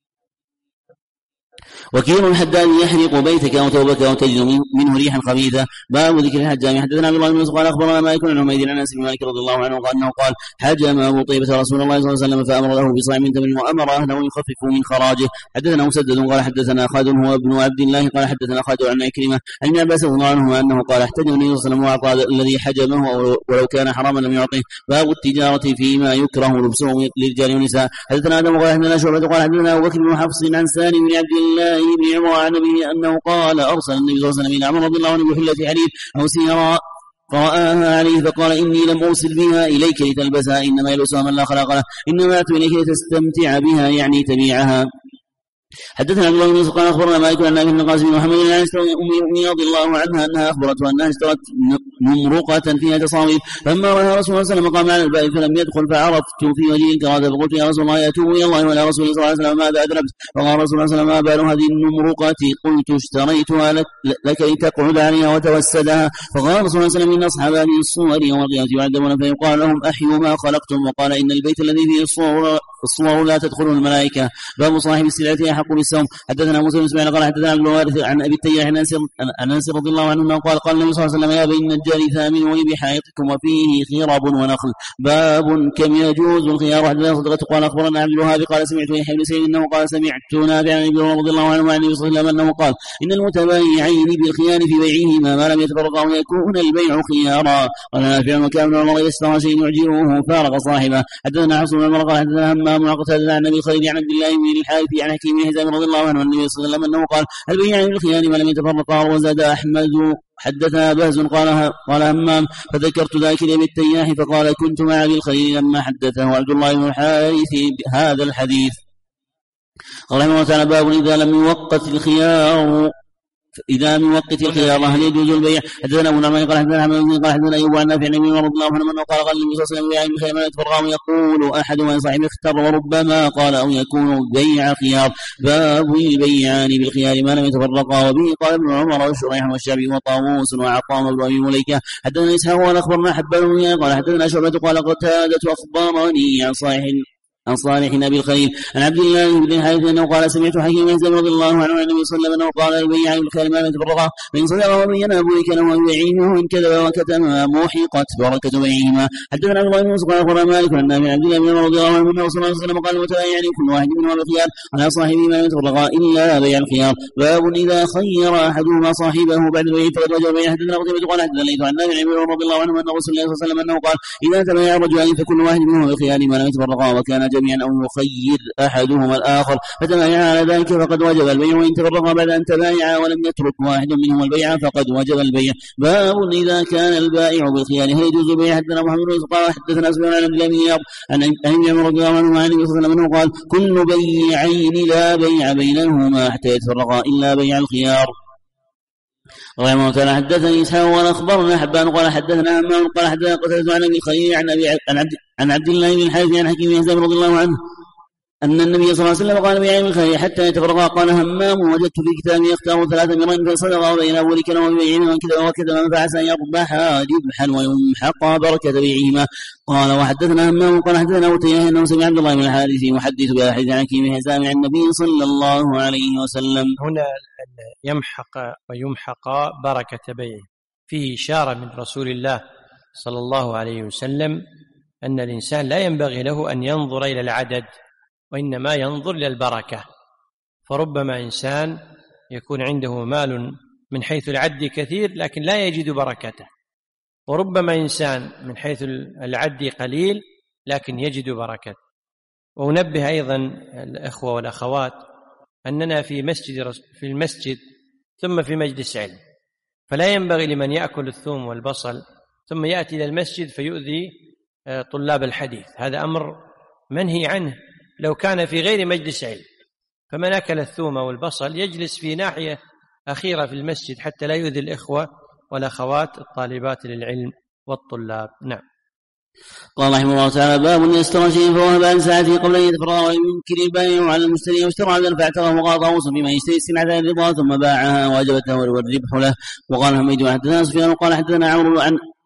وكيل الحداد يحرق بيتك أو ثوبك أو تجد منه ريحا خبيثة. باب ذكر الحجام. حدثنا عبد الله بن مسعود قال أخبرنا مالك عن حميد عن أنس بن مالك رضي الله عنه قال أنه قال: حجم أبو طيبة رسول الله صلى الله عليه وسلم فأمر له بصاع من تمر وأمر أهله يخففوا من خراجه. حدثنا مسدد قال حدثنا خالد هو ابن عبد الله قال حدثنا خالد عن عكرمة عن ابن عباس رضي الله عنهما أنه قال: احتجم النبي صلى الله عليه وسلم وأعطى الذي حجمه ولو كان حراما لم يعطه. باب التجارة فيما يكره لبسه للرجال والنساء. حدثنا آدم قال حدثنا شعبة قال حدثنا أبو بكر بن حفص عن سالم بن عبد الله بن عمر عن به أنه قال: أرسل النبي صلى الله عليه وسلم إلى عمر رضي الله عنه بحلة حرير أو سيراء فرآها عليه فقال: إني لم أرسل بها إليك لتلبسها، إنما يلبسها من لا خلاق له، إنما أتوا إليك لتستمتع بها يعني تبيعها. حدثنا عبد الله بن قال أخبرنا مالك عن نافع بن قاسم بن محمد عن عائشة أم المؤمنين رضي الله عنها أنها أخبرته أنها اشترت نمرقة فيها تصاوير، فلما رأى رسول الله صلى الله عليه وسلم قام على الباب فلم يدخل، فعرفت في وجهه الكراهة فقلت: يا رسول الله أتوب إلى الله وإلى رسوله صلى الله عليه وسلم ماذا أذنبت؟ فقال رسول الله صلى الله عليه وسلم: ما بال هذه النمرقة؟ قلت: اشتريتها لك لتقعد عليها وتوسدها. فقال رسول الله صلى الله عليه وسلم: إن أصحاب هذه الصور يوم القيامة يعذبون فيقال لهم: أحيوا ما خلقتم. وقال: إن البيت الذي فيه الصور لا تدخله الملائكة. باب صاحب السلعة أحق بالسوم. حدثنا موسى بن اسماعيل قال حدثنا عبد الوارث عن ابي التياح عن انس رضي الله عنه قال: قال النبي صلى الله عليه وسلم: يا بني النجار ثامنوني بحائطكم وفيه خرب ونخل. باب كم يجوز الخيار. حدثنا صدقة قال اخبرنا عبد الوهاب قال سمعت يحيى بن سعيد انه قال سمعت نافع عن ابن رضي الله عنه عن النبي صلى الله عليه وسلم انه قال: ان المتبايعين بالخيار في بيعهما ما لم يتفرقا ويكون البيع خيارا. قال نافع: وكان عمر اذا اشترى شيء يعجبه فارق صاحبه. حدثنا حفص بن عمر قال حدثنا همام وقتادة عن ابي خالد عن عبد الله بن الحارث عن حكيم بن حزام رضي الله عنه عن النبي صلى الله عليه وسلم انه قال: البيعان بالخيار ما لم يتفرقا. وزاد احمد: حدثنا بهز قال همام فذكرت ذاك لابي التياح فقال: كنت مع ابي الخير لما حدثه عبد الله بن الحارث هذا الحديث. قال رحمه الله تعالى: باب إذا لم يوقت الخيار هل يجوز البيع؟ حدثنا ابو نعمان قال حدثنا حماد قال حدثنا ايوب عن نافع عن ابن رضي الله عنه قال: قال النبي صلى الله عليه وسلم: بيع بالخيار ما يتفرقا يقول احدهما لصاحبه اختر، وربما قال: او يكون بيع خيار. باب البيعان بالخيار ما لم يتفرقا. وبه قال ابن عمر وشريح والشعبي وطاووس وعطاء بن ابي مليكه. حدثنا اسحاق قال اخبرنا حبان قال حدثنا شعبة قال: قتادة اخبرني عن صالح ابي الخليل عن عبد الله بن الحارث انه قال: سمعت حكيم بن رضي الله عنه عن النبي صلى الله عليه وسلم انه قال: البيعان بالخيار ما لم يتفرقا، فان صدقا وبينا بورك له وبيعهما، وان كذب وكتما محقت بركه بيعهما. حدثنا عبد الله بن مسعود قال اخبرنا مالك عن نافع عبد الله بن رضي الله عنه انه صلى الله عليه وسلم قال: المتبايعان كل واحد منهما بالخيار على صاحبه ما لم يتفرقا الا بيع الخيار. باب اذا خير احدهما صاحبه بعد البيع فقد وجب البيع. حدثنا قتيبة قال حدثنا ليث عن نافع رضي الله عنه ان رسول الله صلى الله عليه وسلم انه قال: اذا تبايع رجلان فكل واحد منهما بالخيار ما لم يتفرقا، وكان جميعا او يخير أحدهما الآخر فتبايع على ذلك فقد وجب البيع، وإن تفرقا بعد أن تبايعا ولم يترك واحد منهما البيع فقد وجب البيع. باب إذا كان البائع بالخيار هل يجوز البيع. حدثنا محمد بن قال حدثنا سفيان عن عبد الله بن ياب عن ابن عمر رضي الله عنه عن النبي صلى الله عليه وسلم قال: كل بيعين لا بيع بينهما حتى يتفرقا إلا بيع الخيار. رحمه الله تعالى. حدثني إسحاق قال أخبرنا حبان قال حدثنا همام قال حدثنا قتادة عن ابي خير عن عبد الله بن الحارث عن حكيم بن حزام رضي الله عنه أن النبي صلى الله عليه وسلم قال: بيع بالخيار حتى يتفرقا. قال همام: وجدت في كتابي يختار 3 مرين فصدقا وبين بورك له وبيعهما وكذا فعسى أن يربحا ربحا ويمحقا بركة بيعهما. قال وحدثنا همام قال حدثنا أوتيه أنه سمع عبد الله بن الحارث يحدث بأحد عن حكيم بن حزام عن النبي صلى الله عليه وسلم. هنا يمحق ويمحق بركة بيعه فيه إشارة من رسول الله صلى الله عليه وسلم أن الإنسان لا ينبغي له أن ينظر إلى العدد، وإنما ينظر إلى البركة. فربما إنسان يكون عنده مال من حيث العد كثير لكن لا يجد بركته، وربما إنسان من حيث العد قليل لكن يجد بركته. وأنبه أيضا الأخوة والأخوات أننا في المسجد ثم في مجلس علم، فلا ينبغي لمن يأكل الثوم والبصل ثم يأتي إلى المسجد فيؤذي طلاب الحديث. هذا أمر منهي عنه لو كان في غير مجلس علم. فمن أكل الثوم والبصل يجلس في ناحية أخيرة في المسجد حتى لا يؤذي الإخوة والأخوات الطالبات للعلم والطلاب. نعم. قال رحمه الله تعالى: باب من اشترى شيئا فوهب عن ساعته قبل ان يتفرغ وينكر البائع على المشتري، واشترى عبدا فاعتقه وقاطعه بما يشتري السلعه الرضا ثم باعها واجبته والربح له. وقال حميد وحدثنا سفيان قال حدثنا عمرو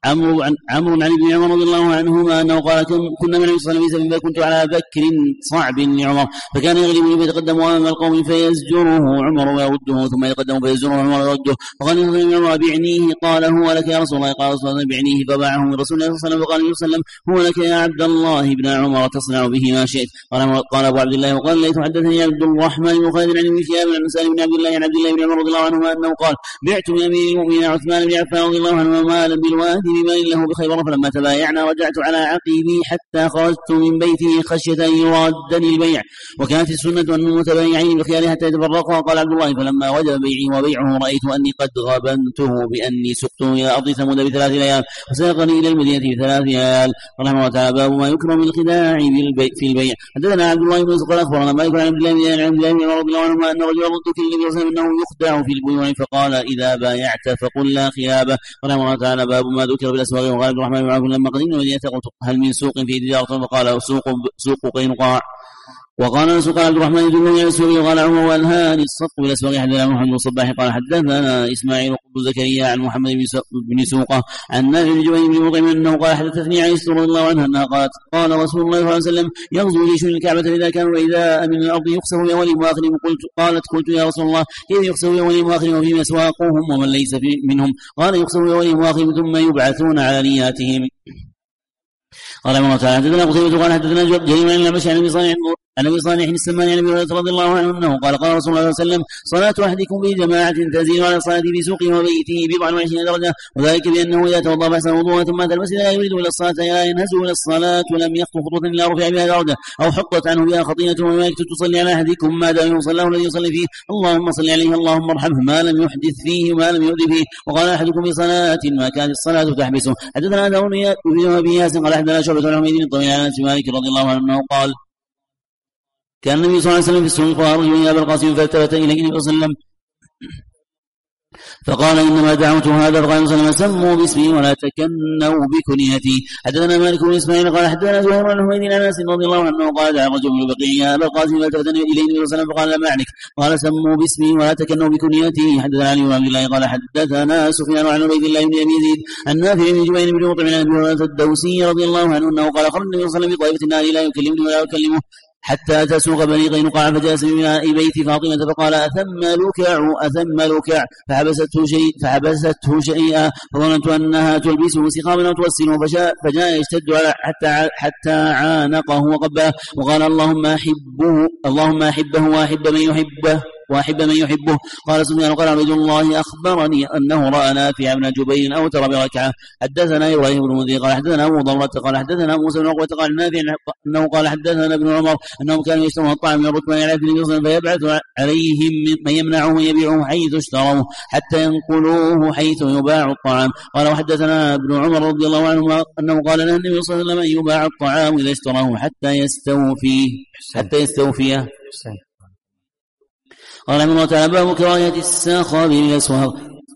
عن ابن عمر رضي الله عنهما انه قال: كنا من النبي صلى الله عليه وسلم فكنت على بكر صعب لعمر فكان يغلبني فيتقدم امام القوم فيزجره عمر ويرده ثم يتقدم فيزجره عمر ويرده. فقال ابن عمر: بعنيه. قال: هو لك يا رسول الله. قال رسول الله: بعنيه. فباعه من رسول الله صلى الله عليه وسلم. فقال النبي صلى الله عليه وسلم: هو لك يا عبد الله بن عمر تصنع به ما شئت. قال ابو عبد الله: وقال ليث حدثني عبد الرحمن بن خالد عن ابن شهاب عن سالم بن عبد الله عن عبد الله بن عمر رضي الله عنهما انه قال: بعت من امير المؤمنين عثمان بن عفان رضي الله عنه مالا بالوادي بمال له بخيبر، فلما تبايعنا رجعت على عقيبي حتى خرجت من بيته خشية أن يرادني البيع، وكانت السنة أن المتبايعين بخيار حتى يتفرقا. قال عبد الله: فلما وجب بيعي وبيعه رأيت أني قد غبنته بأني سقته إلى أرض ثمود ب3 ليال وساقني إلى المدينة ب3 ليال. رحمه الله تعالى: باب ما يكره من الخداع في البيع. حدثنا عبد الله بن يوسف قال أخبرنا مالك عن عبد الله بن عمر رضي الله عنهما أن رجلا رد في النبي صلى الله عليه وسلم أنه يخدع في البيوع فقال: إذا بايعت فقل لا خيابة. رحمه الله تعالى: باب ما ذكر بالأسواق. وقال عبد الرحمن بن عوف لما قدمنا المدينة قلت: هل من سوق في تجارة؟ فقال: سوق قينقاع. وقال سوق عبد الرحمن يدلني على السوق. وقال عمر: والهاني الصدق بالاسواق. حدثنا محمد بن الصباح قال حدثنا اسماعيل بن زكريا عن محمد بن سوقه عن نافع بن جبير بن مطعم انه قال: حدثتني عائشة رضي الله عنها انها قالت: قال رسول الله صلى الله عليه وسلم: يغزو جيش الكعبة اذا كانوا واذا من الارض يخسف باولهم واخرهم. قلت يا رسول الله: كيف يخسف باولهم واخرهم وفيما اسواقهم ومن ليس منهم؟ قال: يخسف باولهم واخرهم ثم يبعثون على نياتهم. قال الله تعالى: حدثنا قتيبة قال حدثنا جرير عن الأعمش عن ابي صالح السماني عن ابي هريرة رضي الله عنه انه قال: قال رسول الله صلى الله عليه وسلم: صلاة احدكم في جماعة تزيد على صلاة في سوقه وبيته 24 درجة، وذلك بانه اذا توضا فاحسن وضوءه ثم اتى المسجد لا يريد الى الصلاة لا ينهز الى الصلاة ولم يخطو خطوة الا رفع بها درجة او حطت عنه بها خطيئة. وملائكة تصلي على احدكم ما دام يصلى الذي يصلي فيه، اللهم صل عليه اللهم ارحمه ما لم يحدث فيه وما لم يؤذ فيه. وقال احدكم في صلاة ما كانت الصلاة تحبسه. حدثنا داود بن ابي ياسين قال حدثنا شعبة عن حميد بن عن انس مالك رضي الله عنه انه قال: كان النبي صلى الله عليه وسلم في السوق فأرجو يا أبا القاسم فالتفت إليه النبي صلى الله عليه وسلم فقال: إنما دعوت هذا. فقال صلى الله عليه وسلم: سموا باسمي ولا تكنوا بكنيتي. حدثنا مالك بن إسماعيل قال حدثنا زهير بن حميد عن أنس رضي الله عنه قال: دعا رجل من البقيع يا أبا القاسم فالتفت إليه النبي صلى الله عليه وسلم فقال: لا معنك. قال: سموا باسمي ولا تكنوا بكنيتي. حدثنا علي بن عبد الله قال حدثنا سفيان عن عبيد الله بن أبي يزيد عن نافع بن جبير بن مطعم عن أبي هريرة الدوسي رضي الله عنه أنه قال: خرج النبي صلى الله عليه وسلم بطائفة النار لا يكلمني ولا أكلمه حتى أتى سوق بني قينقاع فجلس من بيت فاطمة فقال: أثم لكع فحبسته شيئا فظننت أنها تلبسه سقاما أو توسله فجاء يشتد حتى عانقه وقبله وقال: اللهم أحبه وأحب من يحبه. قال سفيان قال عبد الله: أخبرني أنه رأى نافع بن جبير أوتر بركعة. حدثنا إبراهيم بن المنذر قال حدثنا أبو ضمرة قال حدثنا موسى بن عقبة قال نافع أنه قال حدثنا ابن عمر أنهم كانوا يشترون الطعام من الركبان على النبي صلى الله عليه وسلم فيبعث عليهم من يمنعه ويبيعه حيث اشتروه حتى ينقلوه حيث يباع الطعام. قال وحدثنا ابن عمر رضي الله عنه أنه قال له النبي صلى الله عليه وسلم أن يباع الطعام إذا اشتراه حتى يستوفيه. قال رحمه الله تعالى: باب كراهية السخاب بالأسواق.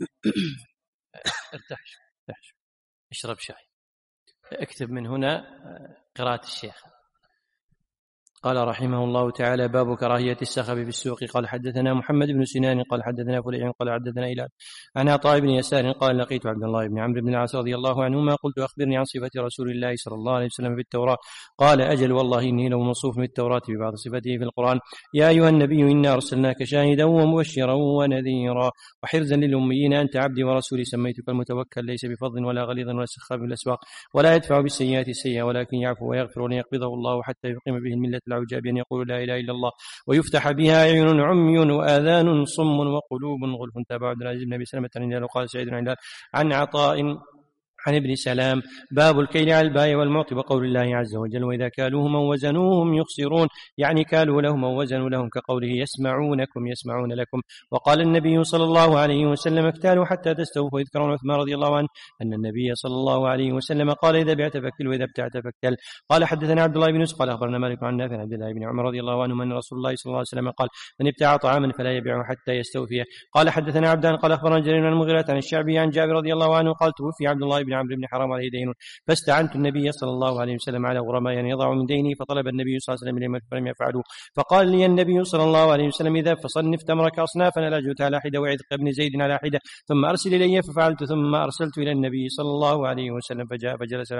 ارتاح اشرب شاي. اكتب من هنا قراءة الشيخ. قال رحمه الله تعالى: باب كراهية السخب بالسوق. قال حدثنا محمد بن سنان قال حدثنا فليع قال حدثنا إلى عن عطاء بن يسار قال: لقيت عبد الله بن عمرو بن العاص رضي الله عنهما قلت: أخبرني عن صفة رسول الله صلى الله عليه وسلم في التوراة. قال: أجل والله إني لو موصوف من التوراة ببعض صفته في القرآن: يا أيها النبي إنا أرسلناك شاهدا ومبشرا ونذيرا وحرزا للأميين أنت عبدي ورسولي سميتك المتوكل ليس بفظ ولا غليظ ولا سخاب في الأسواق ولا يدفع بالسيئات السيئة ولكن يعفو ويغفر وليقبضه الله حتى يقيم به الملة العوجاب أن يقول لا إله إلا الله ويفتح بها أعين عمي وآذان صم وقلوب غلف. تابع عبد العزيز بن أبي سلمة عن قال سعيد عن عطاء عن ابن سلام. باب الكيل على البائع والمعطي وقول الله عز وجل وإذا كالوهم أو وزنوهم يخسرون، يعني كالوا لهم أو وزنوا لهم، كقوله يسمعونكم يسمعون لكم. وقال النبي صلى الله عليه وسلم اكتالوا حتى تستوفوا. إذ كان عثمان رضي الله عنه أن النبي صلى الله عليه وسلم قال إذا بعت فكل وإذا ابتعت فكل. قال حدثنا عبد الله بن يوسف قال أخبرنا مالك عن نافع عن عبد الله بن عمر رضي الله عنه أن رسول الله صلى الله عليه وسلم قال من ابتاع طعاما فلا يبيعه حتى يستوفيه. قال حدثنا عبدان قال أخبرنا جرير بن المغيرة عن الشعبي عن جابر رضي الله عنه قال توفي عبد الله بن عمرو بن حرام عليه دين فاستعنت النبي صلى الله عليه وسلم على غرماء يضع من دينه، فطلب النبي صلى الله عليه وسلم فلم يفعله، فقال لي النبي صلى الله عليه وسلم إذا فصنف تمرك أصنافا لا جوت على حدة وعتق ابن زيد على حدة ثم أرسل إلي، ففعلت ثم أرسلت إلى النبي صلى الله عليه وسلم فجاء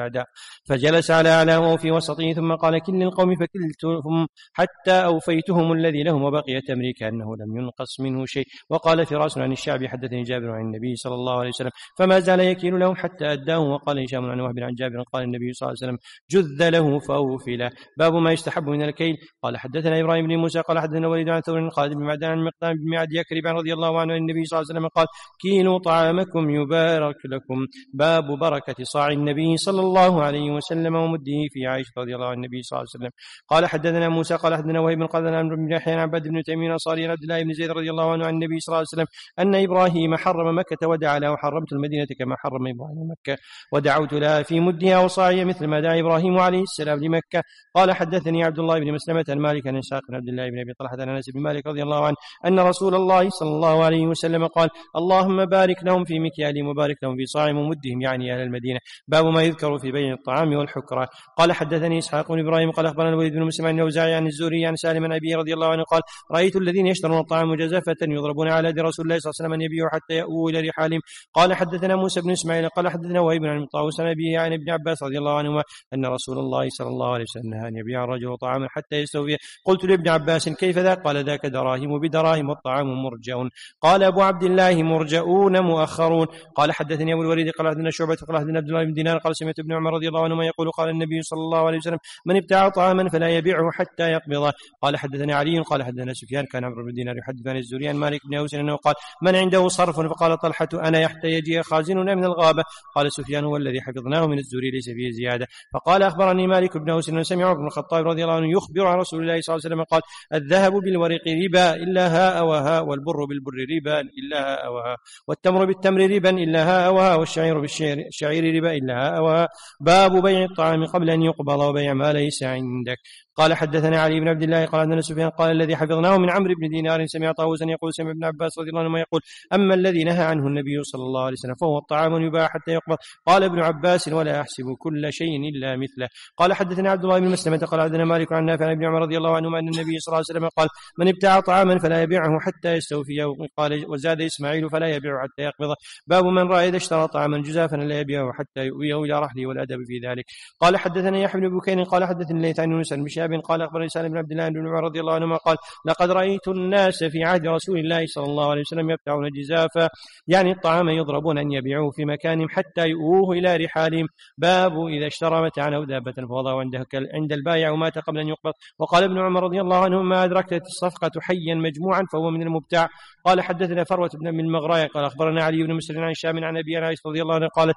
فجلس على أعلاه في وسطه ثم قال كل القوم فكلتهم حتى أوفيتهم الذي لهم وبقي تمري كأنه لم ينقص منه شيء. وقال فراس عن الشعبي حدثني جابر عن النبي صلى الله عليه وسلم فما زال يكيل لهم حتى أداهم. وقال هشام عن وهب عن جابر قال النبي صلى الله عليه وسلم جذ له فأوفي له. باب ما يستحب من الكيل. قال حدثنا إبراهيم بن موسى قال حدثنا وليد عن ثور قال بن معدان عن مقدام بن معد يكرب رضي الله عنه النبي صلى الله عليه وسلم قال كيلوا طعامكم يبارك لكم. باب بركة صاع النبي صلى الله عليه وسلم ومده في عائشة رضي الله عن النبي صلى الله عليه وسلم. قال حدثنا موسى قال حدثنا وهيب قال عن بن يحيى عن عبد بن تيمين الأنصاري عن عبد الله بن زيد رضي الله عنه عن النبي صلى الله عليه وسلم أن إبراهيم حرم مكة ودعا له وحرمت المدينة كما حرم إبراهيم مكة ودعوت لها في مدها وصاعها مثل ما دعا إبراهيم عليه السلام لمكة. قال حدثني عبد الله بن مسلمة عن مالك عن إسحاق بن عبد الله بن أبي طلحة عن أنس بن مالك رضي الله عنه أن رسول الله صلى الله عليه وسلم قال اللهم بارك لهم في مكيالهم وبارك لهم في صاعهم ومدهم، يعني أهل المدينة. باب ما يذكر في بيع الطعام والحكرة. قال حدثني إسحاق بن إبراهيم قال أخبرنا الوليد بن مسلم عن الأوزاعي عن الزهري عن سالم عن أبي رضي الله عنه قال رأيت الذين يشترون الطعام مجزفة يضربون على يد رسول الله صلى الله عليه وسلم أن يبيعوا حتى يأووا إلى رحالهم. قال حدثنا موسى بن إسماعيل قال حدثنا وهيب عن طاووس عن أبيه عن ابن عباس رضي الله عنهما أن رسول الله صلى الله عليه وسلم نهى أن يبيع الرجل طعاما حتى يستوفيه. قلت لابن عباس كيف ذاك؟ قال ذاك دراهم بدراهم والطعام مرجع. قال أبو عبد الله مرجعون مؤخرون. قال حدثني أبو الوليد قال حدثنا شعبة قال حدثنا عبد الله بن دينار قال سمعت ابن عمر رضي الله عنهما يقول قال النبي صلى الله عليه وسلم من ابتاع طعاما فلا يبيعه حتى يقبضه. قال حدثنا علي قال حدثنا سفيان كان عمرو بن دينار يحدث عن الزهري عن مالك بن أوس أنه قال من عنده صرف فقال طلحة أنا حتى يجيء خازننا من الغابة. قال سفيان هو الذي حفظناه من الزهري ليس فيه زيادة. فقال أخبرني مالك بن أوس أنه سمع عمر بن الخطاب رضي الله عنه يخبر عن رسول الله صلى الله عليه وسلم قال الذهب بالورق ربا إلا هاء وهاء، والبر بالبر ربا إلا هاء وهاء، والتمر بالتمر ربا إلا هاء وهاء، والشعير بالشعير ربا إلا هاء وهاء. باب بيع الطعام قبل أن يقبض وبيع ما ليس عندك. قال حدثنا علي بن عبد الله قال عندنا سفيان قال الذي حفظناه من عمرو بن دينار سمع طاووسا يقول سمع ابن عباس رضي الله عنه يقول أما الذي نهى عنه النبي صلى الله عليه وسلم فهو الطعام يباع حتى يقبض. قال ابن عباس ولا أحسب كل شيء إلا مثله. قال حدثنا عبد الله بن مسلمة قال عندنا مالك عن نافع عن ابن عمر رضي الله عنهما أن النبي صلى الله عليه وسلم قال من ابتاع طعاما فلا يبيعه حتى يستوفيه. قال وزاد إسماعيل فلا يبيعه حتى يقبضه. باب من رأى إذا اشترى طعاما جزافا لا يبيعه حتى يؤويه إلى رحله والأدب في ذلك. قال حدثنا يحيى بن بكير قال حدثني الليث عن يونس بن شهاب قال أخبرني بن عبد الله بن عمر رضي الله عنهما قال لقد رأيت الناس في عهد رسول الله صلى الله عليه وسلم يبتعون جزافا، يعني الطعام يضربون أن يبيعوه في مكانهم حتى يؤوه إلى رحالهم. باب إذا اشترى متاعا أو دابة فوضعه عند البائع ومات قبل أن يقبض. وقال ابن عمر رضي الله عنه ما أدركت الصفقة حيا مجموعا فهو من المبتاع. قال حدثنا فروة بن المغراء قال أخبرنا علي بن مسلم عن هشام عن أبي عائشة رضي الله عنه قالت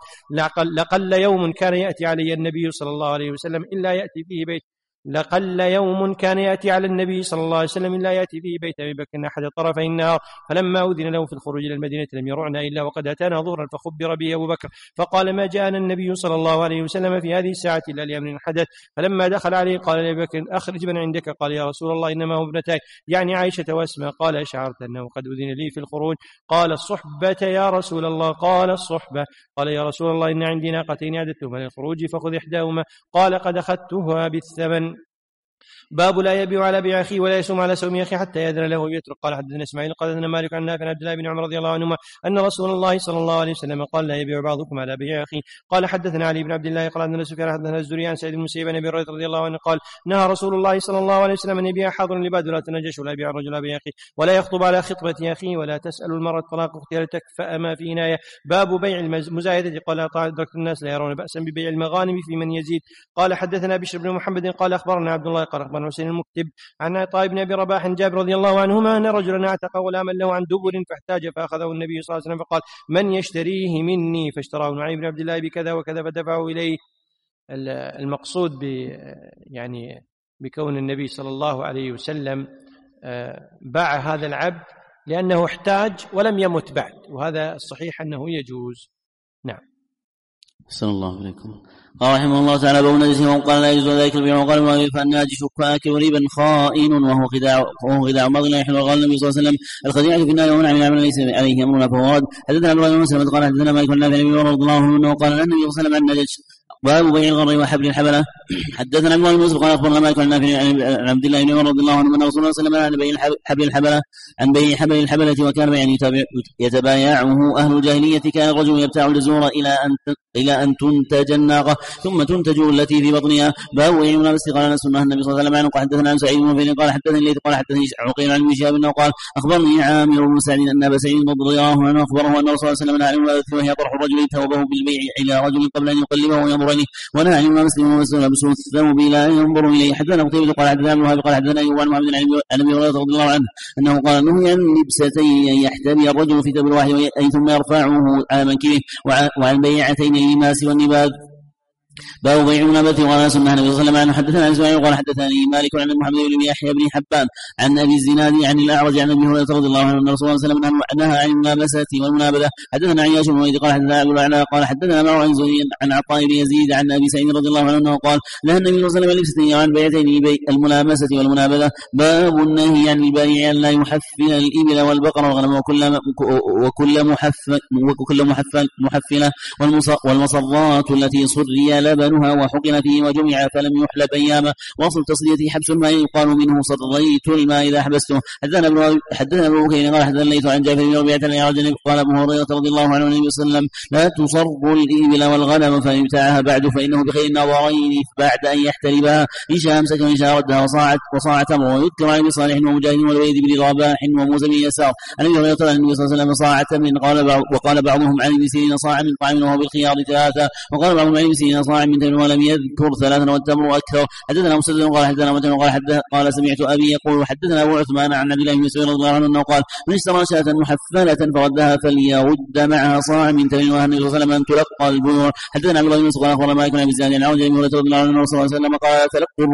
لقل يوم كان يأتي علي النبي صلى الله عليه وسلم إلا يأتي فيه بيت لقل يوم كان يأتي على النبي صلى الله عليه وسلم إلا يأتي فيه بيت أبي بكر أحد طرفي النهار، فلما أذن له في الخروج إلى المدينة لم يرعنا إلا وقد أتانا ظهرا فخبر به أبو بكر فقال ما جاءنا النبي صلى الله عليه وسلم في هذه الساعة إلا لأمر حدث. فلما دخل عليه قال لأبي بكر أخرج من عندك. قال يا رسول الله إنما هو ابنتاي يعني عائشة وأسماء. قال أشعرت أنه قد أذن لي في الخروج؟ قال الصحبة يا رسول الله. قال الصحبة. قال يا رسول الله إن عندي ناقتين أعددتهما للخروج فخذ إحداهما. قال قد أخذتها بالثمن. باب لا يبيع على بيع أخيه ولا يسوم على سوم أخيه حتى يأذن له ويترك. قال حدثنا إسماعيل قال حدثنا مالك عن نافع عن عبد الله بن عمر رضي الله عنهما أن رسول الله صلى الله عليه وسلم قال لا يبيع بعضكم على بيع أخيه. قال حدثنا علي بن عبد الله قال حدثنا سفيان حدثنا الزهري عن سعيد بن المسيب عن أبي هريرة رضي الله عنه قال نهى رسول الله صلى الله عليه وسلم أن يبيع حاضر لباد ولا تنجش ولا يبيع الرجل بيع أخيه ولا يخطب على خطبة أخيه ولا تسأل المرأة طلاق أختها لتكفأ ما في إناية. باب بيع المزايدة. قال أدركت الناس لا يرون بأسا ببيع المغانم في من يزيد. قال حدثنا بشر بن محمد قال أخبرنا عبد الله قال أخبرنا حسين المكتب عن عطاء بن أبي رباح جابر رضي الله عنهما أن رجلا اعتق غلاما له عن دبر فاحتاج فأخذه النبي صلى الله عليه وسلم فقال من يشتريه مني؟ فاشتراه نعيم بن عبد الله بكذا وكذا فدفعه إليه. المقصود يعني بكون النبي صلى الله عليه وسلم باع هذا العبد لأنه احتاج ولم يمت بعد، وهذا الصحيح أنه يجوز. نعم. صلى الله عليكم. قال رحمه الله تعالى: باب النجس وقال لا يجوز ذلك البيع وقال المؤلف فالناجش كآكل ربا خائن وهو خداع بعض لا يحل. وقال النبي صلى الله عليه وسلم: الخديعة في النار ومن عمل عملا ليس عليه أمرنا فهو رد. حدثنا عبد الله بن مسلم قال حدثنا مالك بن نافع رضي الله عنه وقال النبي صلى الله عليه وسلم عن النجش باب بيع الغر وحبل الحبلة. حدثنا عبد الله بن مسلم قال اخبرنا مالك بن نافع عن عبد الله بن عمر رضي الله عنه ان رسول الله صلى الله عليه وسلم عن بيع حبل الحبلة عن بيع حبل الحبلة وكان يعني يتبايعه اهل الجاهلية. كان الرجل يبتاع الجزور الى ان تنتج الناقة ثم تنتج التي في بطنها. باب بيع الملابس. قال انس النبي صلى الله عليه وسلم قال حدثنا عن سعيد بن قال حدثني الليث قال حدثني عقيل عن شهاب انه قال اخبرني عامر بن سعد ان ابا سعيد رضي الله عنه اخبره ان رسول الله صلى الله عليه وسلم وهي طرح الرجل ثوبه بالبيع الى رجل قبل ان يقلبه وينظر اليه ونهى عن مسلم ومسلم لبسه الثوب لا ينظر اليه. حدثنا قتيبة قال حدثنا ابن وهب قال حدثنا ايوب عن محمد عن ابي هريرة رضي الله عنه انه قال نهي عن لبستين ان يحتبي الرجل في ثوب واحد ثم يرفعه على منكبه وعن بيعتين اللماس والنباذ. باب بيع المنابذ. وقال سنة النبي صلى الله عليه وسلم حدثنا اسماعيل قال حدثني مالك عن محمد بن يحيى بن حبان عن ابي الزناد عن الاعرج عن ابي هريرة رضي الله عنه ان رسول الله صلى الله عليه وسلم نهى عن الملابسة والمنابذة. حدثنا عياش بن وليد قال حدثنا ابو الاعلى قال حدثنا معه عن زهير عن عطاء بن يزيد عن ابي سعيد رضي الله عنه انه قال نهى النبي صلى الله عليه وسلم عن لبستين وعن بيعتين الملامسة والمنابذة. باب النهي عن البائع ان لا يحفل الابل والبقر والغنم وكل محفلة والمصرات التي صري لبنها وحقن فيه وجمع فلم يحلب أياما. واصل تصديته حبس الماء يقال منه صريت الماء إذا حبسته. حدثنا ابن بكير قال حدثنا الليث عن جابر بن ربيعة قال أبو هريرة رضي الله عنه النبي صلى الله عليه وسلم لا تصر الإبل والغنم فيبتاعها بعد فإنه بخير النظرين بعد أن يحتربها إن شاء أمسك وإن شاء ردها وصاع تمر. ويذكر عن صالح ومجاهد والوليد بن رباح وموسى بن يسار عن أبي هريرة عن النبي صلى الله عليه وسلم صاع تمر. وقال بعضهم عن ابن سيرين صاع من طعام وهو بالخيار ثلاثة. وقال بعضهم عن ابن سيرين صاع من تمر ولم يذكر ثلاثا والتمر أكثر. حدثنا مسدد قال حدثنا متن قال سمعت أبي يقول حدثنا أبو عثمان عن عبد الله بن مسعود رضي الله عنه أنه قال من اشترى شاة محفلة فردها فليرد معها صاع من تمر وهن النبي صلى الله عليه وسلم أن تلقى البيوع. حدثنا عبد الله بن مسعود قال أخبرنا مالك بن أبي الزناد عن عوج بن هريرة رضي الله عنه صلى الله عليه وسلم قال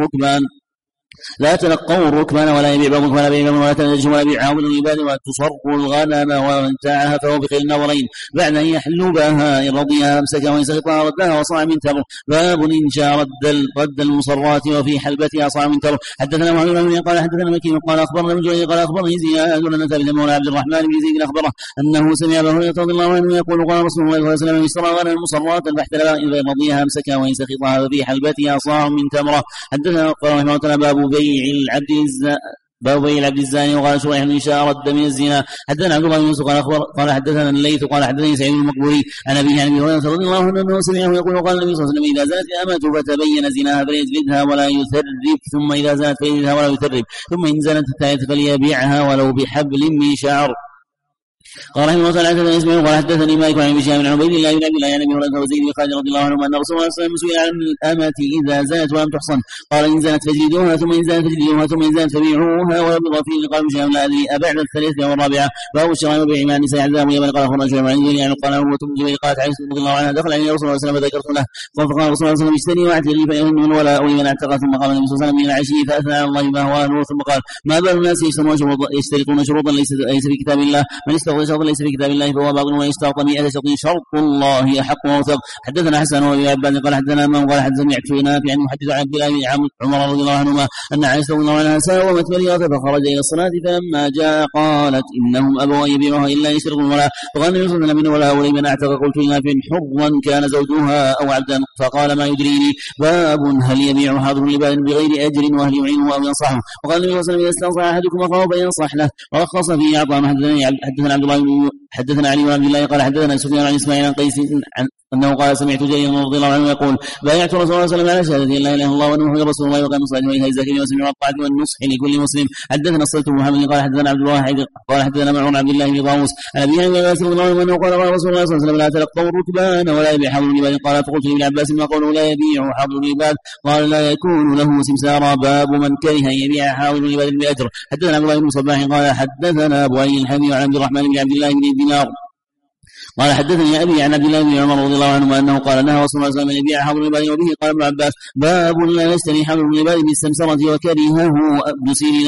لا تلقوا الركبان ولا يبيع بعضكم ولا بيع ولا تنجش ولا يبيع عامل العباد ولا تصروا الغنم ومن باعها فهو بخير النظرين بعد أن يحلبها إن رضيها أمسكها وإن سخطها ردها وصاع من تمر. باب إن شاء رد المصرات وفي حلبتها صاع من تمر. حدثنا محمد بن قال حدثنا مكي قال أخبرنا ابن جرير قال أخبرني زياد أن ثابت مولى عبد الرحمن بن زيد أخبره أنه سمع أبا هريرة رضي الله عنه يقول قال رسول الله صلى الله عليه وسلم اشترى غنم المصرات فاحتلبها إن رضيها أمسكها وإن سخطها ففي حلبتها صاع من تمرة. حدثنا قال رحمه الله باب بيع العبد الزاني. وقال شريح بن شاء رد من الزنا. حدثنا عبد الله بن يوسف قال حدثنا الليث قال حدثني سعيد المقبوري عن ابي هريره رضي الله عنه انه سمعه يقول قال النبي صلى الله عليه وسلم اذا زنت امته فتبين زناها فليجلدها ولا يثرب ثم اذا زنت فليجلدها ولا يثرب ثم ان زنت الثالثه فليبيعها ولو بحبل من شعر. قال رحمه الله تعالى حدثني اسماعيل قال حدثني مالك عن هشام عن عبيد الله بن عبد الله عن ابي هريره وزيد بن خالد رضي الله عنهما ان رسول الله صلى الله عليه وسلم سئل عن الامه اذا زنت ولم تحصن قال ان زنت فاجلدوها ثم ان زنت فاجلدوها ثم ان زنت فبيعوها ولا بضفير. قال هشام لا ادري ابعد الثالثه والرابعه. باب الشراء وبيع مع النساء عذاب يمن. قال اخبرنا شعيب عن جرير يعني قال هو جبير قالت عائشه رضي الله عنها دخل عليه رسول الله صلى الله عليه وسلم فذكرت له فقال رسول الله صلى الله عليه وسلم اشتري واعتلي فإن الولاء لمن اعتقى. ثم قال النبي صلى الله عليه وسلم من العشي فاثنى على الله ما هو اهله ثم قال ما بال الناس يشترطون شروطا ليس في كتاب الله من استغفر شرطا ليس في كتاب الله فهو باطل ويشترط 100 شرط شرط الله احق ووثق. حدثنا حسن وابي عباد قال حدثنا من قال حدثنا سمعت نافع عن محدث عن عبد الله بن عمر رضي الله عنهما ان عائشه رضي الله عنها ساومت مريضه فخرج الى الصلاه فلما جاء قالت انهم ابوا يبيعوها الا يشترطون ولا. فقال النبي صلى الله عليه وسلم ولا ولمن اعتق. قلت لنافع حرا كان زوجها او عبدا فقال ما يدريني. باب هل يبيع حاضر لباد بغير اجر وهل يعينه او ينصحه. وقال النبي صلى الله عليه وسلم اذا استنصح احدكم اخاه فينصح له ورخص فيه اعطاه. حدثنا حدثنا علي بن عبد الله قال حدثنا سفيان عن اسماعيل عن قيس أنه قال سمعت جريرا رضي الله عنه يقول بايعت رسول الله صلى الله عليه وسلم على شهادة لا إله إلا الله وأن محمدا رسول الله وقام الصلاة وإيتاء الزكاة وسمع الطاعة والنصح لكل مسلم. حدثنا الصلت بن محمد قال حدثنا عبد الواحد قال حدثنا معمر عبد الله بن طاووس عن أبي هريرة رضي الله عنه أنه قال رسول الله صلى الله عليه وسلم لا تلقوا الركبان ولا يبيع حبل العباد. قال فقلت لابن عباس ما قوله لا يبيع حبل العباد؟ قال لا يكون له سمسارا. باب من كره أن يبيع حبل العباد بأجر. حدثنا عبد الله بن صباح قال حدثنا أبو علي الحمي عن عبد الرحمن بن عبد الله بن دينار قال حدثني أبي عن عبد الله بن عمر رضي الله عنه أنه قال نهى رسول الله صلى الله عليه وسلم أن يبيع حبل العباد. وبه قال ابن عباس باب لا يشتري حبل العباد بالسمسرة وكرهه ابن سيرين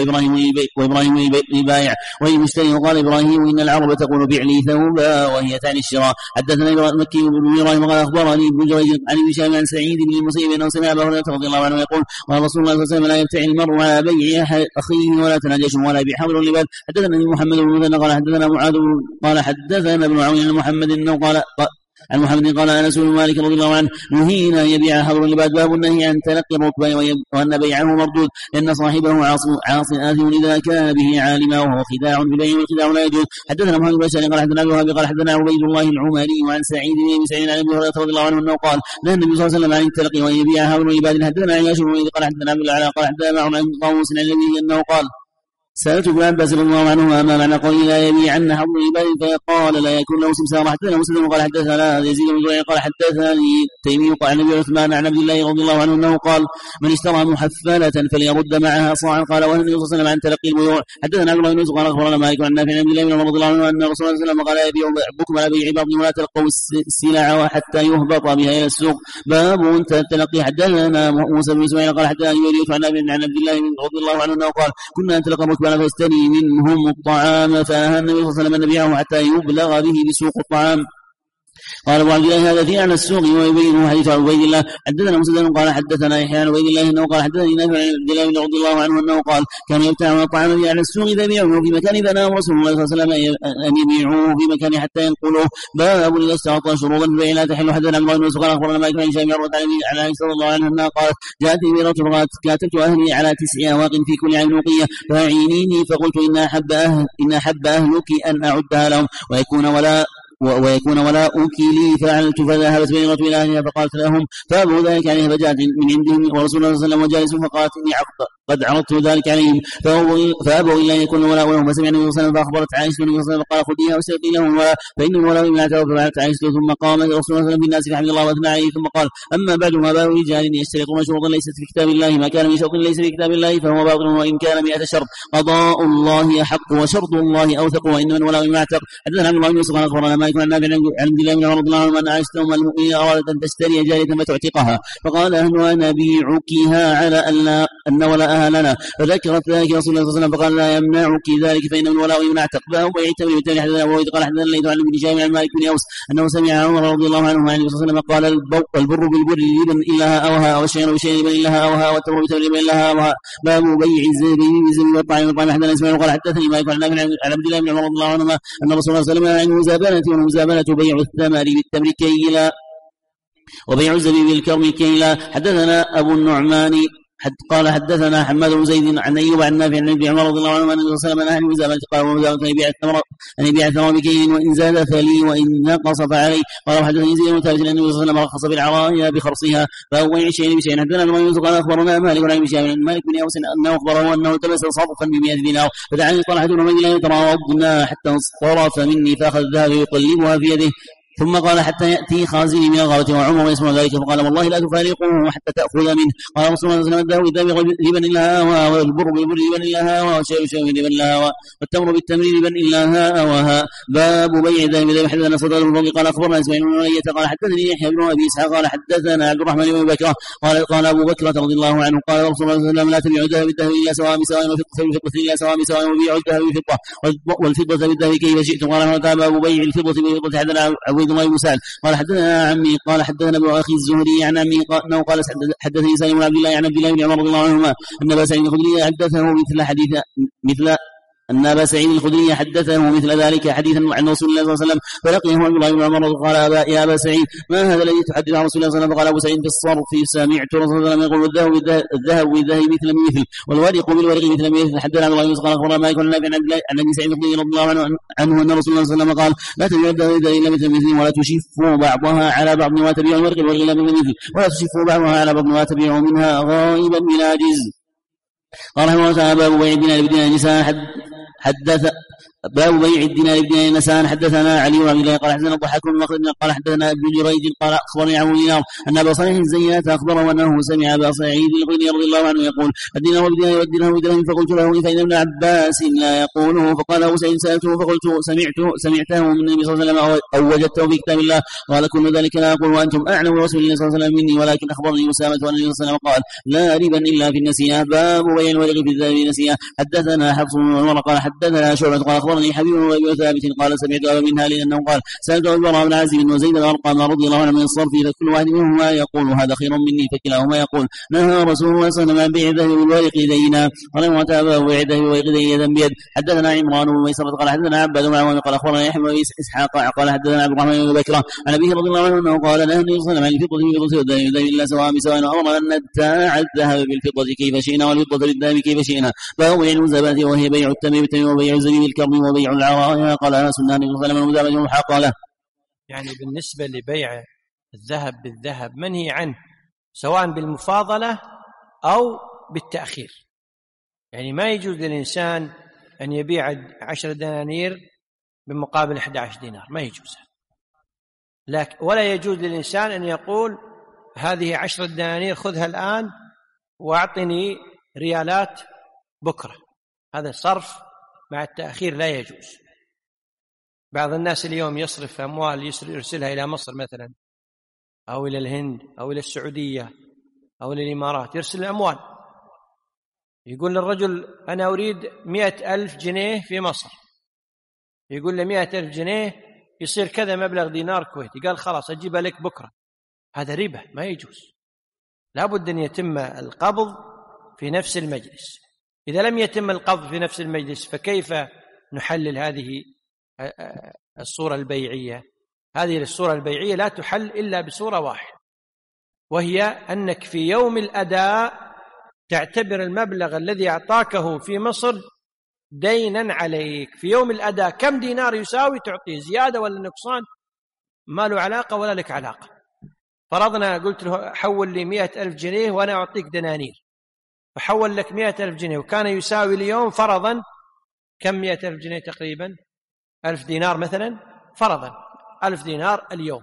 وإبراهيم البائع والمشتري. وقال إبراهيم إن العرب تقول بيع لي ثوبا وهي تعني الشراء. حدثنا مكي بن إبراهيم قال أخبرني ابن جريج عن هشام عن سعيد بن المسيب أنه سمع أبا هريرة رضي الله عنه يقول قال رسول الله صلى الله عليه وسلم لا يبتعي المرء على بيع أخيه ولا تناجشه ولا يبيع حبل العباد. حدثنا محمد بن مثنى قال حدثنا معاذ قال حدثنا ابن عون عن محمد انه قال عن محمد قال انس بن مالك رضي الله عنه نهينا ان يبيع حبل العباد. باب النهي عن تلقي الركبان وان بيعه مردود لان صاحبه عاص آثم اذا كان به عالما وهو خداع ببيع والخداع لا يجوز. حدثنا محمد بن بشار قال حدثنا ابي وهب قال حدثنا عبيد الله العمري وعن سعيد بن سعيد عن ابي هريره رضي الله عنه انه قال نهى النبي صلى الله عليه وسلم عن التلقي وان يبيع حبل العباد. حدثنا عياش بن قال حدثنا ابو العلاء قال حدثنا معن عن طاووس عن النبي انه قال سألت ابن عباس رضي الله عنهما ما معنى قوله لا يبيعن حبل العباد فقال لا يكون له سمسار. حدثنا مسلم قال حدثنا يزيد بن زريع قال حدثني تيمي قال النبي عثمان عن عبد الله رضي الله عنه انه قال من اشترى محفلة فليرد معها صاعا. قال وهل النبي صلى الله عليه وسلم عن تلقي البيوع. حدثنا عبد الله بن يوسف قال اخبرنا مالك عن نافع عن عبد الله بن عمر رضي الله عنه ان رسول الله صلى الله عليه وسلم قال لا يبيع بعضكم على بيع بعض ولا تلقوا السلع حتى يهبط بها الى السوق. باب تلقي. حدثنا موسى بن اسماعيل قال حدثنا يونس عن عبد الله رضي الله عنه انه قال كنا نتلقى الركبان فيستني منهم الطعام فنهى النبي صلى الله عليه وسلم أن يبيعه حتى يبلغ به بسوق الطعام. قال ابو عبد الله هذا في اعلى السوق ويبينه حديث عبيد الله. حدثنا مسدد قال حدثنا يحيى عن عبيد الله انه قال حدثني نافع عن عبد الله رضي الله عنه انه قال كان يبتاعون الطعام في اعلى السوق اذا بيعوه في مكان فنهى رسول الله صلى الله عليه وسلم ان يبيعوه في مكان حتى ينقلوه. باب اذا اشترط شروطا البيع لا تحل. حدثنا عبد الله بن مسعود قال اخبرنا مالك بن هشام عن عائشه رضي الله عنها انها قالت جاءتني بيرة فقالت كاتبت اهلي على 9 أواق في كل عام نوقيه فاعينيني فقلت ان احب اهلك ان اعدها لهم ويكون ولاؤك لي فعلت. فذهبت بيرة إلى أهلها فقالت لهم فأبوا ذلك عليه فجاءت من عندهم ورسول الله صلى الله عليه وسلم وجالس فقالت إني قد عرضت ذلك عليهم فأبوا إلا أن يكون ولاء لهم. فسمع النبي صلى الله عليه وسلم فأخبرت عائشة النبي صلى الله عليه وسلم فقال خذيها واشترطي لهم الولاء فإن الولاء من أعتبر. ففعلت عائشة ثم قام رسول الله صلى الله عليه وسلم بالناس فحمد الله وأثنى عليه ثم قال أما بعد ما بال رجال يشترطون شروطا ليست في كتاب الله ما كان من شرط ليس في كتاب الله فهو باطل وإن كان 100 شرط قضاء الله أحق وشرط الله أوثق وإنما الولاء ما اعتق. حدثنا عبد الله بن يوسف قال أخبرنا مالك عن نافع عن عبد الله بن عمر رضي الله عنه أن عائشة أم المؤمنين أرادت أن تشتري جارية فتعتقها فقال أهلها نبيعكها على أن ولاءها لنا فذكرت ذلك رسول الله صلى الله عليه وسلم فقال لا يمنعك ذلك فإن الولاء من اعتق. باب بيع التمر بالتمر. حدثنا أبو قال حدثنا الليث عن ابن شهاب عن مالك بن أوس أنه سمع عمر رضي الله عنه عن النبي صلى الله عليه وسلم قال البر بالبر لبن إلها أوها والشعير بشعير لبن إلها أوها والتمر بتمر لبن إلها أوها. باب بيع الزبيب بالزبيب والطعام. حدثنا إسماعيل قال حدثني مالك عن عبد الله بن عمر رضي الله عنهما أن رسول الله صلى الله عليه وسلم عن المزابنة والمزابنة بيع الثمر بالتمر كيلا وبيع الزبيب بالكرم كيلا. حدثنا أبو النعمان قال حدثنا حماد بن زيد عن أيوب عن نافع عن ابن عمر رضي الله عنه أن النبي صلى الله عليه وسلم نهى عن المزابنة قال والمزابنة أن يبيع الثمر بكيل وإن زاد فلي وإن نقص فعلي. قال حدثني زيد بن ثابت أن النبي صلى الله عليه وسلم رخص بالعرايا بخرصها فهو بيع شيء بشيء. حدثنا ابن يوسف قال أخبرنا مالك عن ابن شهاب عن مالك بن أوس أنه أخبره أنه التمس صرفا ب100 دينار فدعاني قال أحدنا من لا يتراضنا حتى انصرف مني فأخذ الذهب يقلبها في يده ثم قال حتى يأتي خازني من الغابة وعمر يسمع ذلك فقال والله لا تفارقه حتى تأخذ منه. قال رسول الله صلى الله عليه وسلم الذهب لبن إلا هوا والبر بالبر لبن إلا هوا والشيء لبن إلا هوا والتمر بالتمر لبن إلا هوا. باب بيع الذهب. حدثنا صدر بن قال أخبرنا إسماعيل بن علية قال حدثني يحيى بن أبي إسحاق قال حدثنا عبد الرحمن بن بكر قال أبو بكر رضي الله عنه قال رسول الله صلى الله عليه وسلم لا تبيع الذهب بالذهب إلا سواء بسواء والفضة إلا سواء بسواء وبيع الذهب بالفضة والفضة بالذهب كيف شئتم. قال باب بيع الفضة بالفضة. حدثنا عبيد الله بن سعد قال حدثنا عمي قال حدثنا ابو اخي الزهري عن عمي انه قال حدثني سالم بن عبد الله عن عبد الله بن عمر رضي الله عنهما ان ابا سعيد الخدري حدثه مثل أن أبا سعيد الخدري حدثه مثل ذلك حديثا عن رسول الله صلى الله عليه وسلم، فلقيه عبد الله بن عمر قال يا أبا سعيد ما هذا الذي تحدث عن رسول الله صلى الله عليه وسلم؟ فقال أبو سعيد في الصرف سمعت رسول الله يقول الذهب بالذهب مثل بمثل والورق بالورق مثل بمثل. حدثنا عبد الله بن قال أخبرنا مالك عن عن أبي سعيد الخدري رضي الله عنه أن رسول الله صلى الله عليه وسلم قال لا تبيع الذهب إلا مثل مثل ولا تشفوا بعضها على بعض ولا تبيع الورق إلا مثل مثل ولا تشفوا بعضها على بعض ولا تبيعوا منها غائبا بلا عجز. قال رحمه الله باب بيع الدينار بدينار النساء. باب بيع الدينار بدينار النساء. حدثنا علي بن عبد الله قال حدثنا الضحاك بن مخلد قال حدثنا ابن جريج قال اخبرني عن دينار ان ابا صالح الزيات اخبره انه سمع ابا سعيد الخدري رضي الله عنه يقول الدينار بدينار والدرهم بدرهم. فقلت له فإن ابن عباس لا يقوله. فقال ابو سعيد سالته فقلت سمعته من النبي صلى الله عليه وسلم او وجدته في كتاب الله؟ قال كل ذلك لا اقول وانتم اعلم برسول الله صلى الله عليه وسلم مني، ولكن اخبرني اسامه ان النبي صلى الله عليه وسلم قال لا ربا الا في النسيئه. باب بيع الورق في الذهب بالنسيئه. حدثنا حفص بن عمر قال حدثنا شعبة قال اخبرني حبيب بن ثابت قال سمعت ابا منها لانه قال سالت البراء بن عازب وزيد بن ارقم رضي الله عنه من الصرف فكل واحد منهما يقول هذا خير مني، فكلاهما يقول نهى رسول الله صلى الله عليه وسلم عن بيع الذهب بالورق دينا. قال وتابع بيع الذهب بالورق دينا بيد. حدثنا عمران بن ميسرة قال حدثنا عباد بن عوام قال اخبرنا يحيى بن اسحاق قال حدثنا عبد الرحمن بن بكر عن ابيه رضي الله عنه انه قال نهى النبي صلى الله عليه وسلم عن الفضة بالفضة والذهب الا سواء بسواء، وامر ان نبتاع الذهب بالفضة كيف شئنا والفضة بالذهب كيف شئنا. باب بيع المزابنة وهي بيع التمر بالتمر وبيع الزبيب بالكرم وبيع العرايا. قال انس النبي صلى الله عليه وسلم المزابنة محاقة. يعني بالنسبة لبيع الذهب بالذهب منهي عنه سواء بالمفاضلة أو بالتأخير. يعني ما يجوز للإنسان أن يبيع 10 دنانير بمقابل 11 دينار، ما يجوز. لكن ولا يجوز للإنسان أن يقول هذه 10 دنانير خذها الآن وأعطني ريالات بكرة. هذا صرف مع التأخير لا يجوز. بعض الناس اليوم يصرف أموال يرسلها إلى مصر مثلا أو إلى الهند أو إلى السعودية أو إلى الإمارات، يرسل الأموال يقول للرجل أنا أريد 100,000 جنيه في مصر، يقول له 100,000 جنيه يصير كذا مبلغ دينار كويتي، قال خلاص أجيبها لك بكرة. هذا ربا ما يجوز. لابد أن يتم القبض في نفس المجلس. إذا لم يتم القبض في نفس المجلس فكيف نحلل هذه الصورة البيعية؟ هذه الصورة البيعية لا تحل إلا بصورة واحدة، وهي أنك في يوم الأداء تعتبر المبلغ الذي أعطاكه في مصر دينا عليك. في يوم الأداء كم دينار يساوي تعطيه، زيادة ولا نقصان، ما له علاقة ولا لك علاقة. فرضنا قلت له حول لي 100,000 جنيه وأنا أعطيك دنانير، فحول لك 100,000 جنيه وكان يساوي اليوم فرضا كم 100,000 جنيه تقريبا 1000 دينار مثلا، فرضا 1000 دينار اليوم.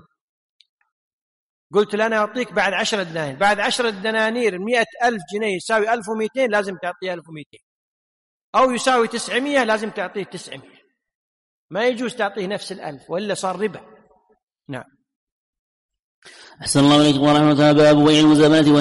قلت له أنا أعطيك بعد 10 دنانير، بعد 10 دنانير 100,000 جنيه يساوي 1200 لازم تعطيه 1200، أو يساوي 900 لازم تعطيه 900. ما يجوز تعطيه نفس 1000 وإلا صار ربا. نعم. أحسن الله عليكم ورحمة الله. باب بيع المزابنة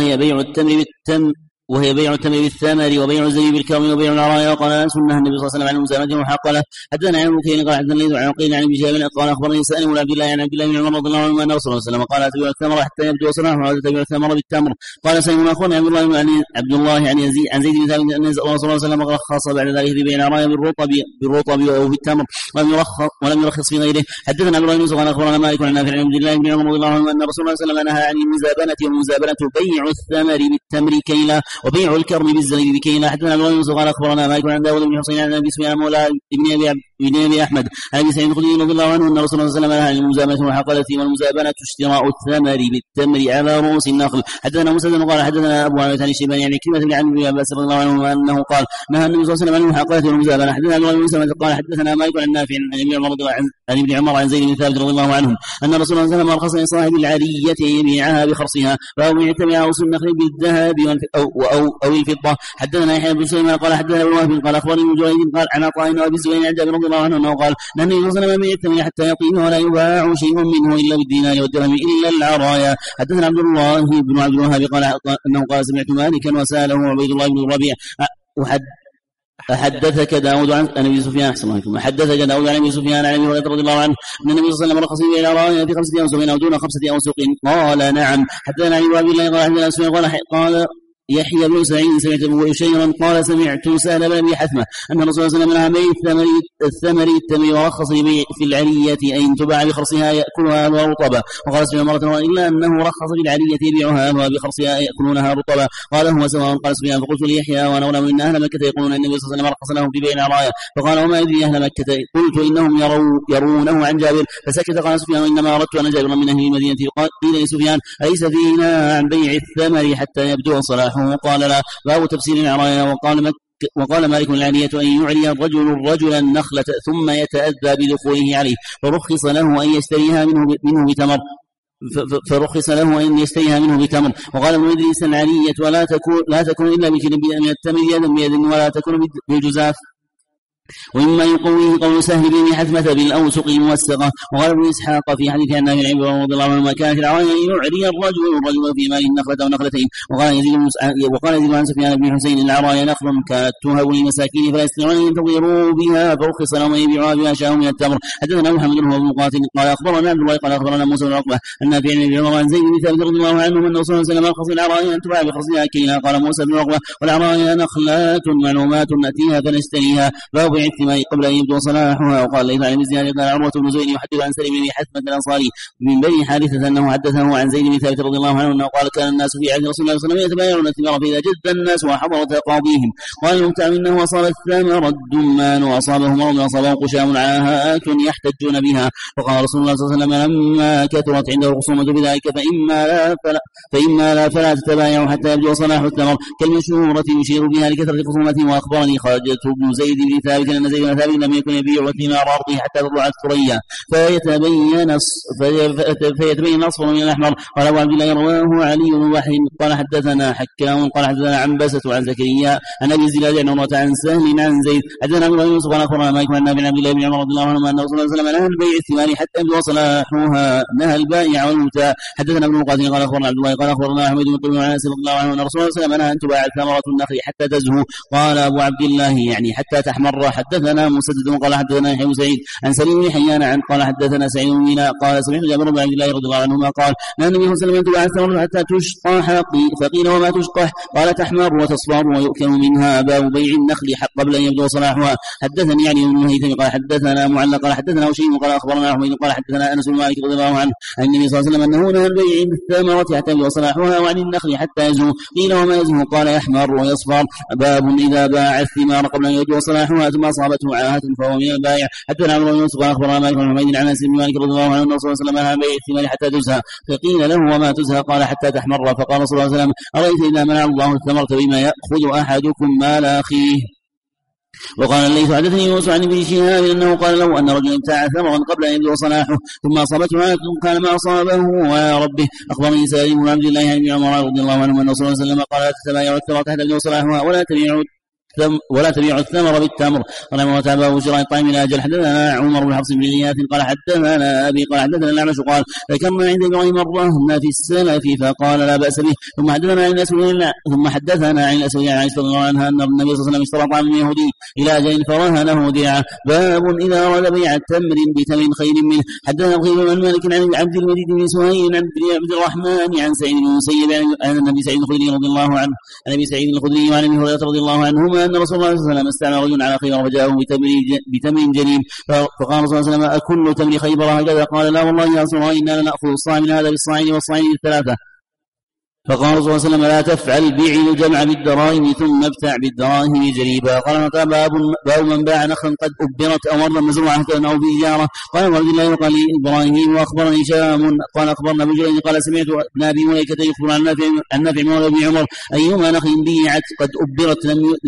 وهي بيع التمر بالثمر وبيع الزبيب بالكرم وبيع العرايا. وقال انس نهى النبي صلى الله عليه وسلم عن المزابنة محقلة. حدثنا عن بكير قال حدثنا ليث عن عقيل عن ابن شهاب قال اخبرني سالم بن عبد الله عن عبد الله بن عمر رضي الله عنه ان رسول الله صلى الله عليه وسلم قال تبيع الثمر حتى يبدو صلاحه ولا تبيع الثمر بالتمر. قال سالم اخبرني عبد الله عن زيد بن ثابت ان رسول الله صلى الله عليه وسلم رخص بعد ذلك في بيع العرايا بالرطب او بالتمر ولم يرخص في غيره. حدثنا عبد الله بن يوسف قال اخبرنا مالك عن نافع عن عبد الله بن عمر رضي الله عنه ان رسول الله صلى الله عليه وسلم نهى عن المزابنة. والمزابنة بيع الثمر بالتمر كيلا وبيع الكرم بالزبيب كيلا. حدثنا عبد الله بن يوسف قال اخبرنا مالك عن داود بن حسين عن ابي سفيان مولى ابن ابي احمد عن ابي سعيد الخدري رضي الله عنه ان رسول الله صلى الله عليه وسلم نهى عن المزابنة وحقلة. والمزابنة اشتراء الثمر بالتمر على رؤوس النخل. حدثنا مسدد قال حدثنا ابو عامر عن الشيباني يعني كلمة بن عمرو بن عباس رضي الله عنه انه قال نهى النبي صلى الله عليه وسلم عن المحاقلة والمزابنة. حدثنا عبد الله بن مسلم قال حدثنا مالك عن نافع عن ابن عمر عن زيد بن ثابت رضي الله عنهم ان رسول الله صلى الله عليه وسلم ارخص لصاحب العرية يبيعها بخرصها فهو يعتمد على رؤوس النخل بالذهب او الفضة. حدثنا يحيى بن سليمان قال حدثنا ابن وهب قال اخبرني ابن جريج قال عن عطاء وابي الزبير عن جابر رضي الله عنه انه قال نهى النبي صلى الله عليه وسلم يعتمد حتى يقيم ولا يباع شيء منه الا بالدينار والدرهم الا العرايا. حدثنا عبد الله بن عبد الوهاب قال انه قال سمعت مالكا وساله عبيد الله بن الربيع حدثك داود عن ابي سفيان احسن الله عليكم. حدثك داود عن ابي سفيان عن ابي هريره رضي الله عنه ان النبي صلى الله عليه وسلم رخص في العرايا في 5 أوسق او دون 5 أوسق. قال نعم. حدثنا عن ابي الله قال حدثنا سفيان قال يحيى بن سعيد سمعت أبو بشيرا قال سمعت سهل بن أبي حثمة أن الرسول صلى الله عليه وسلم نهى الثمر التمر ورخص في العلية أن تباع بخرصها يأكلها أهلها رطبا. وقال سفيان مرة إلا أنه رخص في العلية يبيعها أهلها بخرصها يأكلونها رطبا. قال هو سواء. قال سفيان فقلت ليحيى وأنا أولى من أهل مكة يقولون أن النبي صلى الله عليه وسلم رخص لهم في بيع العرايا. فقال وما يدري أهل مكة. قلت إنهم يرونه عن جابر. فسكت. قال سفيان إنما أردت أن جابر من أهل المدينة. قيل لسفيان أليس فينا عن بيع الثمر حتى يبدو صلاحه؟ قال لا. باب تفسير العرايا. وقال مالك العالية أن يعلي الرجل النخلة ثم يتأذى بدخوله عليه فرخص له أن يشتريها منه بتمر. وقال ابن إدريس العالية لا تكون إلا بكل من التمر يدا بيد ولا تكون بالجزاف. ومما يقويه قول سهل بن حثمة بالأوسق الموسقة. وقال ابن إسحاق في حديث عن نافع بن عمر رضي الله عنه كانت العرايا يعري الرجل في مال نخلة ونخلتين. وقال يزيد عن سفيان بن حسين العرايا نخل كانت تهب للمساكين فلا يستطيعون أن ينتظروا بها فرخص لهم يبيعوها بما شاءوا من التمر. حدثنا محمد بن مقاتل قال أخبرنا عبد الله قال أخبرنا موسى بن عقبة أن نافع بن عمر عن زيد بن ثابت رضي الله عنه أن الرسول صلى الله عليه وسلم رخص العرايا أن تباع بخرصها كيلا. قال موسى بن عقبة والعرايا نخلات معلومات نأتيها فنشتريها باب بيع الثمار قبل أن يبدو صلاحها. وقال ليس عن زياد قال عروة بن زبير يحدث عن سليم بن حثمة الأنصاري من بني حارثة أنه حدثه عن زيد بن ثابت رضي الله عنه أنه قال كان الناس في عهد رسول الله صلى الله عليه وسلم يتبايعون الثمار فإذا جد الناس وحضر تقاضيهم. قال الممتع منه وصاب الثمر الدمان وأصابه مرض وأصابه قشام عاهات يحتجون بها. فقال رسول الله صلى الله عليه وسلم لما كثرت عنده الخصومة بذلك فإما لا فلا تتبايعوا حتى يبدو صلاح الثمر كالمشهورة يشير بها لكثرة خصومته. وأخبرني خرجت بن زيد بن ثابت أن زيد بن ثابت لم يكن يبيع ثمار أرضه حتى تطلع الثريا فيتبين أصفر من الأحمر. قال أبو عبد الله رواه علي بن وحي قال حدثنا حكام قال حدثنا عنبسة عن زكريا عن أبي الزناد عن عروة عن سهل عن زيد حدثنا أبو يوسف قال أخبرنا مالك عن نافع عن عبد الله بن عمر رضي الله عنهما أن رسول الله صلى الله عليه وسلم نهى البيع الثمار حتى يبدو صلاحها نهى البائع والمبتاع. حدثنا ابن مقاتل قال أخبرنا عبد الله قال أخبرنا أحمد بن طلب عن أنس رضي الله عنه أن رسول الله صلى الله عليه وسلم نهى أن تباع ثمرة النخل حتى تزهو. قال أبو عبد الله يعني حتى تحمر. حدثنا مسدد قال حدثنا يحيى بن سعيد عن سليم بن حيان عن قال حدثنا سعيد بن ميناء قال سمعت جابر بن عبد الله رضي الله عنهما قال نهى النبي صلى الله عليه وسلم أن تباع الثمرة حتى تشقح. فقيل وما تشقح؟ قال تحمر وتصفر ويؤكل منها. باب بيع النخل قبل أن يبدو صلاحها. حدثني يعني بن هيثم قال حدثنا معلق قال حدثنا وشيء قال أخبرنا أحمد قال حدثنا أنس بن مالك رضي الله عنه عن النبي صلى الله عليه وسلم أنه نهى البيع بالثمرة حتى يبدو صلاحها وعن النخل حتى يزهو. قيل وما يزهو؟ قال يحمر ويصفر. باب إذا باع الثمار قبل أن يبدو صلاحها ثم أصابته عاهة فهو من البائع. حدثنا عمرو بن يوسف قال أخبرنا مالك بن حميد عن أنس بن مالك رضي الله عنه أن الرسول صلى الله عليه وسلم نهى بيع الثمار حتى تزهى. فقيل له وما تزهى؟ قال حتى تحمر. فقال صلى الله عليه وسلم أرأيت إذا منع الله الثمرة بما يأخذ أحدكم مال أخيه. وقال الليث حدثني يونس عن ابن شهاب انه قال له ان رجلا ابتاع ثمرا قبل ان يبدو صلاحه ثم اصابته عاهة كان ما اصابه ويا ربه. اخبرني سالم بن عبد الله عن ابن عمر رضي الله عنه ان الرسول صلى الله عليه وسلم قال لا تتبايعوا الثمرة حتى يبدو صلاحها ولا تبيع الثمر بالتمر. قال ما تابعه شراء الطعام الى اجل. حدثنا عمر بن حفص بن غياث قال حدثنا ابي قال حدثنا الاعمش قال ذكرنا عند ابراهيم الرهن في السلف فقال لا باس به. ثم حدثنا عن الاسود عن عائشه رضي الله عنها ان النبي صلى الله عليه وسلم اشترى طعاما من يهودي الى اجل فرهنه وديعه. باب اذا اراد بيع التمر بتمر خير منه. حدثنا ابو بن مالك عن عبد المجيد بن سهيل عن عبد الرحمن عن سعيد بن المسيب عن النبي سعيد الخدري رضي الله عنه عن ابي سعيد الخدري وعن ابي هريره رضي الله عنهما أن رسول الله صلى الله عليه وسلم استعمل رجل على خيبر فجاءه بتمر جليل. فقال رسول الله صلى الله عليه وسلم أكل تمر خيبر هكذا؟ قال لا والله يا رسول الله إنا لنأخذ الصاع من هذا بالصاعين والصاعين بالثلاثة. فقال رسول الله صلى الله عليه وسلم لا تفعل بيع الجمع بالدراهم ثم ابتع بالدراهم جريبا. قال باب من باع نخلا قد أبرت أو مرة مزروعة أو بإجارة. قال عبد الله وقال إبراهيم وأخبرني هشام قال أخبرنا ابن جريج قال سمعت ابن أبي مليكة يخبر عن نافع مولى بن عمر أيما نخل بيعت قد أبرت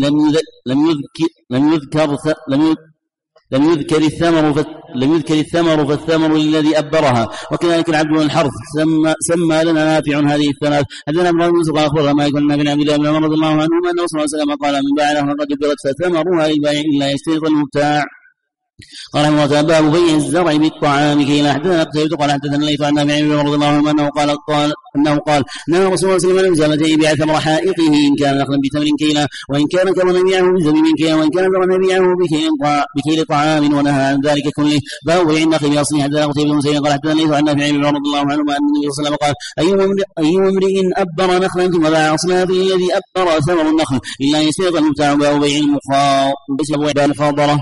لم يذكر الثمر فالثمر الذي أبرها. وكذلك العبد والحرث سمى لنا نافع هذه الثلاث. حدثنا ابن يوسف قال أخبرنا ما يكون بن عبد الله بن عمر رضي الله عنهما أن رسول الله صلى الله عليه وسلم قال من باع نخلا قد أبرت فثمرها للبائع إلا يشترط المبتاع. قال رحمه الله باب بيع الزرع بالطعام كيلا. حدثنا قتيبة قال حدثنا الليث عن نافع بن عمر رضي الله عنه انه قال نهى رسول الله صلى الله عليه وسلم ان يبيع ثمر حائطه ان كان نخلا بتمر كيلا وان كان كمرا يبيعه بزبيب كيلا وان كان ذرا يبيعه بكيل طعام ونهى عن ذلك كله. باب بيع النخل باصله. حدثنا قتيبة بن سعيد قال حدثنا الليث عن نافع بن عمر رضي الله عنه ان النبي صلى الله عليه وسلم قال اي امرئ ابر نخلا ثم باع اصلها بالذي ابر ثمر النخل الا ان يسبق المبتاع. باب بيع المخاضره.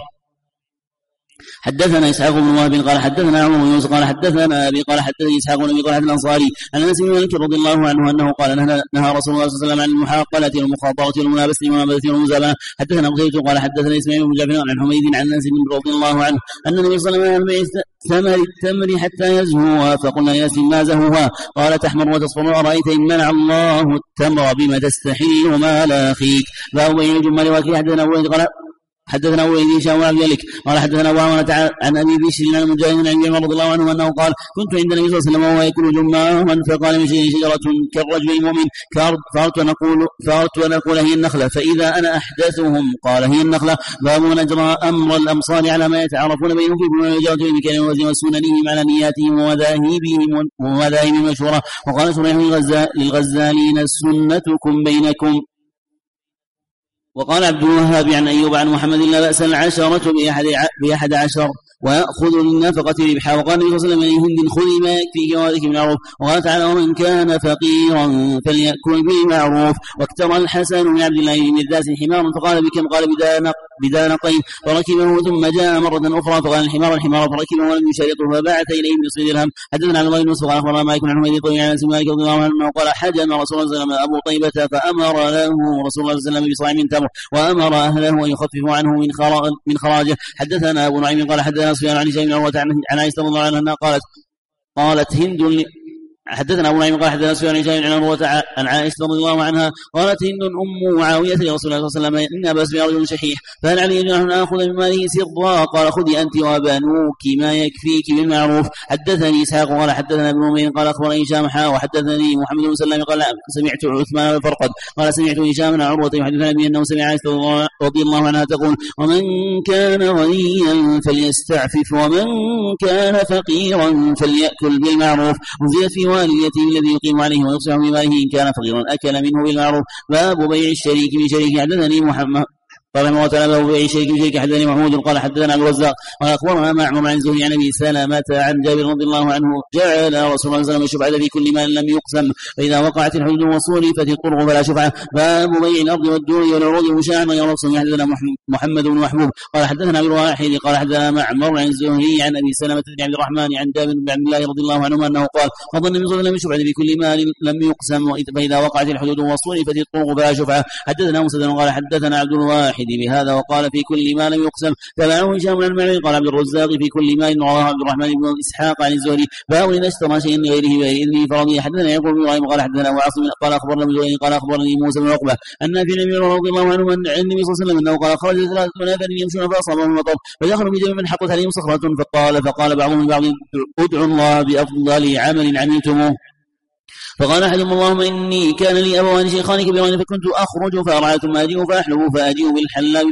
حدثنا إسحاق بن وهب قال حدثنا عمر بن يوسف قال حدثنا أبي قال حدثني إسحاق بن أبي قال حدثنا الأنصاري عن أنس بن مالك رضي الله عنه أنه قال نهى رسول الله صلى الله عليه وسلم عن المحاقلة والمخاطرة والملابسة والمزابنة. حدثنا قتيبة قال حدثنا إسماعيل بن جعفر عن حميد عن أنس رضي الله عنه أن النبي صلى الله عليه وسلم ثمر التمر حتى يزهوها فقلنا لأنس ما زهوها قال تحمر وتصفر أرأيت إن منع الله التمر بما تستحل مال أخيك. باب بيع الجمال وأكله. حدثنا أبو هشام وعبد الملك قال حدثنا أبو عوانة عن أبي بشر عن المجاهد عن ابن عمر رضي الله عنه أنه قال كنت عند النبي صلى الله عليه وسلم وهو يأكل جماعا فقال من شجرة كالرجل المؤمن فأردت أن أقول هي النخلة فإذا أنا أحدثهم قال هي النخلة. باب من أجرى أمر الأمصار على ما يتعارفون بينهم في بناء الجارة بمكان الوزن وسننهم على نياتهم ومذاهبهم المشهورة. وقال شريح للغزالين سنتكم بينكم. وقال عبد الوهاب عن أيوب عن محمد لا بأس العشرة بأحد عشر ويأخذ للنفقة ربحا. وقال النبي صلى الله عليه وسلم هند خذي ما يكفيك وذلك بالمعروف. وقال تعالى ومن كان فقيرا فليأكل بالمعروف. واكترى الحسن بن عبد الله بن الداس حمارا فقال بكم قال بدانقين فركبه ثم جاء مرة أخرى فقال الحمار فركبه ولم يشارطه فبعث إليه بنصف درهم. حدثنا عن الله بن نصر قال أخبرنا ما يكون عنه طويل عن أنس مالك رضي الله عنه قال حجم رسول الله صلى الله عليه وسلم أبو طيبة فأمر له رسول الله صلى الله عليه وسلم بصاع من تمر وأمر أهله أن يخففوا عنه من خراجه. حدثنا أبو نعيم قال حدثنا سفيان عن هشام بن عروة عن عائشة رضي الله عنها قالت هند حدثنا أبو نعيم قال حدثنا سفيان عن هشام بن عروة عن عائشة رضي الله عنها قالت هند أم معاوية لرسول الله صلى الله عليه وسلم إن أبا سفيان رجل شحيح فهل علي أن آخذ من ماله سرا قال خذي أنت وبنوك ما يكفيك بالمعروف. حدثني إسحاق قال حدثنا ابن أمين قال أخبرني هشام وحدثني محمد بن سلام قال سمعت عثمان الفرقد قال سمعت هشام بن عروة يحدثنا به أنه سمع عائشة رضي الله عنها تقول ومن كان غنيا فليستعفف ومن كان فقيرا فليأكل بالمعروف. وزيد في والدته الذي يقيم عليه ويصلح بماله إن كان فقيرا أكل منه بالمعروف. باب بيع الشريك من شريك. حدثني محمد قال ما تعالى باب بيع الشريك من شريك. حدثني محمود قال حدثنا عبد الرزاق قال أخبرنا معمر عن زهري عن أبي سلمة عن جابر رضي الله عنه جعل رسول الله صلى الله عليه وسلم الشفعة في كل ما لم يقسم فإذا وقعت الحدود وصرفت الطرق فلا شفعة. باب بيع الأرض والدور والعروض مشاعا غير مقسم. حدثنا محمد بن محبوب قال حدثنا أبي الواحد قال حدثنا معمر عن زهري عن أبي سلمة بن عبد الرحمن عن جابر بن عبد الله رضي الله عنه أنه قال فظن النبي صلى الله عليه وسلم الشفعة في كل ما لم يقسم فإذا وقعت الحدود وصرفت الطرق فلا شفعة. حدثنا مسدد قال حدثنا عبد الواحد بهذا وقال في كل ما لم يقسم تبعه هشام بن المعين قال عبد الرزاق في كل ما رواه عبد الرحمن بن إسحاق عن الزهري. باب إذا اشترى شيئا لغيره بإذنه فرضي. حدثنا يعقوب بن إبراهيم قال حدثنا وعاصم قال أخبرنا بن قال أخبرني موسى بن عقبة أن في النبي رضي الله عنه أن النبي صلى الله عليه وسلم أنه قال خرج 3 نفر يمشون فأصابهم المطر فدخلوا بجمع من حقت عليهم صخرة فقال بعضهم لبعض ادعوا الله بأفضل عمل عملتموه. فقال أحدهم اللهم إني كان لي أبوان شيخان كبيران فكنت أخرج فأرعى ثم أجيء فأحلب فأجيء بالحلاب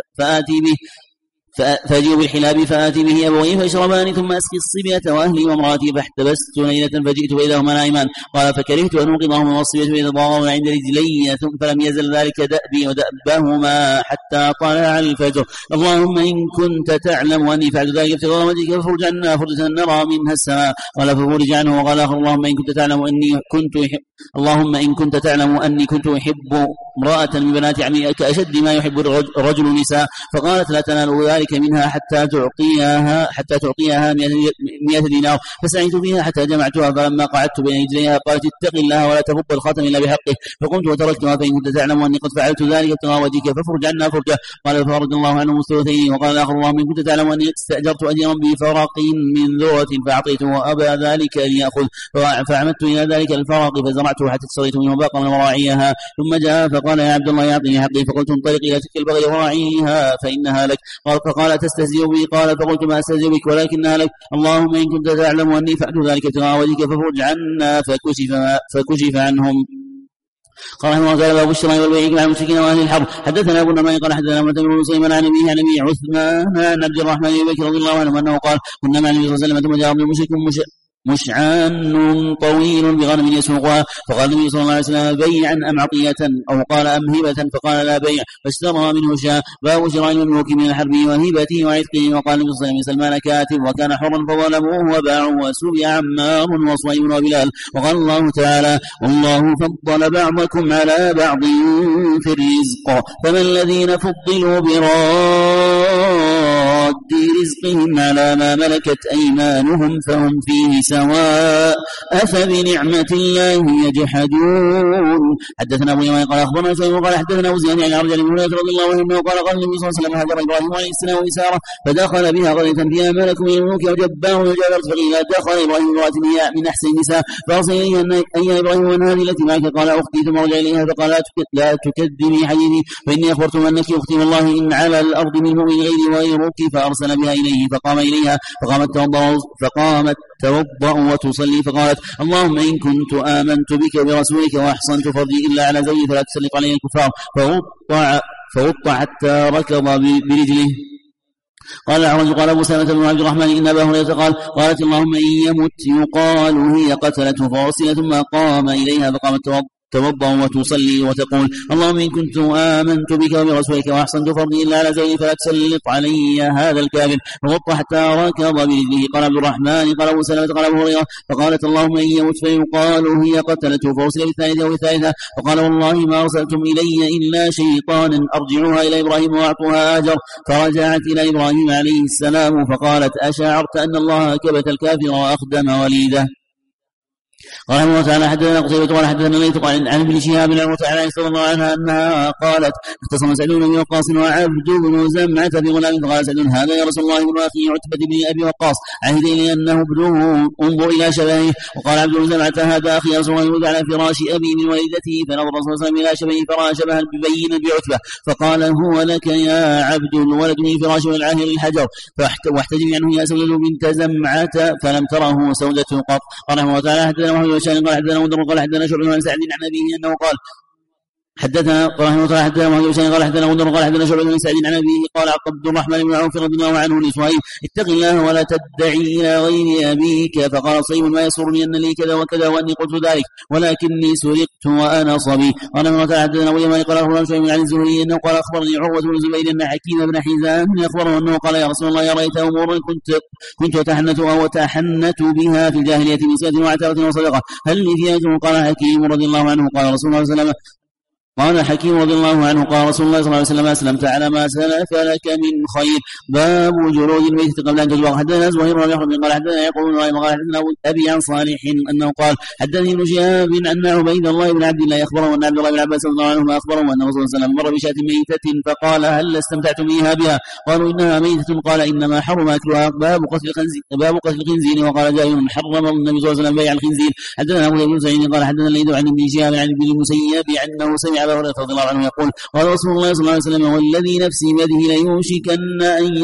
فأجيء بالحلاب فآتي به أبويه فيشربان ثم أسقي الصبية وأهلي وامرأتي فاحتبست ليلة فجئت فإذا هما نائمان قال فكرهت أن أوقظهما والصبية فإذا ضاغوا عند رجلي فلم يزل ذلك دأبي ودأبهما حتى طلع الفجر. اللهم إن كنت تعلم أني فعلت ذلك ابتغاء وجهك فافرج عنا فرجة نرى منها السماء قال ففرج عنه. وقال آخر اللهم إن كنت تعلم أني كنت أحب امرأة من بنات عمي كأشد ما يحب الرجل النساء فقالت لا تنال ذلك منها حتى تعطيها 100 دينار فسعيت فيها حتى جمعتها فلما قعدت بين رجليها قالت اتق الله ولا تفض الخاتم إلا بحقه فقمت وتركتها فإن كنت تعلم أني قد فعلت ذلك ابتغاء وجهك فافرج عنا فرجة قال ففرج الله عنه مستوثين. وقال الآخر اللهم إن كنت تعلم أني استأجرت أجرا بفرق من ذرة فأعطيته وأبى ذلك أن يأخذ فعمدت إلى ذلك الفرق فزرعته حتى اقتريت منه باقا من وراعيها ثم جاء فقال يا عبد الله يعطيني حقي فقلت انطلق إلى تلك البغي وراعيها فإنها لك فقال تستهزئ بي قال فقلت ما أستهزئ بك ولكنها لك اللهم إن كنت تعلم أني فعلت ذلك ابتغاء وجهك ففرج عنا فكشف عنهم. قال رحمه الله تعالى باب الشراء والبيع مع المشركين واهل الحرب. حدثنا ابو النعمان قال حدثنا معتمر بن سليمان عن ابي عثمان عن عبد الرحمن بن بكر رضي الله عنه انه قال كنا مع النبي صلى الله عليه وسلم ثم جاء المشرك مشعان طويل بغنم يسوقها فقال النبي صلى الله عليه وسلم بيعا ام عطية او قال ام هبة فقال لا بيع فاشترى منه شاة. باب شراء المملوك من الحرب وهبته وعتقه. وقال النبي صلى الله عليه وسلم سلمان كاتب وكان حرا فظلموه وباعوا وسبع عمار وصهيب وبلال. وقال الله تعالى والله فضل بعضكم على بعض في الرزق فما الذين فضلوا براد رزقهم على ما ملكت أيمانهم فهم فيه سواء أفبنعمة الله يجحدون. حدثنا أبو يمان قال أخبرنا شيء وقال حدثنا وزيان عن عرج بن هريرة رضي الله عنه قال قال النبي صلى الله عليه وسلم هاجر إبراهيم عليه السلام وإسارة فدخل بها قرية فيها ملك من الملوك وجبار وجابر فقيل دخل إبراهيم امرأة من أحسن النساء فأرسل إليها أن يا إبراهيم من هذه التي معك قال أختي ثم رجع إليها فقال لا تكذبي حديثي فإني أخبرتم أنك أختي والله إن على الأرض من مؤمن غيرك فأرسل بها إليه فقام إليها فقامت توضأ وتصلي فقالت اللهم إن كنت آمنت بك برسولك وأحصنت فرجي إلا على زوجي فلا تسلط علي الكفار فوضع حتى ركض برجله. قال الأعرج قال أبو سلمة بن عبد الرحمن إن أبا هريرة قالت اللهم إن يمت يقال هي قتلته فأرسل ثم قام إليها فقامت توضأ وتصلي وتقول اللهم إن كنت آمنت بك وبرسولك وأحسنت فرضي إلا على زوجي فلا تسلط علي هذا الكافر فغط حتى ركض برجله. قال عبد الرحمن قال أبو سلمة قال أبو هريرة فقالت اللهم إن يمت فيقال هي قتلته فأرسل بالثانية والثالثة فقال والله ما أرسلتم إلي إلا شيطانا أرجعوها إلى إبراهيم وأعطوها أجر. فرجعت إلى إبراهيم عليه السلام فقالت أشعرت أن الله كبت الكافر وأخدم وليده. قال الله تعالى حدثنا قتيبة قال حدثنا الليث قال عن ابن شهاب عن عائشة رضي الله عنها أنها قالت اختصم سعد بن وقاص وعبد بن زمعة بغلام فقال سعد هذا يا رسول الله ابن أخي عتبة بن أبي وقاص عهد إلي أنه ابنه انظر إلى شبهه. وقال عبد بن زمعة هذا أخي يا رسول الله يولد على فراش أبي من والدته فنظر الرسول صلى الله عليه وسلم إلى شبهه فرأى شبها ببين بعتبة فقال هو لك يا عبد الولد من فراش والعاهر الحجر واحتجب عنه يا سودة بنت زمعة فلم تره سودة قط. قال الله تعالى حدثنا محمد قال حدثنا مدر قال حدثنا شعبة عن سعد عن أبيه أنه قال حدثنا رحمه الله حدثنا محمد بن قال حدثنا مدر قال حدثنا شعبة بن سعد عن أبيه قال عبد الرحمن بن عوف رضي الله عنه لصهيب اتق الله ولا تدعي إلى غير أبيك فقال صهيب ما يسرني أن لي كذا وكذا وأني قلت ذلك ولكني سرقت وأنا صبي. قال رحمه الله حدثنا ويمان قال أخبرنا شعيب عن الزهري أنه قال أخبرني عروة بن الزبير أن حكيم بن حزام أخبره أنه قال يا رسول الله يا رأيت أمورا كنت أتحنت بها في الجاهلية من صلة وعترة وصدقة هل لي فيها أجر؟ قال حكيم رضي الله عنه قال رسول الله صلى الله عليه وسلم قال حكيم رضي الله عنه قال رسول الله صلى الله عليه وسلم أسلمت على ما سلف لك من خير. باب جلود الميت قبل أن تذبح. حدثنا زهير بن حرب قال حدثنا يقول قال حدثنا أبي عن صالح أنه قال حدثني ابن شهاب أن عبيد الله بن عبد الله أخبره أن عبد الله بن عباس رضي الله عنهما أخبره أن الرسول صلى الله عليه وسلم مر بشاة ميتة فقال هل استمتعتم بها؟ قالوا إنها ميتة قال إنما حرم أكلها. باب قتل الخنزير. وقال جابر حرم النبي صلى الله عليه وسلم بيع الخنزير. حدثنا أبو بن سعيد قال حدثنا الليث عن ابن شهاب عن ابن المسيب أنه سمع أبا هريرة رضي الله عنه يقول قال رسول الله صلى الله عليه وسلم والذي نفسي بيده ليوشكن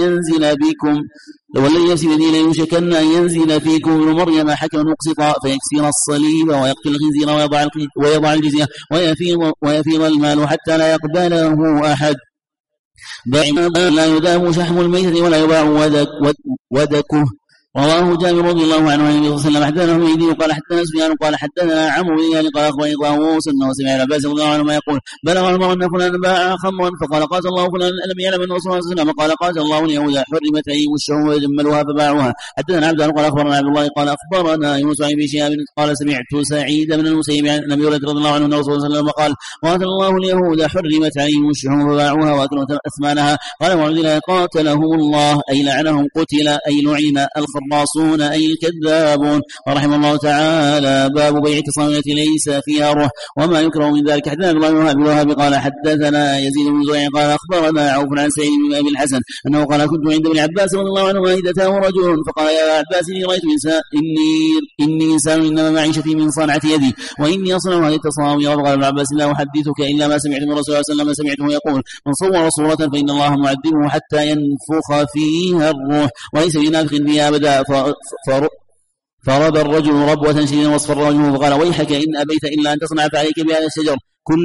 أن ينزل فيكم ابن مريم حكما مقسطا فيكسر الصليب ويقتل الخنزير ويضع الجزية ويفيض المال حتى لا يقبله أحد. لا يذاب شحم الميتة ولا يباع ودكه. رواه جابر رضي الله عنه عن النبي صلى الله عليه وسلم. حدثنا حميدي قال حدثنا سفيان قال حدثنا عمرو بن هلال قال اخبرني طاووس انه سمع العباس رضي الله عنه ما يقول بلغ عمر ان فلان باع خمرا فقال قاتل الله فلان الم يعلم ان رسول الله صلى الله عليه وسلم قال قاتل الله اليهود حرمت عليهم الشهوم وجملوها فباعوها. حدثنا عبد قال اخبرنا عبد الله قال اخبرنا يونس عن ابن شهاب قال سمعت سعيد بن المسيب عن ابي هريره رضي الله عنه ان الرسول صلى الله عليه وسلم قال قاتل الله اليهود حرمت عليهم الشهوم فباعوها واكلوا اثمانها. قال معاذ الله قاتلهم الله اي لعنهم قتل اي لعن الخراصون اي الكذابون. ورحمه الله تعالى. باب بيع التصاميم التي ليس فيها روح وما يكره من ذلك. حدثنا ابن الوهاب قال حدثنا يزيد بن زريع قال اخبرنا عوف عن سعيد بن ابي الحسن انه قال كنت عند ابن عباس رضي الله عنهما اذ اتاه رجل فقال يا عباس اني رايت اني انسان انما معيشتي من صنعه يدي واني اصنع هذه التصاميم. وقال ابن عباس لا احدثك الا ما سمعت من رسول الله صلى الله عليه وسلم سمعته يقول من صور صوره فان الله معذبه حتى ينفخ فيها الروح وليس بنافخ فيها ابدا فربى الرجل ربوة شديدا واصفر وجهه فقال ويحك إن أبيت إلا أن تصنع فعليك بهذا الشجر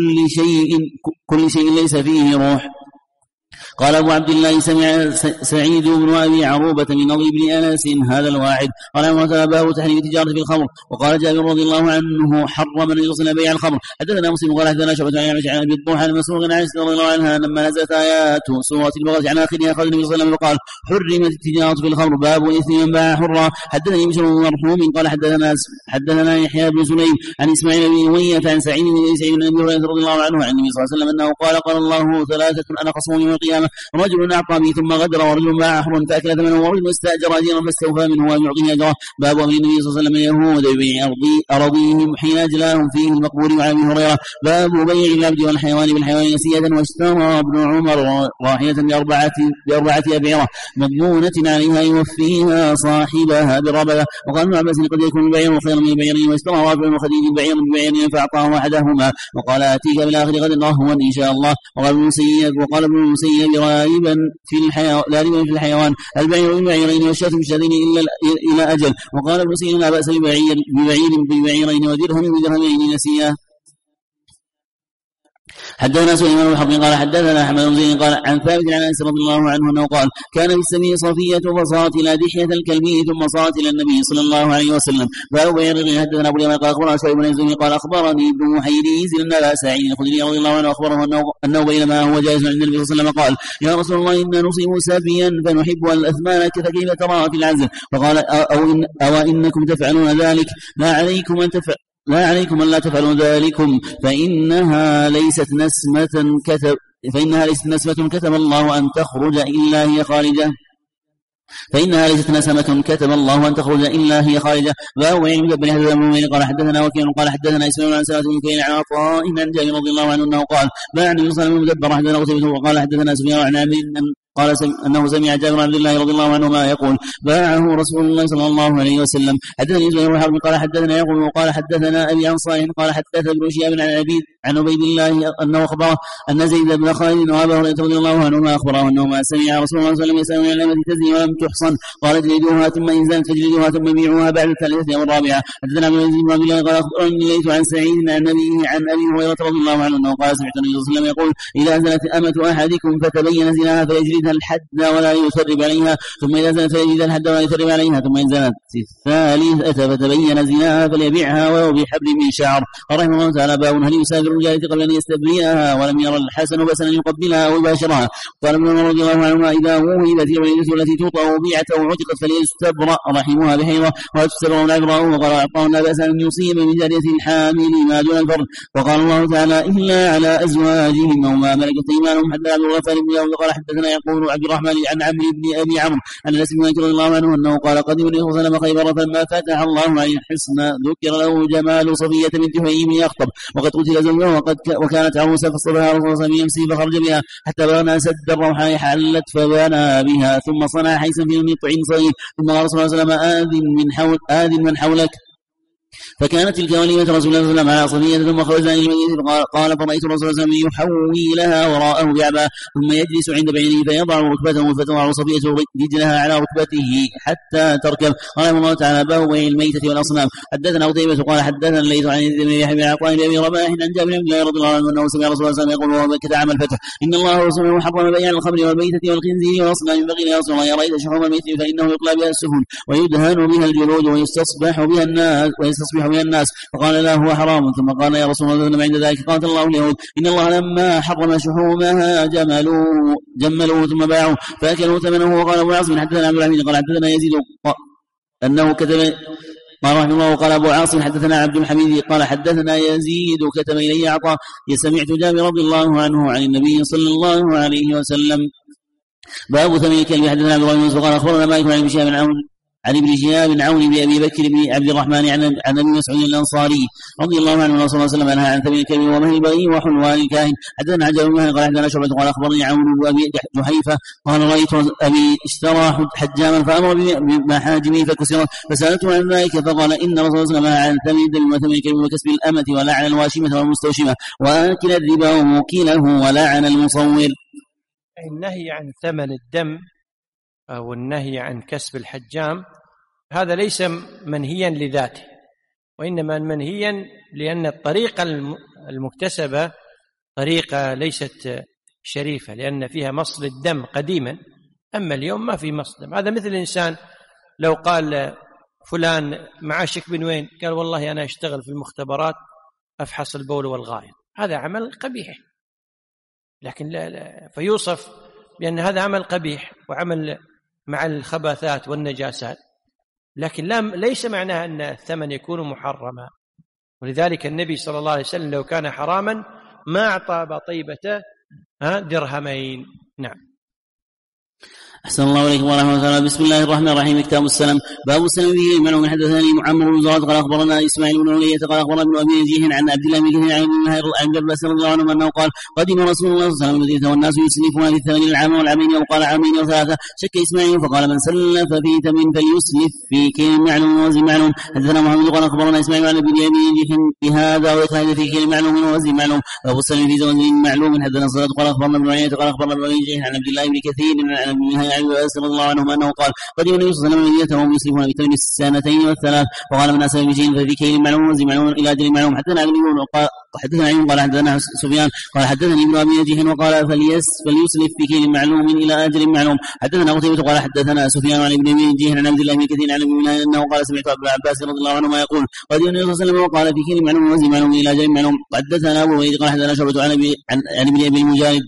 كل شيء ليس فيه روح. قال أبو عبد الله سمع سعيد بن أبي عروبة من نضر بن أنس هذا الواحد قال باب تحريم التجارة في الخمر. وقال جابر رضي الله عنه حرم النبي صلى الله عليه وسلم بيع الخمر. حدثنا مسلم قال حدثنا شعبة عن أبي الضحى عن مسروق عن عائشة رضي الله عنها لما نزلت آيات سورة البقرة عن آخرها قال النبي صلى الله عليه وسلم قال حرمت التجارة في الخمر باب إثم من باع حرا. حدثني بشر بن مرحوم قال حدثنا يحيى بن سليم عن إسماعيل بن أمية عن سعيد بن أبي هريرة رضي الله عنه عن النبي صلى الله عليه وسلم أنه قال الله ثلاثة أنا خصمهم يوم القيامة رجل أعطى به ثم غدر ورجل باع حرا فأكل ثمنه ورجل استأجر أجيرا فاستوفى منه وأن يعطيه أجره. باب أمر النبي صلى الله عليه وسلم اليهود ببيع أراضيهم حين أجلاهم فيه المقبور. وعن أبي هريرة باب بيع العبد والحيوان بالحيوان نسية. واشترى ابن عمر راحلة بأربعة أبعرة مضمونة عليها يوفيها صاحبها بربذة. وقال ابن عباس قد يكون البعير خيرا من البعيرين. واشترى رافع وخديج بعيرا ببعير فأعطاه أحدهما وقال آتيك بالآخر غد رهوا إن شاء الله. وقال ابن المسيب رايبا لا ريبا في الحيوان البعير بالبعيرين والشاة بالشاتين إلى أجل. وقال ابن سينا لا بأس ببعيرين ودرهم بدرهمين نسيا. حدثنا سليمان بن حرب قال حدثنا احمد بن زيد قال عن ثابت عن انس رضي الله عنه انه قال كان في السبيل صفيه فصارت الى دحيه الكلبي ثم صارت الى النبي صلى الله عليه وسلم. باب بيع الرغي. حدثنا ابو اليمان قال اخبرنا شعيب بن يزيد قال اخبرني ابن محيريز ان ابا سعيد الخدري رضي الله عنه اخبره انه بينما هو جالس عند النبي صلى الله عليه وسلم قال يا رسول الله انا نصيب سبيا فنحب الاثمان فكيف ترى في العزل؟ فقال او انكم تفعلون ذلك لا عليكم أن لا تفعلوا ذلكم فإنها ليست نسمة كتب الله أن تخرج إلا هي خارجة. باب بيع المدبر. حدثنا قال حدثنا وكيع قال حدثنا اسماعيل عن سلمة بن كيع عن عطاء عن جابر رضي الله عنه انه قال باع النبي صلى الله عليه وسلم المدبر. حدثنا قتيبة وقال حدثنا سفيان عن عامر قال أنه سمع جابر عبد الله رضي الله عنه ما يقول باعه رسول الله صلى الله عليه وسلم. حدثني زهير بن حرب قال حدثنا يقول وقال حدثنا أبي عن صالح قال حدث ابن شهاب عن عبيد الله أنه أخبره أن زيد بن خالد وأبا هريرة رضي الله عنهما أخبره أنه ما سمع رسول الله صلى الله عليه وسلم يسأل عن الأمة تزني ولم تحصن قال اجلدوها ثم إن زنت فاجلدوها ثم بيعوها بعد الثالثة أو الرابعة. حدثنا ابن يزيد بن عبد الله قال أخبرني ليث عن سعيد عن أبيه عن أبي هريرة رضي الله عنه أنه قال سمعت النبي صلى الله عليه وسلم يقول إذا زنت أمة أحدكم فتبين زناها فيجلدها الحد ولا يثرب عليها ثم إذا زنت فيجلدها الحد ولا يثرب عليها ثم إن زنت الثالثة فتبين زناها فليبيعها ولو بحبل من شعر. رحمه الله تعالى. باب هل يسافر الجارية قبل أن يستبرئها ولم يرى الحسن بأسا أن يقبلها أو يباشرها؟ قال ابن عمر رضي الله عنهما إذا وهبت الوليدة التي توطأ وبيعت أو عتقت فليستبرأ رحمها بحيرة ولا تستبرأ العبرة. وقال أعطاهن بأسا أن يصيب من جارية الحامل ما دون الفرد. وقال الله تعالى إلا على أزواجهم أو ما ملكت أيمانهم. حتى عبد الغفار بن يوم قال حدثنا يقول عبد الرحمن عن عمرو بن أبي عمرو أن أنس بن مالك رضي الله عنه أنه قال قدم النبي صلى الله عليه وسلم خيبر فلما فتح الله عليه الحصن ذكر له جمال صفية بنت حيي بن يخطب وقد قتل زوجها وكانت عروسا فاصطبها رسول الله صلى الله عليه وسلم يمسي فخرج بها حتى بنى سد الروحاء حلت فبنى بها ثم صنع حيثا في مطع صغير ثم قال صلى الله عليه وسلم آذن من حولك. فكانت تلك وليمة رسول الله صلى الله عليه وسلم على صفية ثم خرجنا إلى المدينة قال فرأيت الرسول صلى الله عليه وسلم يحوي لها وراءه بعباء ثم يجلس عند بعيره فيضع ركبته فتضع صفية رجلها على ركبته حتى تركب. قال الله تعالى باب بيع الميتة والأصنام. حدثنا قتيبة قال حدثنا الليث عن يحيى بن عطاء بن أبي رباح عن جابر بن الله رضي الله عنه أنه سمع رسول الله صلى الله عليه وسلم يقول وهو مكة عام الفتح إن الله ورسوله حرم بيع الخمر والميتة والخنزير والأصنام بغير يا رسول الله يا رأيت شحوم الميت فإنه يطلى بها السفن ويدهن بها الجلود ويستصبح بها الناس. فقال لا هو حرام. ثم قال يا رسول الله عند ذلك قاتل الله اليهود إن الله لما حرم شحومها جملوه ثم باعوه فأكلوا ثمنه. وقال أبو عاصم حدثنا عبد الحميد قال حدثنا يزيد أنه كتب قال رحمه الله وقال أبو عاصم حدثنا عبد الحميد قال حدثنا يزيد كتب إلي عطاء سمعت جابر رضي الله عنه عن النبي صلى الله عليه وسلم. باب ثمن الكلب. حدثنا عبد الله بن قال أخبرنا مالك عن ابن شهاب عن ابن شهاب عون بأبي بكر بن عبد الرحمن عن أبي مسعود الأنصاري رضي الله عنه أن رسول الله صلى الله عليه وسلم نهى عن ثمن الكلب ومهر البغي وحلوان الكاهن. حدثنا عجل بن قال حدثنا شعبة قال أخبرني عون بأبي جحيفة قال رأيت أبي اشترى حجاما فأمر بمحاجمه فكسرت فسألته عن ذلك فقال إن رسول الله صلى الله عليه وسلم نهى عن ثمن الدم وثمن الكلب وكسب الأمة ولعن الواشمة والمستوشمة وآكل الربا وموكله ولعن المصور. النهي عن ثمن الدم أو النهي عن كسب الحجام هذا ليس منهيا لذاته، وإنما منهيا لأن الطريقة المكتسبة طريقة ليست شريفة، لأن فيها مصل الدم قديما، أما اليوم ما في مصل دم. هذا مثل الإنسان لو قال فلان معاشك من وين؟ قال والله أنا أشتغل في المختبرات أفحص البول والغائط، هذا عمل قبيح، لكن لا فيوصف بأن هذا عمل قبيح وعمل مع الخباثات والنجاسات، لكن ليس معناه أن الثمن يكون محرما. ولذلك النبي صلى الله عليه وسلم لو كان حراما ما أعطى بطيبته درهمين. نعم. أحسن الله عليكم ورحمة الله. بسم الله الرحمن الرحيم. كتاب السلم. باب السلم فيه المعلوم. حدثني معمر بن زراد قال أخبرنا إسماعيل بن علية قال أخبرنا ابن أبي نجيح عن عبد الله بن كثير عن ابن عباس رضي الله عنه أنه قال قدم رسول الله صلى الله عليه وسلم المدينة والناس يسلفون في الثمن العام والعامين، وقال عامين وثلاثة. شك إسماعيل فقال من سلف في ثمن فليسلف في كيل معلوم ووزن معلوم. حدثنا محمد قال أخبرنا إسماعيل عن ابن أبي نجيح بهذا ويخرج في كيل معلوم ووزن معلوم. باب السلم في زوج معلوم. حدثنا صدق قال أخبرنا ابن علية قال أخبرنا ابن أبي نجيح عن عبد الله بن كثير عن ابن عباس رضي الله عنهما أنه قال قدم النبي صلى الله عليه وسلم المدينة وهم يسلفون بثمن السنتين والثلاث، وقال من أسلم بشيء ففي كيل معلوم ووزن معلوم إلى أجل معلوم. حدثنا علي قال حدثنا سفيان قال حدثني ابن أبي نجيح وقال فليسلف في كيل معلوم إلى أجل معلوم. حدثنا قتيبة قال حدثنا سفيان عن ابن أبي نجيح عن عبد الله بن كثير عن ابن أنه قال سمعت ابن عباس رضي الله عنهما يقول قدم النبي صلى الله عليه وسلم وقال في كيل معلوم ووزن معلوم إلى أجل معلوم. حدثنا أبو الوليد قال حدثنا شعبة عن ابن أبي المجاهد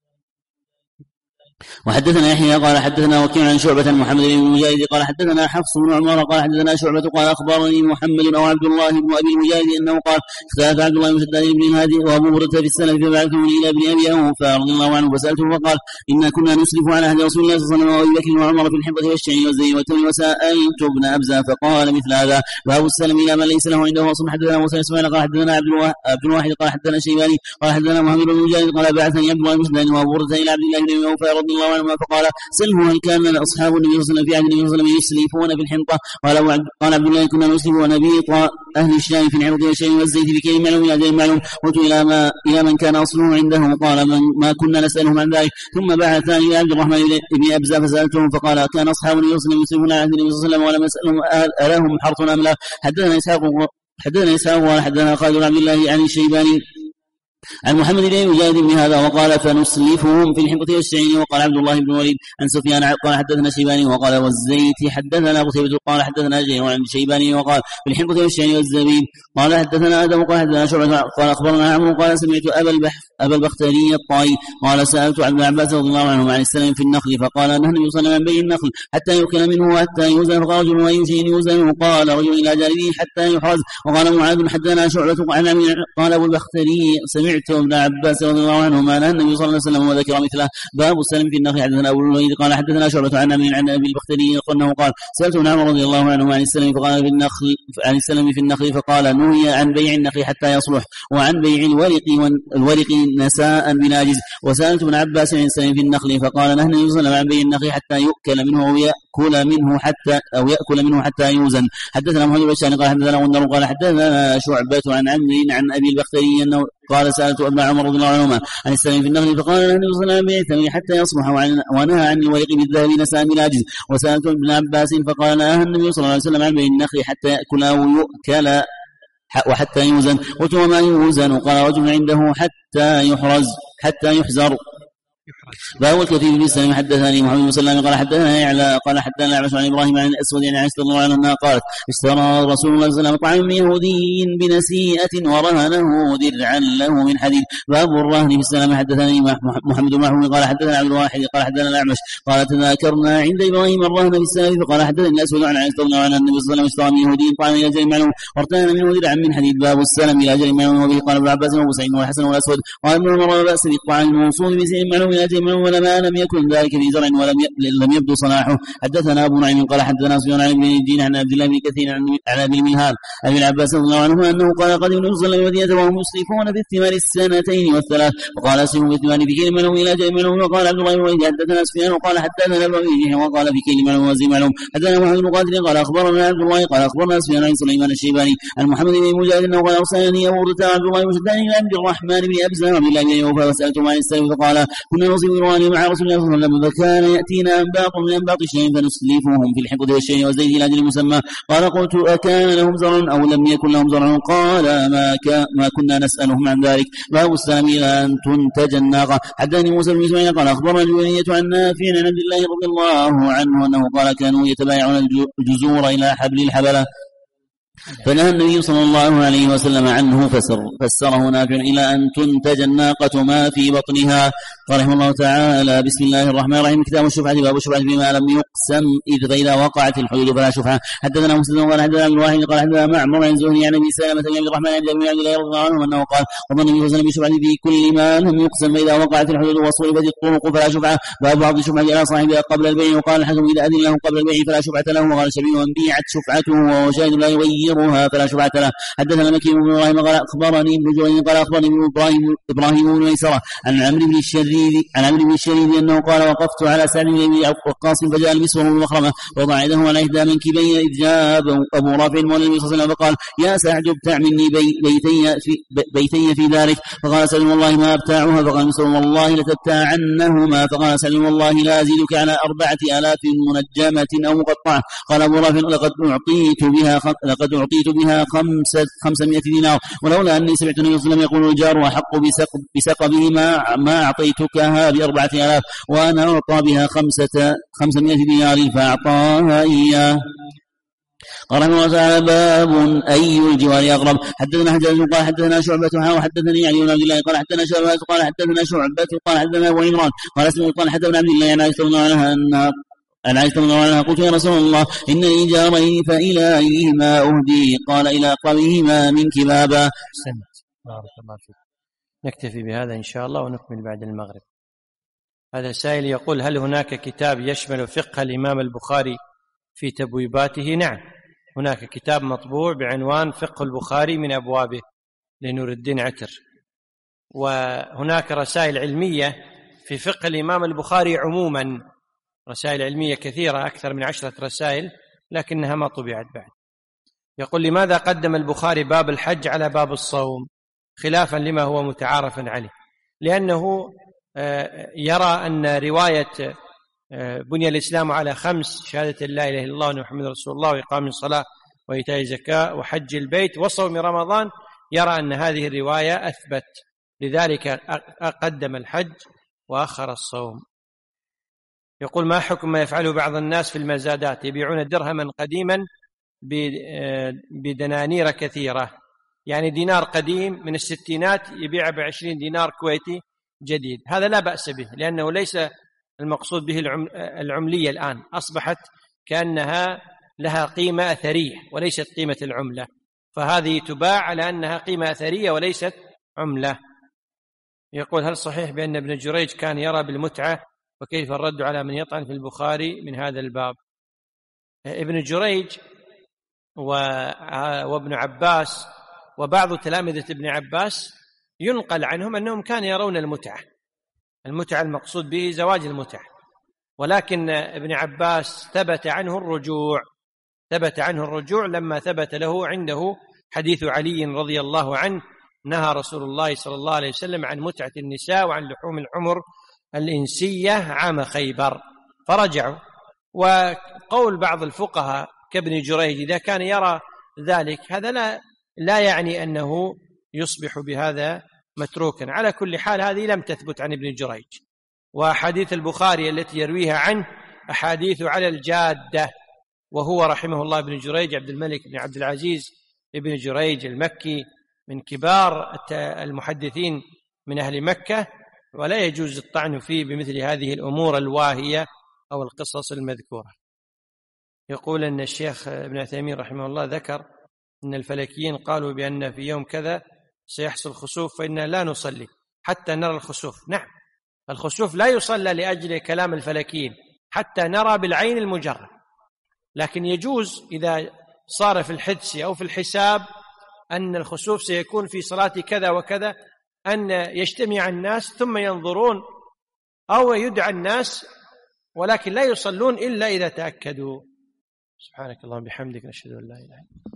وحدثنا يحيى قال حدثنا وكيع عن شعبة محمد بن المجاهد قال حدثنا حفص بن عمر قال حدثنا شعبة قال أخبرني محمد أو عبد الله بن أبي المجاهد أنه قال اختلف عبد الله بن شداد بن الهادي وأبو بردة في السنة فبعثوني إلى ابن أبي أوفى رضي الله عنه فسألته فقال إنا كنا نسلف على عهد رسول الله صلى الله عليه وسلم وأبي بكر وعمر في الحنطة والشعير والزيت والتمر وسألت ابن أبزة فقال مثل هذا. باب السلم إلى من ليس له عنده أصل. حدثنا موسى إسماعيل قال حدثنا عبد الواحد قال حدثنا شيباني قال حدثنا محمد بن المجاهد قال بعثني عبد الله بن شداد وأبو بردة إلى عبد الله بن أبي أوفى رضي الله عنه فقال سلموا هل كان أصحاب النبي صلى الله عليه وسلم في عهد النبي صلى الله عليه وسلم يسلفون في الحنطة؟ قال عبد الله كنا نسلف ونبيط أهل الشام في الحنطة والشيء والزيت بكيل معلوم إلى أجل معلوم. قلت إلى من كان أصله عنده قال ما كنا نسألهم عن ذلك. ثم بعثني إلى عبد الرحمن بن أبزة فسألتهم فقال كان أصحاب النبي صلى الله عليه وسلم يسلفون عهد النبي صلى الله عليه وسلم ولم أسألهم ألهم حرث أم لا. حدثنا إسحاق قال حدثنا خالد بن عبد الله عن الشيباني عن محمد بن مجاهد بهذا وقال فنسلفهم في الحنطة والشعير. وقال عبد الله بن وليد عن سفيان قال حدثنا شيباني وقال والزيت حدثنا قتيبة قال حدثنا جرير عن شيباني وقال في الحنطة والشعير والزبيب. قال حدثنا آدم قال حدثنا شعبة قال أخبرنا عمرو قال سمعت أبا البختري الطائي قال سألت عن ابن عباس رضي الله عنه عن السلم في النخل فقال نهى النبي صلى الله عليه وسلم عن بيع النخل حتى يؤكل منه وحتى يوزن. فقال رجل ويمشي يوزن قال رجل إلى جانبه حتى يحرز. وقال معاذ حدثنا شعبة عن عمرو قال أبو البختري سمعت ابن عباس رضي الله عنهما نهى النبي صلى الله عليه وسلم وذكر مثله. باب السلم في النخل. حدثنا أبو الوليد قال حدثنا شعبة عن عمرو عن أبي البختري أنه قال سألت ابن عمر رضي الله عنه عن السلم فقال في النخل عن السلم في النخل فقال نهي عن بيع النخل حتى يصلح وعن بيع الورق نساء بناجز. وسألت ابن عباس عن السلم في النخل فقال نهى النبي صلى الله عليه وسلم عن بيع النخل حتى يؤكل منه أو يأكل منه حتى يوزن. حدثنا محمد بن بشار قال حدثنا غندر قال حدثنا شعبة عن عمرو عن أبي البختري أنه قال سألت ابن عمر رضي الله عنهما عن السلم في النخل فقال نهى النبي صلى الله عليه وسلم عن بيع الثمن حتى يصبح ونهى عن الورق بالذهب نساء بناجز. وسألت ابن عباس فقال نهى النبي صلى الله عليه وسلم عن بيع النخل حتى يأكل أو يؤكل وحتى يوزن. قلت وما يوزن؟ قال رجل عنده حتى يحزر. باب الكثير بن سلم. حدثني محمد بن سلام قال حدثنا يعلى قال حدثنا الأعمش عن إبراهيم عن الأسود عن عائشة رضي الله عنها قالت اشترى رسول الله صلى الله عليه وسلم طعاما من يهودي بنسيئة ورهنه درعا له من حديد. باب الرهن في السلام. حدثني محمد بن محمود قال حدثنا عبد الواحد قال حدثنا الأعمش قال تذاكرنا عند إبراهيم الرهن في السلام فقال حدثني الأسود عن عائشة رضي الله عنها النبي صلى الله عليه وسلم اشترى من يهودي طعاما إلى أجل معلوم وارتهن منه درعا من حديد. باب السلام إلى أجل معلوم. وبه قال ابن عباس وابو سعيد والحسن والأسود قال ابن عمر لا بأس بالطعام الموصول بسعر معلوم إلى أجل معلوم ولما لم يكن ذلك في زرع ولم يبدو صلاحه. حدثنا أبو نعيم قال حدثنا سفيان عن ابن الدين عن عبد الله بن كثير عن أبي المنهال أبي العباس رضي الله عنه أنه قال قدم النبي صلى الله عليه وسلم وهم يسلفون في الثمار السنتين والثلاث وقال أسلموا في الثمار في كيل معلوم إلى أجل معلوم. وقال عبد الله بن وليد حدثنا سفيان وقال حدثنا ابن أبي وقال في كيل معلوم وزن معلوم. حدثنا محمد بن قاتل قال أخبرنا عبد الله قال أخبرنا سفيان عن سليمان الشيباني عن محمد بن مجاهد أنه قال أرسلني أبو بردة عبد الله بن شداد إلى عبد الرحمن بن أبزة وعبد الله بن أوفى وسألته عن السلم فقال كنا كنا نصيب الرواني مع رسول الله صلى الله عليه وسلم فكان يأتينا أنباط من أنباط الشيء فنسلفهم في الحقد والشيء والزيت إلى أجل مسمى. قال قلت أكان لهم زرع أو لم يكن لهم زرع؟ قال ما كنا نسألهم عن ذلك. باب السلام إلى أن تنتج الناقة. حدثني موسى بن إسماعيل قال أخبرنا الجوينية عن نافع عن عبد الله رضي الله عنه أنه قال كانوا يتبايعون الجزور إلى حبل الحبلة فنهى النبي صلى الله عليه وسلم عنه فسره نافع إلى أن تنتج الناقة ما في بطنها. قال رحمه الله تعالى بسم الله الرحمن الرحيم كتاب الشفعة. باب الشفعة فيما لم يقسم فإذا وقعت الحدود فلا شفعة. حدثنا مسلم قال حدثنا عبد الواحد قال حدثنا معمر عن زهري عن ابي سلمة بن عبد الرحمن بن عبد الله رضي الله عنه انه قال قضى النبي صلى الله عليه وسلم بالشفعة في كل ما لم يقسم فإذا وقعت الحدود وصرفت الطرق فلا شفعة. باب عرض الشفعة على صاحبها قبل البيع. وقال الحكم إذا أذن له قبل البيع فلا شفعة له. وقال شبيه من بيعت شفعته وهو شاهد لا يغيرها فلا شفعة له. حدثنا مكي بن ابراهيم قال اخبرني ابن جريج قال اخبرني ابراهيم بن ميسرة عن عمرو بن الشريد انه قال وقفت على سعد بن ابي وقاص فجاء المسور بالمخرمه وضع يده على احدى منكبيه اذ جاء ابو رافع مولى النبي صلى الله عليه وسلم فقال يا سعد ابتع مني بيتي في ذلك. فقال سعد والله ما ابتاعها. فقال المسور والله لتبتاعنهما. فقال سعد والله لا ازيدك على 4000 منجمه او مقطعه. قال ابو رافع لقد اعطيت بها 500 دينار ولولا أني سمعت النبي صلى الله عليه وسلم يقول الجار وحق بسقبه ما أعطيتكها ب4000 وأنا أعطى بها 500 دينار فأعطاها إياه. قال رحمه الله تعالى باب أي الجوار أقرب. حدثنا حجاج قال حدثنا شعبة وحدثني علي بن عبد الله قال حدثنا شعبة قال حدثنا شعبة قال حدثنا أبو عمران قال اسمه قال حدثنا عبد الله عن عائشة رضي الله عنها قلت يا رسول الله إن لي جارين فإلى أيهما أهدي؟ قال إلى أقربهما منك بابا. بارك الله فيك. نكتفي بهذا إن شاء الله ونكمل بعد المغرب. هذا سائل يقول هل هناك كتاب يشمل فقه الإمام البخاري في تبويباته؟ نعم، هناك كتاب مطبوع بعنوان فقه البخاري من أبوابه لنور الدين عتر، وهناك رسائل علمية في فقه الإمام البخاري عموما، رسائل علمية كثيرة أكثر من 10 رسائل لكنها ما طبعت بعد. يقول لماذا قدم البخاري باب الحج على باب الصوم خلافا لما هو متعارف عليه؟ لأنه يرى أن رواية بني الإسلام على 5 شهادة لا إله إلا الله وأن محمد رسول الله وإقام الصلاة وإيتاء الزكاة وحج البيت وصوم رمضان، يرى أن هذه الرواية أثبت، لذلك قدم الحج وأخر الصوم. يقول ما حكم ما يفعله بعض الناس في المزادات؟ يبيعون درهما قديما بدنانير كثيرة، يعني دينار قديم من الستينات يبيع ب20 دينار كويتي جديد. هذا لا بأس به، لأنه ليس المقصود به العملية الآن، أصبحت كأنها لها قيمة أثرية وليست قيمة العملة، فهذه تباع على أنها قيمة أثرية وليست عملة. يقول هل صحيح بأن ابن جريج كان يرى بالمتعة؟ وكيف الرد على من يطعن في البخاري من هذا الباب؟ ابن جريج وابن عباس وبعض تلامذة ابن عباس ينقل عنهم أنهم كانوا يرون المتعة المقصود به زواج المتعة، ولكن ابن عباس ثبت عنه الرجوع لما ثبت له عنده حديث علي رضي الله عنه نهى رسول الله صلى الله عليه وسلم عن متعة النساء وعن لحوم الحمر الإنسية عام خيبر فرجعوا. وقول بعض الفقهاء كابن جريج إذا كان يرى ذلك هذا لا يعني أنه يصبح بهذا متروكا. على كل حال هذه لم تثبت عن ابن جريج، وحديث البخاري التي يرويها عنه أحاديث على الجادة، وهو رحمه الله ابن جريج عبد الملك بن عبد العزيز ابن جريج المكي من كبار المحدثين من أهل مكة، ولا يجوز الطعن فيه بمثل هذه الأمور الواهية أو القصص المذكورة. يقول أن الشيخ ابن عثيمين رحمه الله ذكر أن الفلكيين قالوا بأن في يوم كذا سيحصل خسوف فإننا لا نصلي حتى نرى الخسوف. نعم، الخسوف لا يصلى لأجل كلام الفلكيين حتى نرى بالعين المجرد، لكن يجوز إذا صار في الحدس أو في الحساب أن الخسوف سيكون في صلاة كذا وكذا أن يجتمع الناس ثم ينظرون، أو يدعى الناس ولكن لا يصلون إلا إذا تأكدوا. سبحانك اللهم وبحمدك نشهد أن لا إله إلا أنت.